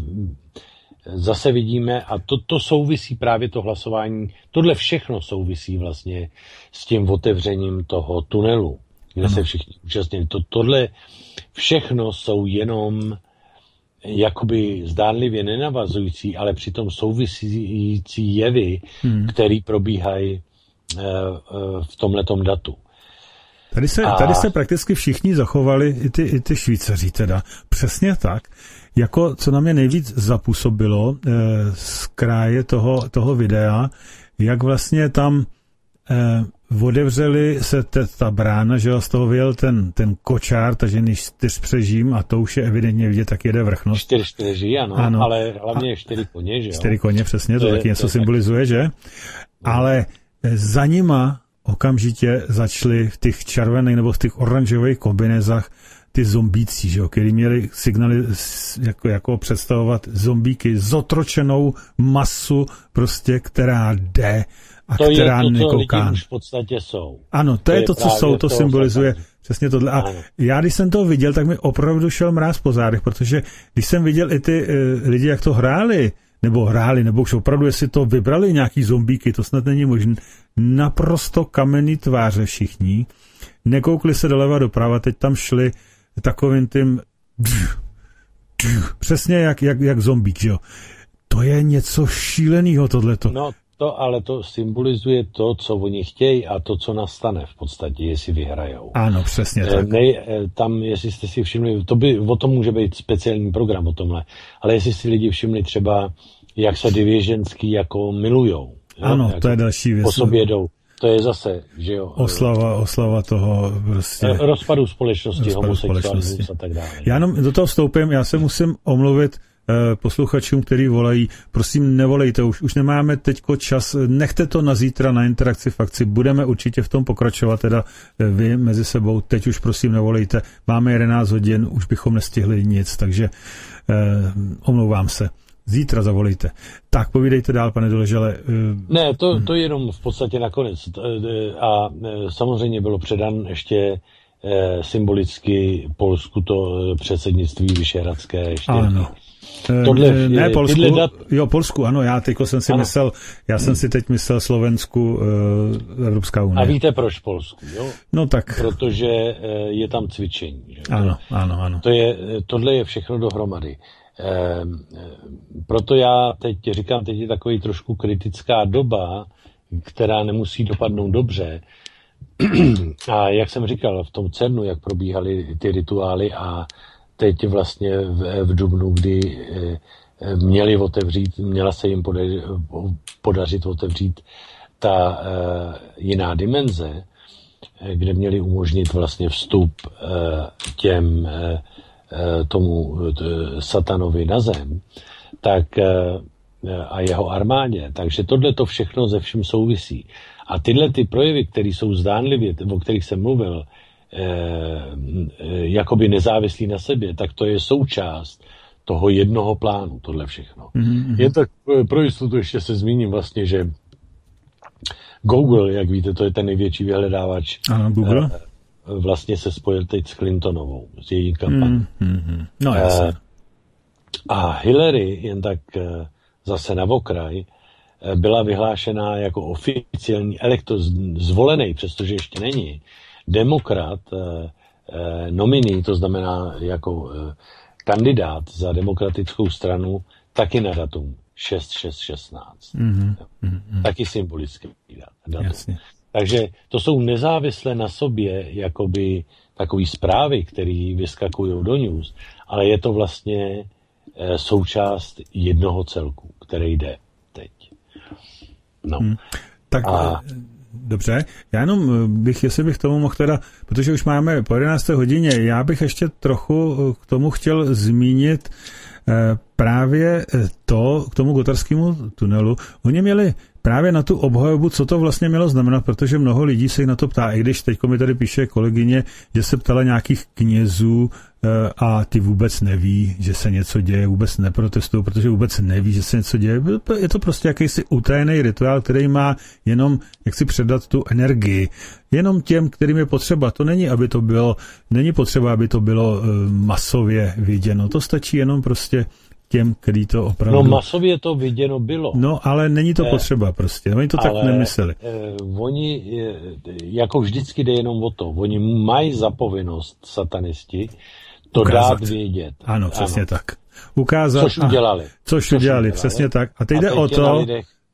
zase vidíme, a to, to souvisí právě to hlasování, tohle všechno souvisí vlastně s tím otevřením toho tunelu, kde ano. se všichni účastnili. To, tohle všechno jsou jenom jakoby zdánlivě nenavazující, ale přitom souvisící jevy, hmm. které probíhají uh, uh, v tomhletom datu. Tady se, A... tady se prakticky všichni zachovali, i ty, i ty Švýcaři teda, přesně tak. Jako, co na mě nejvíc zapůsobilo eh, z kraje toho, toho videa, jak vlastně tam eh, odevřeli se te, ta brána, že jo, z toho vyjel ten, ten kočár, takže než čtyř přežím, a to už je evidentně vidět, tak jede vrchnost. Čtyř přeží, ano, ano, ale hlavně a, čtyři koně, že jo. Čtyři koně, přesně, to, to taky je, něco to symbolizuje, tak... že? No. Ale za nima okamžitě začali v těch červených nebo v těch oranžových kombinezách ty zombíci, že jo, který měli signály jako, jako představovat zombíky, zotročenou masu prostě, která jde a to která je to, nekouká. To lidi už v podstatě jsou. Ano, to, to je to, co jsou, to symbolizuje satán. Přesně tohle. A ano. Já, když jsem to viděl, tak mi opravdu šel mráz po zádech, protože když jsem viděl i ty uh, lidi, jak to hráli, nebo hráli, nebo už opravdu, jestli to vybrali nějaký zombíky, to snad není možné, naprosto kamenný tváře všichni, nekoukli se doleva doprava, teď tam šli takovým tím přesně jak, jak, jak zombík, že jo. To je něco šílenýho, tohleto. No to, ale to symbolizuje to, co oni chtějí a to, co nastane v podstatě, jestli vyhrajou. Ano, přesně tak. Ne, tam, jestli jste si všimli, to by, o tom může být speciální program o tomhle, ale jestli si lidi všimli třeba, jak se divěženský jako milujou. Jo? Ano, jako to je další věc. Po sobě jdou. To je zase, že jo. Oslava, oslava toho prostě... Rozpadu společnosti, homosexualismus a tak dále. Já jenom do toho vstoupím, já se musím omluvit eh, posluchačům, který volají, prosím, nevolejte, už, už nemáme teďko čas, nechte to na zítra na interakci v akci, budeme určitě v tom pokračovat, teda eh, vy mezi sebou, teď už prosím nevolejte, máme jedenáct hodin, už bychom nestihli nic, takže eh, omlouvám se. Zítra zavolejte. Tak, povídejte dál, pane Doležele. Ne, to, to jenom v podstatě nakonec. A samozřejmě bylo předán ještě symbolicky Polsku to předsednictví vyšehradské. Ještě. Ano. Tohle, ne, Polsku, dat... jo, Polsku, ano, já teďko jsem si ano. myslel, já jsem si teď myslel Slovensku, Evropská unie. A víte proč Polsku, jo? No tak. Protože je tam cvičení. Že? Ano, ano, ano. To je, tohle je všechno dohromady. E, proto já teď říkám, teď je takový trošku kritická doba, která nemusí dopadnout dobře. A jak jsem říkal, v tom Cernu, jak probíhaly ty rituály a teď vlastně v, v dubnu, kdy e, měli otevřít, měla se jim podařit, podařit otevřít ta e, jiná dimenze, kde měli umožnit vlastně vstup e, těm e, tomu satanovi na zem, tak a jeho armádě. Takže tohle to všechno ze vším souvisí. A tyhle ty projevy, které jsou zdánlivě, o kterých jsem mluvil, eh, jakoby nezávislí na sobě, tak to je součást toho jednoho plánu, tohle všechno. Mm-hmm. Je tak, pro jistotu ještě se zmíním vlastně, že Google, jak víte, to je ten největší vyhledávač. Ano, Google. Eh, vlastně se spojil teď s Clintonovou, s její kampaní. Mm, mm, no jasně. A Hillary, jen tak zase na okraj, byla vyhlášená jako oficiální elektor zvolený, přestože ještě není, demokrat, nominí, to znamená jako kandidát za demokratickou stranu, taky na datum šest šest šestnáct. Mm, mm, taky symbolický datum. Jasně. Takže to jsou nezávislé na sobě jakoby takový zprávy, které vyskakují do news, ale je to vlastně e, součást jednoho celku, který jde teď. No. Hmm. Tak a... dobře, já jenom bych, jestli bych tomu mohl teda, protože už máme po jedenácté hodině, já bych ještě trochu k tomu chtěl zmínit e, právě to, k tomu gotarskému tunelu. Oni měli právě na tu obhajobu, co to vlastně mělo znamenat, protože mnoho lidí se na to ptá, i když teďko mi tady píše kolegyně, že se ptala nějakých knězů a ty vůbec neví, že se něco děje, vůbec neprotestují, protože vůbec neví, že se něco děje. Je to prostě jakýsi utajený rituál, který má jenom, jak si předat tu energii. Jenom těm, kterým je potřeba. To není, aby to bylo, není potřeba, aby to bylo masově viděno. To stačí jenom prostě těm, který to opravdu... No masově to viděno bylo. No, ale není to potřeba prostě. Oni to ale, tak nemysleli. Eh, oni, eh, jako vždycky jde jenom o to. Oni mají za povinnost, satanisti, to ukázat. Dát vědět. Ano, přesně ano. tak. Ukázat. Což udělali. A, což, což udělali, udělali, přesně tak. A teď a jde o to... Lidech,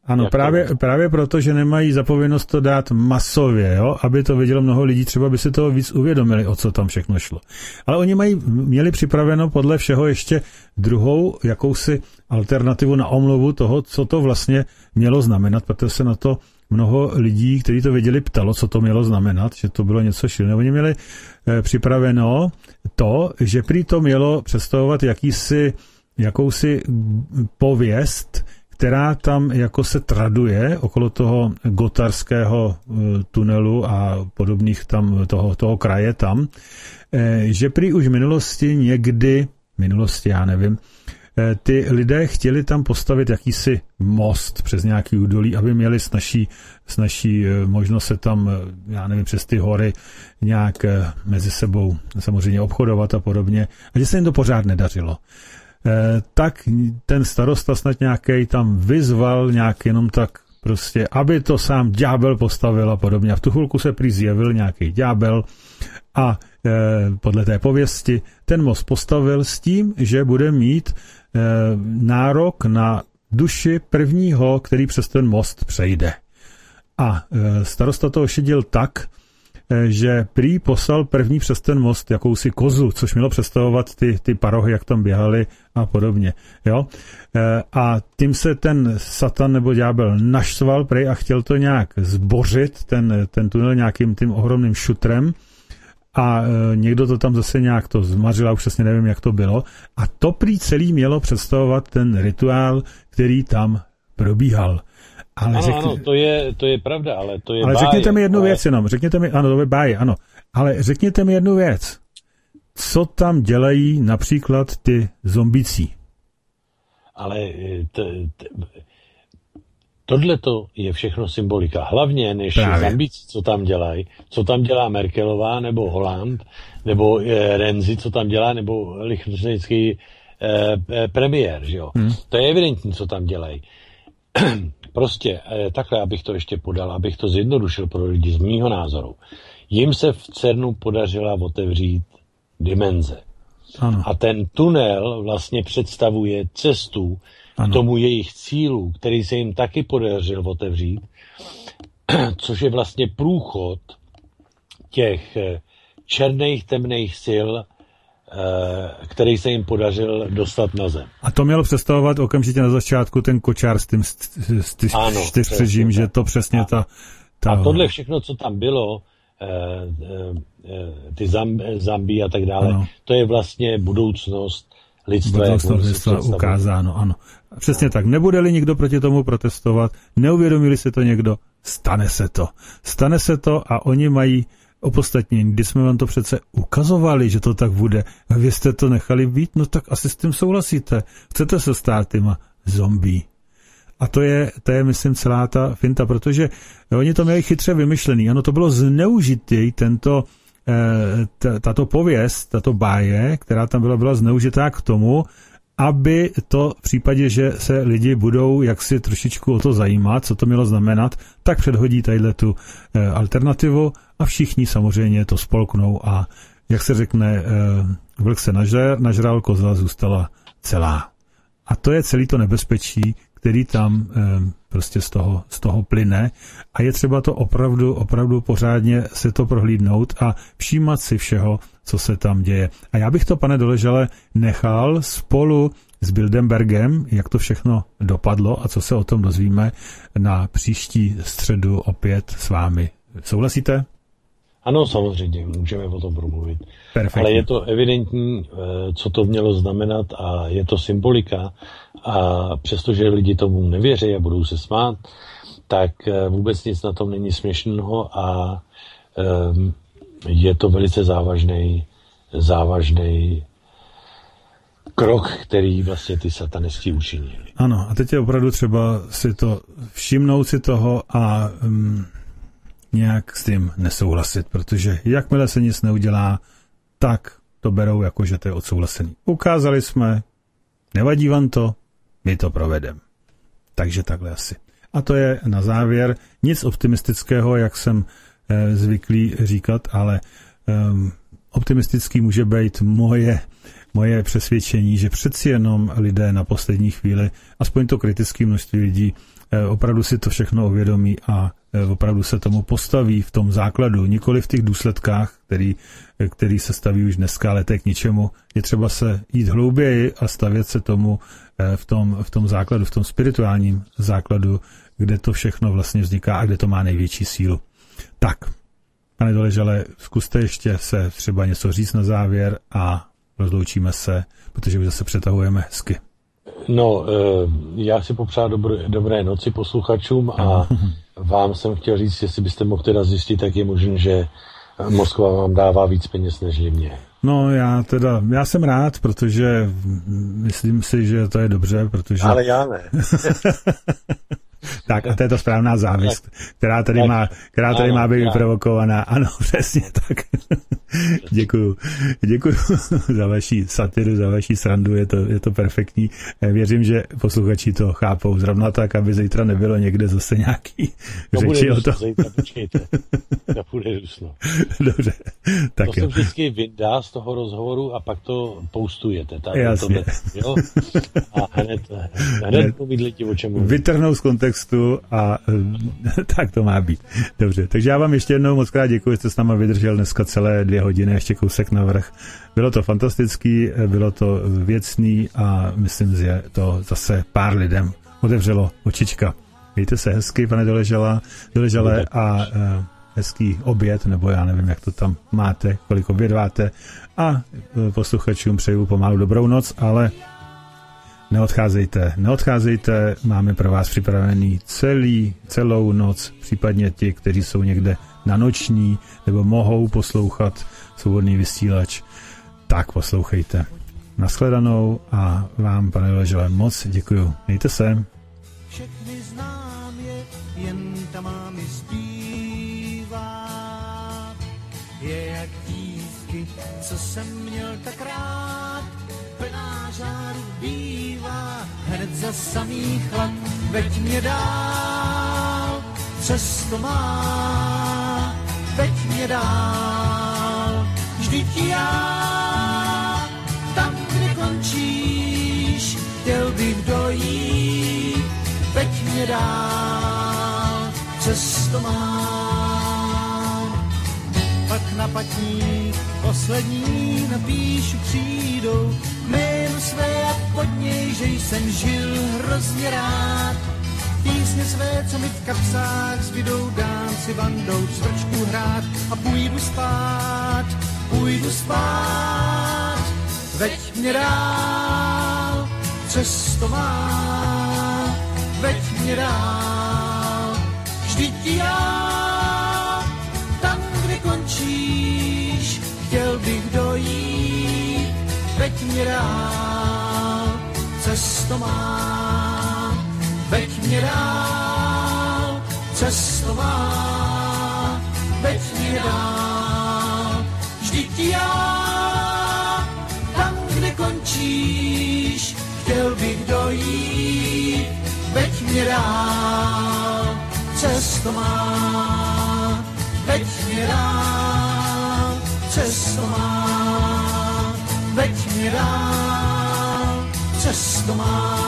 Ano, právě, právě proto, že nemají zapovinnost to dát masově, jo? Aby to vidělo mnoho lidí, třeba by si toho víc uvědomili, o co tam všechno šlo. Ale oni mají, měli připraveno podle všeho ještě druhou jakousi alternativu na omluvu toho, co to vlastně mělo znamenat, protože se na to mnoho lidí, kteří to věděli, ptalo, co to mělo znamenat, že to bylo něco šíleného. Oni měli eh, připraveno to, že prý to mělo představovat jakýsi, jakousi pověst, která tam jako se traduje okolo toho gotarského tunelu a podobných tam toho, toho kraje tam, že prý už v minulosti někdy, minulosti já nevím, ty lidé chtěli tam postavit jakýsi most přes nějaký údolí, aby měli snažší, snažší možnost se tam, já nevím, přes ty hory nějak mezi sebou samozřejmě obchodovat a podobně. A že se jim to pořád nedařilo. Tak ten starosta snad nějaký tam vyzval nějak jenom tak prostě, aby to sám ďábel postavil a podobně. A v tu chvilku se prý zjevil nějaký ďábel a e, podle té pověsti ten most postavil s tím, že bude mít e, nárok na duši prvního, který přes ten most přejde. A e, starosta to ošidil tak, že prý poslal první přes ten most jakousi kozu, což mělo představovat ty, ty parohy, jak tam běhali a podobně. Jo? A tím se ten satan nebo ďábel naštval prej a chtěl to nějak zbořit, ten, ten tunel nějakým tím ohromným šutrem a někdo to tam zase nějak to zmařil, a už přesně nevím, jak to bylo. A to prý celý mělo představovat ten rituál, který tam probíhal. Ale ano, řekni... ano, to je, to je pravda, ale to je Ale báje, řekněte mi jednu ale... věc jenom, řekněte mi, ano, to je báje, ano, ale řekněte mi jednu věc. Co tam dělají například ty zombící? Ale t, t, tohleto je všechno symbolika. Hlavně než zombíci, co tam dělají, co tam dělá Merkelová, nebo Hollande, nebo eh, Renzi, co tam dělá, nebo lichtenštejnský eh, premiér, že jo. Hmm. To je evidentní, co tam dělají. Prostě takhle, abych to ještě podal, abych to zjednodušil pro lidi z mýho názoru. Jim se v CERNu podařila otevřít dimenze. Ano. A ten tunel vlastně představuje cestu ano. k tomu jejich cílu, který se jim taky podařil otevřít, což je vlastně průchod těch černých, temných sil, který se jim podařil dostat na zem. A to mělo představovat okamžitě na začátku ten kočár s tím čtyřstřežím, že to přesně a, ta, ta... A tohle všechno, co tam bylo, ty Zambii a tak dále, ano. to je vlastně budoucnost lidstva. Budoucnost lidstva ukázáno, ano. Přesně no. tak. Nebude-li nikdo proti tomu protestovat, neuvědomili se to někdo, stane se to. Stane se to a oni mají opodstatnění. Když jsme vám to přece ukazovali, že to tak bude, a vy jste to nechali být, no tak asi s tím souhlasíte. Chcete se stát těma zombie. A to je, to je, myslím, celá ta finta, protože oni to měli chytře vymyšlený. Ano, to bylo zneužitý, tento, eh, tato pověst, tato báje, která tam byla, byla zneužitá k tomu, aby to v případě, že se lidi budou jaksi trošičku o to zajímat, co to mělo znamenat, tak předhodí tadyhle tu e, alternativu a všichni samozřejmě to spolknou a jak se řekne, e, vlk se nažral, nažral, koza zůstala celá. A to je celý to nebezpečí, který tam e, prostě z toho, z toho plyne a je třeba to opravdu, opravdu pořádně se to prohlídnout a všímat si všeho, co se tam děje. A já bych to, pane Doležale, nechal spolu s Bilderbergem, jak to všechno dopadlo a co se o tom dozvíme na příští středu opět s vámi. Souhlasíte? Ano, samozřejmě, můžeme o tom promluvit. Perfektně. Ale je to evidentní, co to mělo znamenat a je to symbolika a přestože lidi tomu nevěří a budou se smát, tak vůbec nic na tom není směšného a um, je to velice závažný, závažný krok, který vlastně ty satanisti učinili. Ano, a teď je opravdu třeba si to všimnout si toho a um, nějak s tím nesouhlasit, protože jakmile se nic neudělá, tak to berou jako, že to je odsouhlasený. Ukázali jsme, nevadí vám to, my to provedeme. Takže takhle asi. A to je na závěr nic optimistického, jak jsem eh, zvyklý říkat, ale eh, optimistický může být moje, moje přesvědčení, že přeci jenom lidé na poslední chvíli, aspoň to kritické množství lidí, opravdu si to všechno uvědomí a opravdu se tomu postaví v tom základu, nikoli v těch důsledkách, který, který se staví už dneska, ale to je k ničemu. Je třeba se jít hlouběji a stavět se tomu v tom, v tom základu, v tom spirituálním základu, kde to všechno vlastně vzniká a kde to má největší sílu. Tak, pane Doležale, zkuste ještě se třeba něco říct na závěr a rozloučíme se, protože už zase přetahujeme hezky. No, já si popřát dobré, dobré noci posluchačům a vám jsem chtěl říct, jestli byste mohl teda zjistit, tak je možné, že Moskva vám dává víc peněz než mě. No já teda, já jsem rád, protože myslím si, že to je dobře, protože... Ale já ne. Tak a to je ta správná závist, která tady má, která tady má být vyprovokovaná. Ano, přesně tak. Děkuju. Děkuju za vaši satiru, za vaši srandu, je to, je to perfektní. Věřím, že posluchači to chápou zrovna tak, aby zítra nebylo někde zase nějaký to řeči o to. Zítra, počkejte. To bude dusno. Dobře. Tak to jo. se vždycky vydá z toho rozhovoru a pak to postujete. Tak, jasně. To, jo? A hned, hned povídli lidi, o čem mluví. Vytrhnou z kontextu a tak to má být. Dobře, takže já vám ještě jednou moc krát děkuji, že jste s náma vydržel dneska celé dvě hodiny, ještě kousek navrch. Bylo to fantastický, bylo to věcný a myslím, že to zase pár lidem otevřelo očička. Mějte se hezky, pane Doležala, Doležale a uh, hezký oběd, nebo já nevím, jak to tam máte, kolik obědváte a uh, posluchačům přeju pomalu dobrou noc, ale neodcházejte, neodcházejte, máme pro vás připravený celý, celou noc, případně ti, kteří jsou někde na noční, nebo mohou poslouchat svobodný vysílač, tak poslouchejte. Nashledanou a vám, pane Doležale, moc děkuju. Mějte se. Všechny znám je, jen ta mámy zpívá. Je jak dívky, co jsem měl tak rád, plná žáru bývá, hned za samý chlad, veď mě dál, přesto má, veď mě dál, vždyť já, tam, kde končíš, chtěl bych dojít, veď mě dál, přesto mám. Pak na patník poslední napíšu křídou jméno své a pod něj, že jsem žil hrozně rád. Písně své, co mi v kapsách zbydou, dám si bandou cvrčku hrát a půjdu spát, půjdu spát, veď mě dál, přesto má, veď mě dál, vždyť já, tam, kde končíš, chtěl bych dojít, veď mě dál, cesto má, veď mě dál, cesto má, veď mě dál, vždyť já, tam, kde končíš, chtěl bych dojít, veď mě dál, cesto má, veď mě dál, cesto má, veď mě dál, cesto má.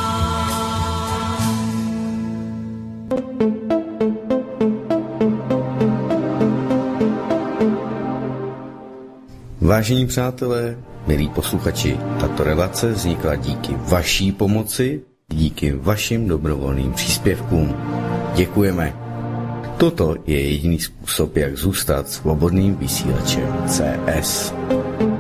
Vážení přátelé, milí posluchači, tato relace vznikla díky vaší pomoci, díky vašim dobrovolným příspěvkům. Děkujeme. Toto je jediný způsob, jak zůstat svobodným vysílačem C S.